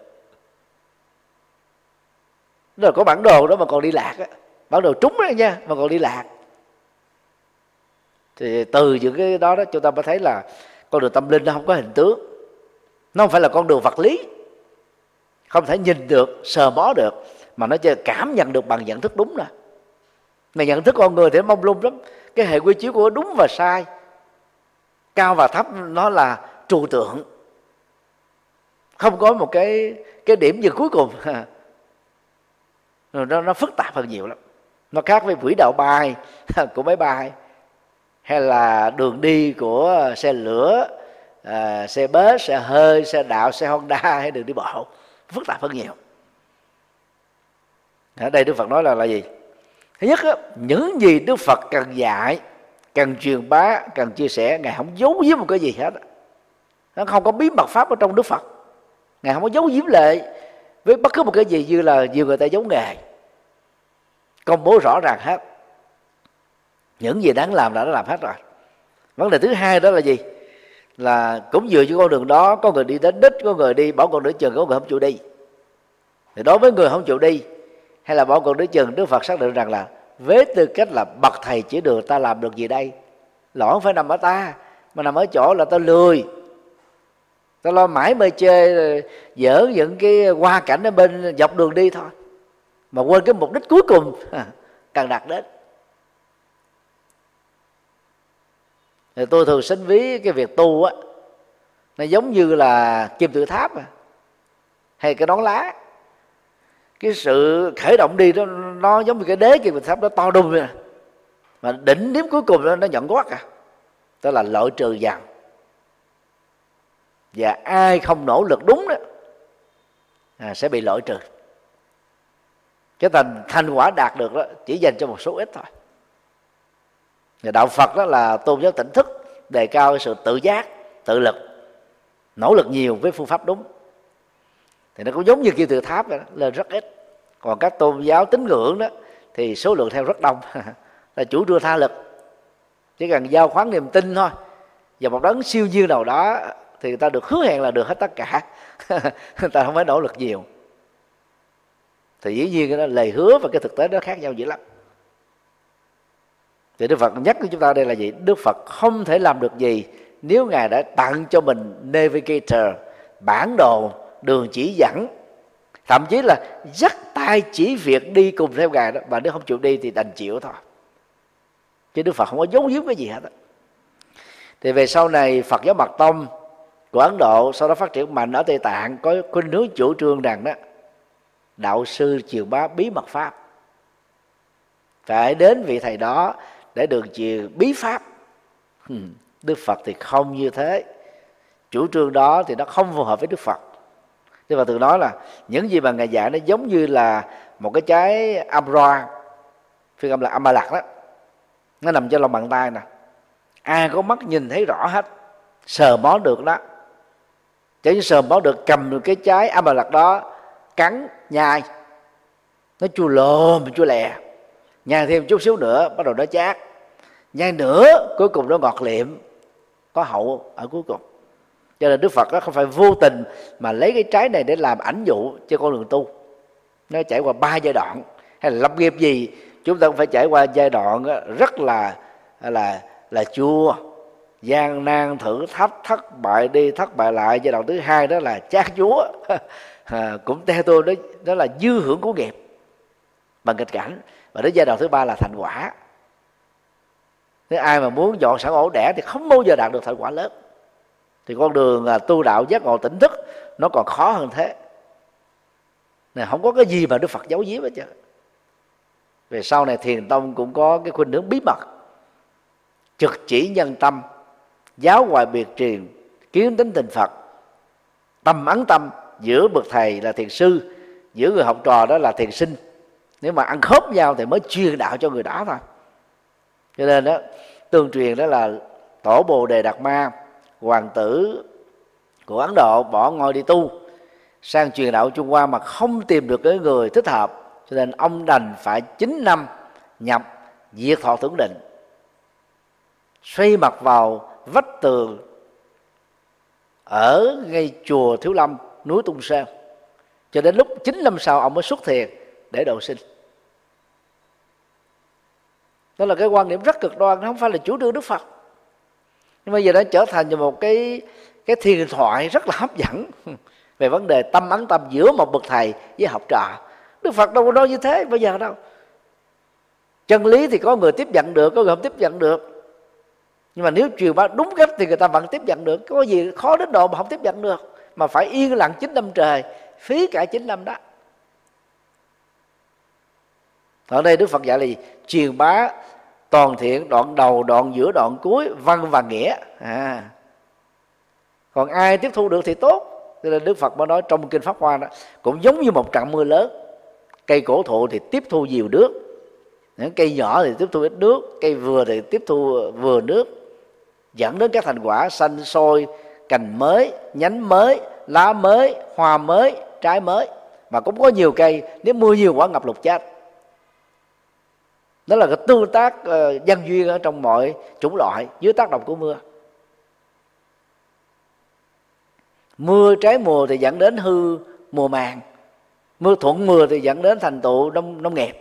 Nó là có bản đồ đó mà còn đi lạc á, bản đồ trúng đó nha, mà còn đi lạc. Thì từ những cái đó chúng ta mới thấy là con đường tâm linh nó không có hình tướng, nó không phải là con đường vật lý, không thể nhìn được, sờ mó được, mà nó chỉ cảm nhận được bằng nhận thức đúng nè. Mà nhận thức con người thì mông lung lắm, cái hệ quy chiếu của đúng và sai, cao và thấp, nó là trừu tượng, không có một cái điểm dừng cuối cùng. Nó phức tạp hơn nhiều lắm. Nó khác với quỹ đạo bay của máy bay, hay là đường đi của xe lửa, xe bus, xe hơi, xe đạo, xe Honda hay đường đi bộ, phức tạp hơn nhiều. Ở đây Đức Phật nói là gì? Thứ nhất, những gì Đức Phật cần dạy, cần truyền bá, cần chia sẻ, Ngài không giấu giếm một cái gì hết. Nó không có bí mật pháp ở trong Đức Phật. Ngài không có giấu giếm lệ với bất cứ một cái gì như là nhiều người ta giấu nghề. Công bố rõ ràng hết. Những gì đáng làm là đã làm hết rồi. Vấn đề thứ hai đó là gì? Là cũng dựa trên con đường đó, có người đi đến đích, có người đi bỏ con nửa chừng, có người không chịu đi. Thì đối với người không chịu đi hay là bỏ con nửa chừng, Đức Phật xác định rằng là với tư cách là bậc thầy chỉ đường, ta làm được gì đây? Lỗi không phải nằm ở ta, mà nằm ở chỗ là ta lười, ta lo mãi mê chơi, dở những cái hoa cảnh ở bên dọc đường đi thôi, mà quên cái mục đích cuối cùng cần đạt đến. Thì tôi thường sinh ví cái việc tu á, nó giống như là kim tự tháp hay cái nón lá. Cái sự khởi động đi đó, nó giống như cái đế kim tự tháp, nó to đùng rồi, mà đỉnh điểm cuối cùng nó nhận quát tức là loại trừ dần. Và ai không nỗ lực đúng đó sẽ bị loại trừ. Cái thành quả đạt được đó chỉ dành cho một số ít thôi. Và đạo Phật đó là tôn giáo tỉnh thức, đề cao sự tự giác, tự lực, nỗ lực nhiều với phương pháp đúng. Thì nó cũng giống như kim tự tháp đó, lên rất ít. Còn các tôn giáo tín ngưỡng đó thì số lượng theo rất đông. Là chủ trương tha lực, chỉ cần giao khoán niềm tin thôi, và một đấng siêu nhiên nào đó thì người ta được hứa hẹn là được hết tất cả. Người ta không phải nỗ lực nhiều. Thì dĩ nhiên cái lời hứa và cái thực tế nó khác nhau dữ lắm. Thì Đức Phật nhắc với chúng ta đây là gì? Đức Phật không thể làm được gì nếu Ngài đã tặng cho mình navigator, bản đồ, đường chỉ dẫn, thậm chí là dắt tay chỉ việc đi cùng theo Ngài đó, mà nếu không chịu đi thì đành chịu thôi, chứ Đức Phật không có giấu giếm cái gì hết đó. Thì về sau này Phật giáo Mật Tông của Ấn Độ sau đó phát triển mạnh ở Tây Tạng, có khuynh hướng chủ trương rằng đó đạo sư truyền bá bí mật pháp, phải đến vị thầy đó để được truyền bí pháp. Đức Phật thì không như thế, chủ trương đó thì nó không phù hợp với Đức Phật. Đức Phật thường nói là những gì mà Ngài dạy nó giống như là một cái trái amroa, phiên âm là Amalak đó, nó nằm trên lòng bàn tay nè, ai có mắt nhìn thấy rõ hết, sờ mó được đó. Chỉ sờ mó được, cầm được cái trái Amalak đó, cắn nhai, nó chua lồm chua lè, nhai thêm chút xíu nữa bắt đầu nó chát, nhai nữa cuối cùng nó ngọt liệm, có hậu ở cuối cùng. Cho nên Đức Phật đó không phải vô tình mà lấy cái trái này để làm ảnh dụ cho con đường tu. Nó trải qua 3 giai đoạn, hay là lập nghiệp gì chúng ta cũng phải trải qua giai đoạn rất là chua, gian nan, thử thách, thất bại đi thất bại lại. Giai đoạn thứ hai đó là chát chúa cũng theo tôi đó là dư hưởng của nghiệp bằng nghịch cảnh. Và đến giai đoạn thứ ba là thành quả. Nếu ai mà muốn dọn sẵn ổ đẻ thì không bao giờ đạt được thành quả lớn. Thì con đường tu đạo giác ngộ tỉnh thức nó còn khó hơn thế. Này, không có cái gì mà Đức Phật giấu giếm hết chứ. Về sau này Thiền Tông cũng có cái khuynh hướng bí mật, trực chỉ nhân tâm, giáo hoài biệt truyền, kiến tính tình Phật, tâm ấn tâm, giữa bậc thầy là thiền sư, giữa người học trò đó là thiền sinh. Nếu mà ăn khớp nhau thì mới truyền đạo cho người đó thôi. Cho nên đó, tương truyền đó là Tổ Bồ Đề Đạt Ma, hoàng tử của Ấn Độ, bỏ ngôi đi tu sang truyền đạo Trung Hoa mà không tìm được cái người thích hợp, cho nên ông đành phải 9 năm nhập Diệt Thọ Tưởng Định, xoay mặt vào vách tường ở ngay chùa Thiếu Lâm, núi Tung Sơn, cho đến lúc 9 năm sau ông mới xuất thiền để độ sinh. Đó là cái quan điểm rất cực đoan, nó không phải là chủ trương Đức Phật, nhưng bây giờ nó trở thành một cái thiền thoại rất là hấp dẫn về vấn đề tâm ấn tâm giữa một bậc thầy với học trò. Đức Phật đâu có nói như thế bây giờ đâu. Chân lý thì có người tiếp nhận được, có người không tiếp nhận được, nhưng mà nếu truyền bá đúng cách thì người ta vẫn tiếp nhận được. Có gì khó đến độ mà không tiếp nhận được, mà phải yên lặng 9 năm trời, phí cả 9 năm đó. Ở đây Đức Phật dạy là gì? Truyền bá toàn thiện, đoạn đầu, đoạn giữa, đoạn cuối, văn và nghĩa. Còn ai tiếp thu được thì tốt. Cho nên Đức Phật mới nói trong Kinh Pháp Hoa đó, cũng giống như một trận mưa lớn, cây cổ thụ thì tiếp thu nhiều nước, những cây nhỏ thì tiếp thu ít nước, cây vừa thì tiếp thu vừa nước, dẫn đến các thành quả xanh sôi, cành mới, nhánh mới, lá mới, hoa mới, trái mới. Mà cũng có nhiều cây nếu mưa nhiều quá ngập lụt chết. Đó là cái tương tác nhân duyên ở trong mọi chủng loại dưới tác động của mưa. Mưa trái mùa thì dẫn đến hư mùa màng, mưa thuận mùa thì dẫn đến thành tựu nông nghiệp.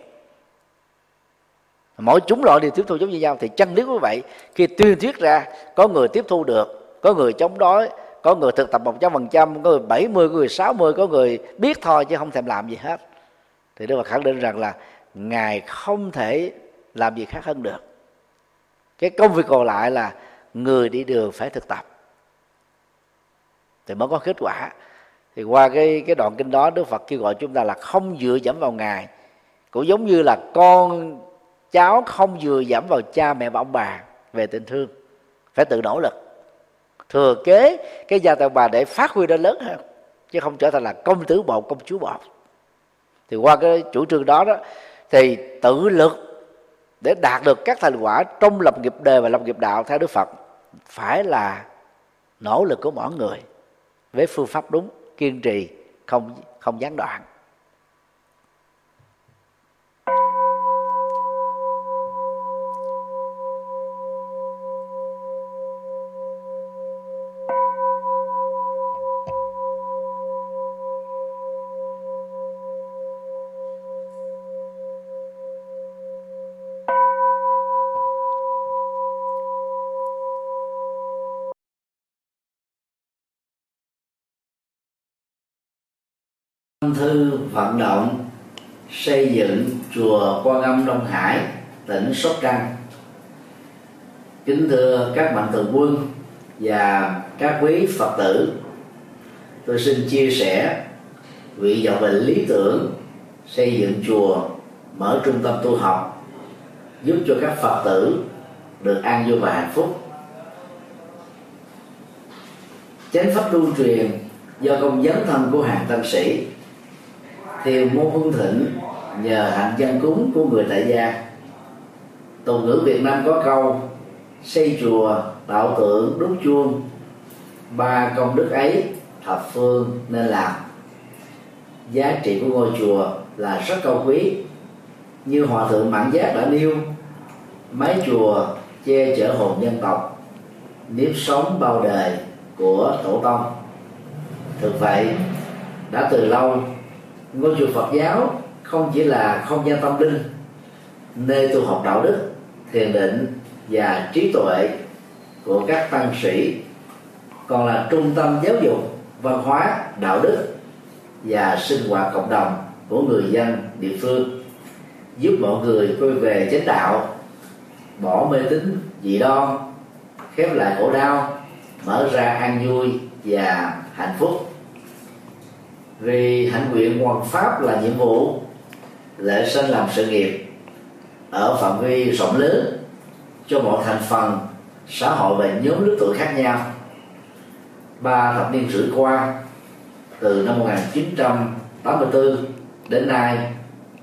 Mỗi chủng loại đều tiếp thu giống như nhau. Thì chân lý như vậy, khi tuyên thuyết ra, có người tiếp thu được, có người chống đối, có người thực tập 100%, có người 70, có người 60, có người biết thôi chứ không thèm làm gì hết. Thì Đức Phật khẳng định rằng là Ngài không thể làm gì khác hơn được. Cái công việc còn lại là người đi đường phải thực tập thì mới có kết quả. Thì qua cái đoạn kinh đó, Đức Phật kêu gọi chúng ta là không dựa dẫm vào Ngài, cũng giống như là con cháu không dựa dẫm vào cha mẹ và ông bà về tình thương, phải tự nỗ lực thừa kế cái gia tài bà để phát huy ra lớn hơn, chứ không trở thành là công tử bột, công chúa bột. Thì qua cái chủ trương đó thì tự lực để đạt được các thành quả trong lập nghiệp đời và lập nghiệp đạo theo Đức Phật phải là nỗ lực của mỗi người với phương pháp đúng, kiên trì, không gián đoạn. thư vận động xây dựng chùa Quan Âm Đông Hải, tỉnh Sóc Trăng. Kính thưa các mạnh thường quân và các quý Phật tử, tôi xin chia sẻ nguyện vọng về lý tưởng xây dựng chùa, mở trung tâm tu học, giúp cho các Phật tử được an vui và hạnh phúc. Chánh pháp lưu truyền do công dấn thân của hàng tăng sĩ, thiền môn hưng thịnh nhờ hạnh dân cúng của người tại gia. Tục ngữ Việt Nam có câu: xây chùa, tạo tượng, đúc chuông, ba công đức ấy thập phương nên làm. Giá trị của ngôi chùa là rất cao quý. Như Hòa thượng Mạn Giác đã nêu, mái chùa che chở hồn dân tộc, nếp sống bao đời của tổ tông. Thực vậy, đã từ lâu, ngôi chùa Phật giáo không chỉ là không gian tâm linh, nơi tu học đạo đức, thiền định và trí tuệ của các tăng sĩ, còn là trung tâm giáo dục, văn hóa, đạo đức và sinh hoạt cộng đồng của người dân địa phương, giúp mọi người quay về chánh đạo, bỏ mê tín dị đoan, khép lại khổ đau, mở ra an vui và hạnh phúc. Vì hạnh nguyện hoằng pháp là nhiệm vụ, lễ sinh làm sự nghiệp ở phạm vi rộng lớn cho mọi thành phần xã hội và nhóm lứa tuổi khác nhau. 3 thập niên rưỡi qua, từ năm 1984 đến nay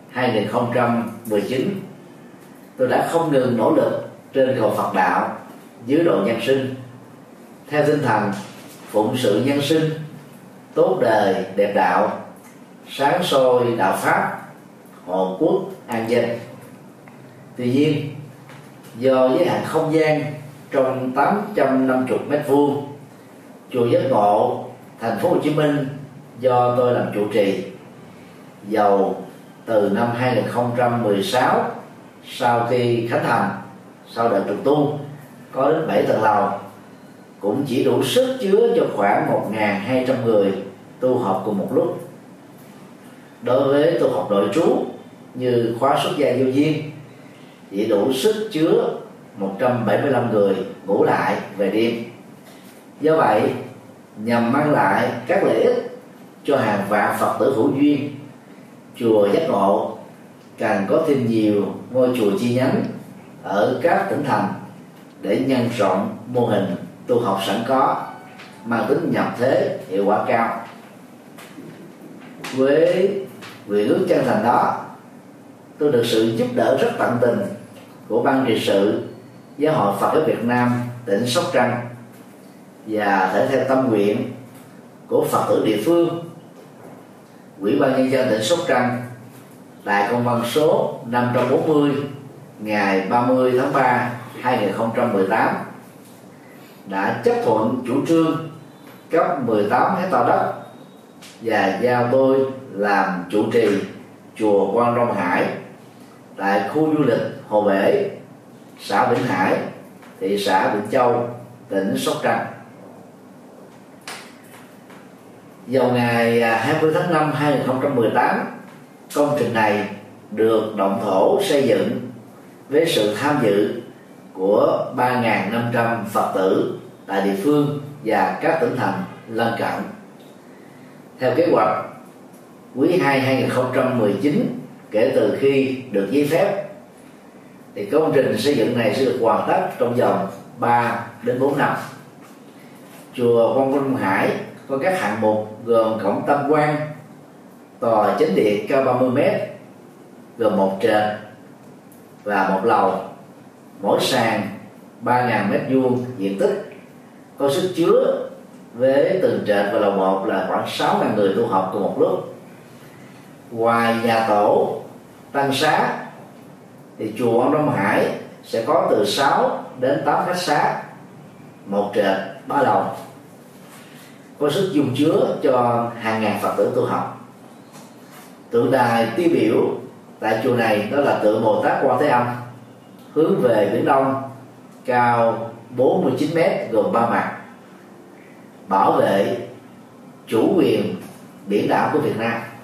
2019, tôi đã không ngừng nỗ lực trên cầu Phật đạo dưới độ nhân sinh, theo tinh thần phụng sự nhân sinh, tốt đời đẹp đạo, sáng soi đạo pháp, hộ quốc an dân. Tuy nhiên, do giới hạn không gian trong 850 m², chùa Giác Ngộ, thành phố Hồ Chí Minh do tôi làm trụ trì, dầu từ năm 2016 sau khi khánh thành, sau đợt trùng tu có đến 7 tầng lầu, cũng chỉ đủ sức chứa cho khoảng 1.200 người tu học cùng một lúc. Đối với tu học nội trú như khóa xuất gia vô duyên, chỉ đủ sức chứa 175 người ngủ lại về đêm. Do vậy, nhằm mang lại các lợi ích cho hàng vạn Phật tử hữu duyên, chùa Giác Ngộ càng có thêm nhiều ngôi chùa chi nhánh ở các tỉnh thành để nhân rộng mô hình tu học sẵn có, mang tính nhập thế, hiệu quả cao. Với nguyện ước chân thành đó, tôi được sự giúp đỡ rất tận tình của ban trị sự Giáo hội Phật giáo Việt Nam tỉnh Sóc Trăng và thể theo tâm nguyện của Phật tử địa phương, Ủy ban nhân dân tỉnh Sóc Trăng tại công văn số 540 ngày 30 tháng 3 2018 đã chấp thuận chủ trương cấp 18 hectare đất và giao tôi làm chủ trì chùa Quan Đông Hải tại khu du lịch Hồ Bể, xã Vĩnh Hải, thị xã Vĩnh Châu, tỉnh Sóc Trăng. Vào ngày 20 tháng 5 2018, công trình này được động thổ xây dựng với sự tham dự của 3.500 Phật tử tại địa phương và các tỉnh thành lân cận. Theo kế hoạch, quý 2 2019 kể từ khi được giấy phép, thì công trình xây dựng này sẽ được hoàn tất trong vòng 3 đến 4 năm. Chùa Quan Âm Đông Hải có các hạng mục gồm cổng tam quan, tòa chánh điện cao 30 m, gồm một trệt và một lầu, mỗi sàn 3.000 m² diện tích, có sức chứa với từng trệt và lầu 1 là khoảng 6.000 người tu học cùng một lúc. Ngoài nhà tổ, tăng xá, thì chùa Quan Đông Hải sẽ có từ 6 đến 8 khách xá, một trệt 3 lầu, có sức dung chứa cho hàng ngàn Phật tử tu học. Tượng đài tiêu biểu tại chùa này đó là tượng Bồ Tát Quan Thế Âm, hướng về biển đông, cao 49 m, gồm 3 mặt, bảo vệ chủ quyền biển đảo của Việt Nam.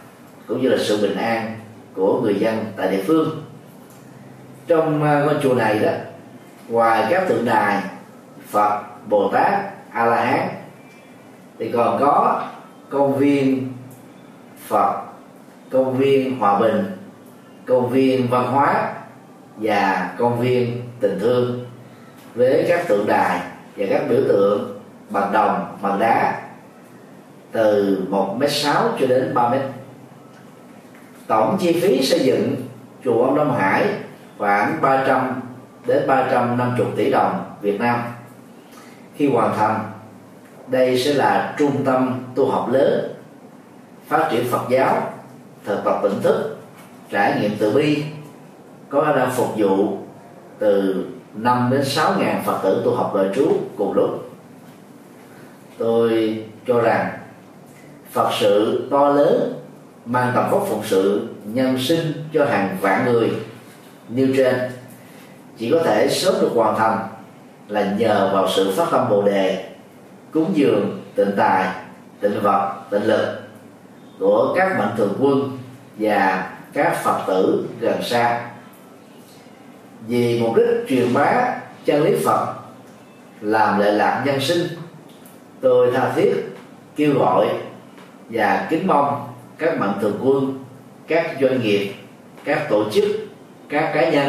cũng như là sự bình an của người dân tại địa phương. Trong ngôi chùa này đó, ngoài các tượng đài Phật, Bồ Tát, A La Hán thì còn có công viên Phật, công viên hòa bình, công viên văn hóa và công viên tình thương, với các tượng đài và các biểu tượng bằng đồng, bằng đá từ 1,6 m cho đến 3 m. Tổng chi phí xây dựng chùa Ông Đông Hải khoảng 300 đến 350 tỷ đồng Việt Nam. Khi hoàn thành, đây sẽ là trung tâm tu học lớn, phát triển Phật giáo, thực tập tỉnh thức, trải nghiệm từ bi, có khả năng phục vụ từ 5 đến 6 ngàn Phật tử tu học đời trú cùng lúc. Tôi cho rằng Phật sự to lớn mang tầm vóc phụng sự nhân sinh cho hàng vạn người nêu trên chỉ có thể sớm được hoàn thành là nhờ vào sự phát tâm Bồ đề, cúng dường, tịnh tài, tịnh vật, tịnh lực của các mạnh thường quân và các Phật tử gần xa. Vì mục đích truyền bá chân lý Phật, làm lệ lạc nhân sinh, tôi tha thiết kêu gọi và kính mong các mạnh thường quân, các doanh nghiệp, các tổ chức, các cá nhân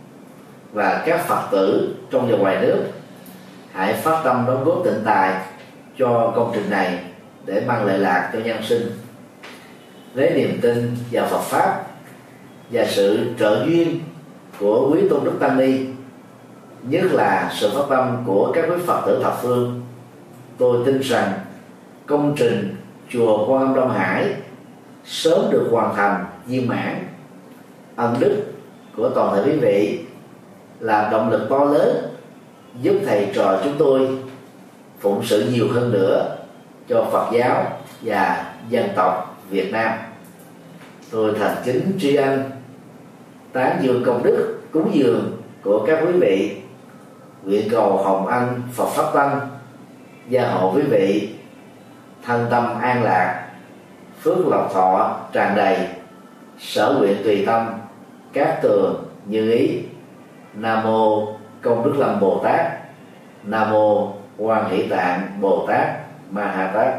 và các Phật tử trong và ngoài nước hãy phát tâm đóng góp tịnh tài cho công trình này để mang lệ lạc cho nhân sinh. Với niềm tin vào Phật pháp và sự trợ duyên của quý tôn đức tăng ni, nhất là sự phát tâm của các quý Phật tử thập phương, tôi tin rằng công trình chùa Quan Âm Đông Hải sớm được hoàn thành viên mãn. Ân đức của toàn thể quý vị là động lực to lớn giúp thầy trò chúng tôi phụng sự nhiều hơn nữa cho Phật giáo và dân tộc Việt Nam. Tôi thành kính tri ân, tán dương công đức cúng dường của các quý vị, nguyện cầu hồng ân Phật pháp tăng gia hộ quý vị thân tâm an lạc, phước lộc thọ tràn đầy, sở nguyện tùy tâm, cát tường như ý. Nam mô Công Đức Lâm Bồ Tát. Nam mô Quan Hỷ Tạng Bồ Tát Ma Ha Tát.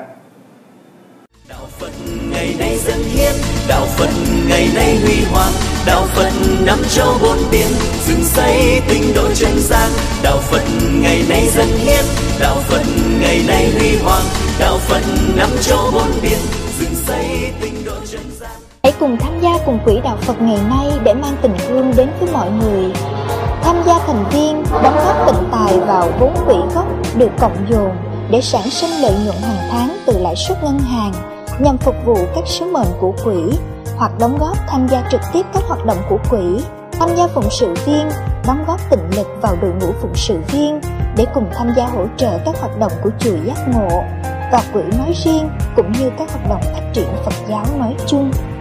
Đạo Phật ngày nay dâng hiến, đạo Phật ngày nay huy hoàng, đạo Phật năm châu bốn biển, dựng xây tinh độ chân gian. Đạo Phật ngày nay dâng hiến, đạo Phật ngày nay huy hoàng, đạo Phật năm châu bốn biển, dựng xây tinh độ chân gian. Hãy cùng tham gia cùng quỹ đạo Phật ngày nay để mang tình thương đến với mọi người. Tham gia thành viên, đóng góp tịnh tài vào vốn quỹ gốc được cộng dồn để sản sinh lợi nhuận hàng tháng từ lãi suất ngân hàng nhằm phục vụ các sứ mệnh của quỹ, hoặc đóng góp tham gia trực tiếp các hoạt động của quỹ, tham gia phụng sự viên, đóng góp tịnh lực vào đội ngũ phụng sự viên để cùng tham gia hỗ trợ các hoạt động của chùa Giác Ngộ và quỹ nói riêng, cũng như các hoạt động phát triển Phật giáo nói chung.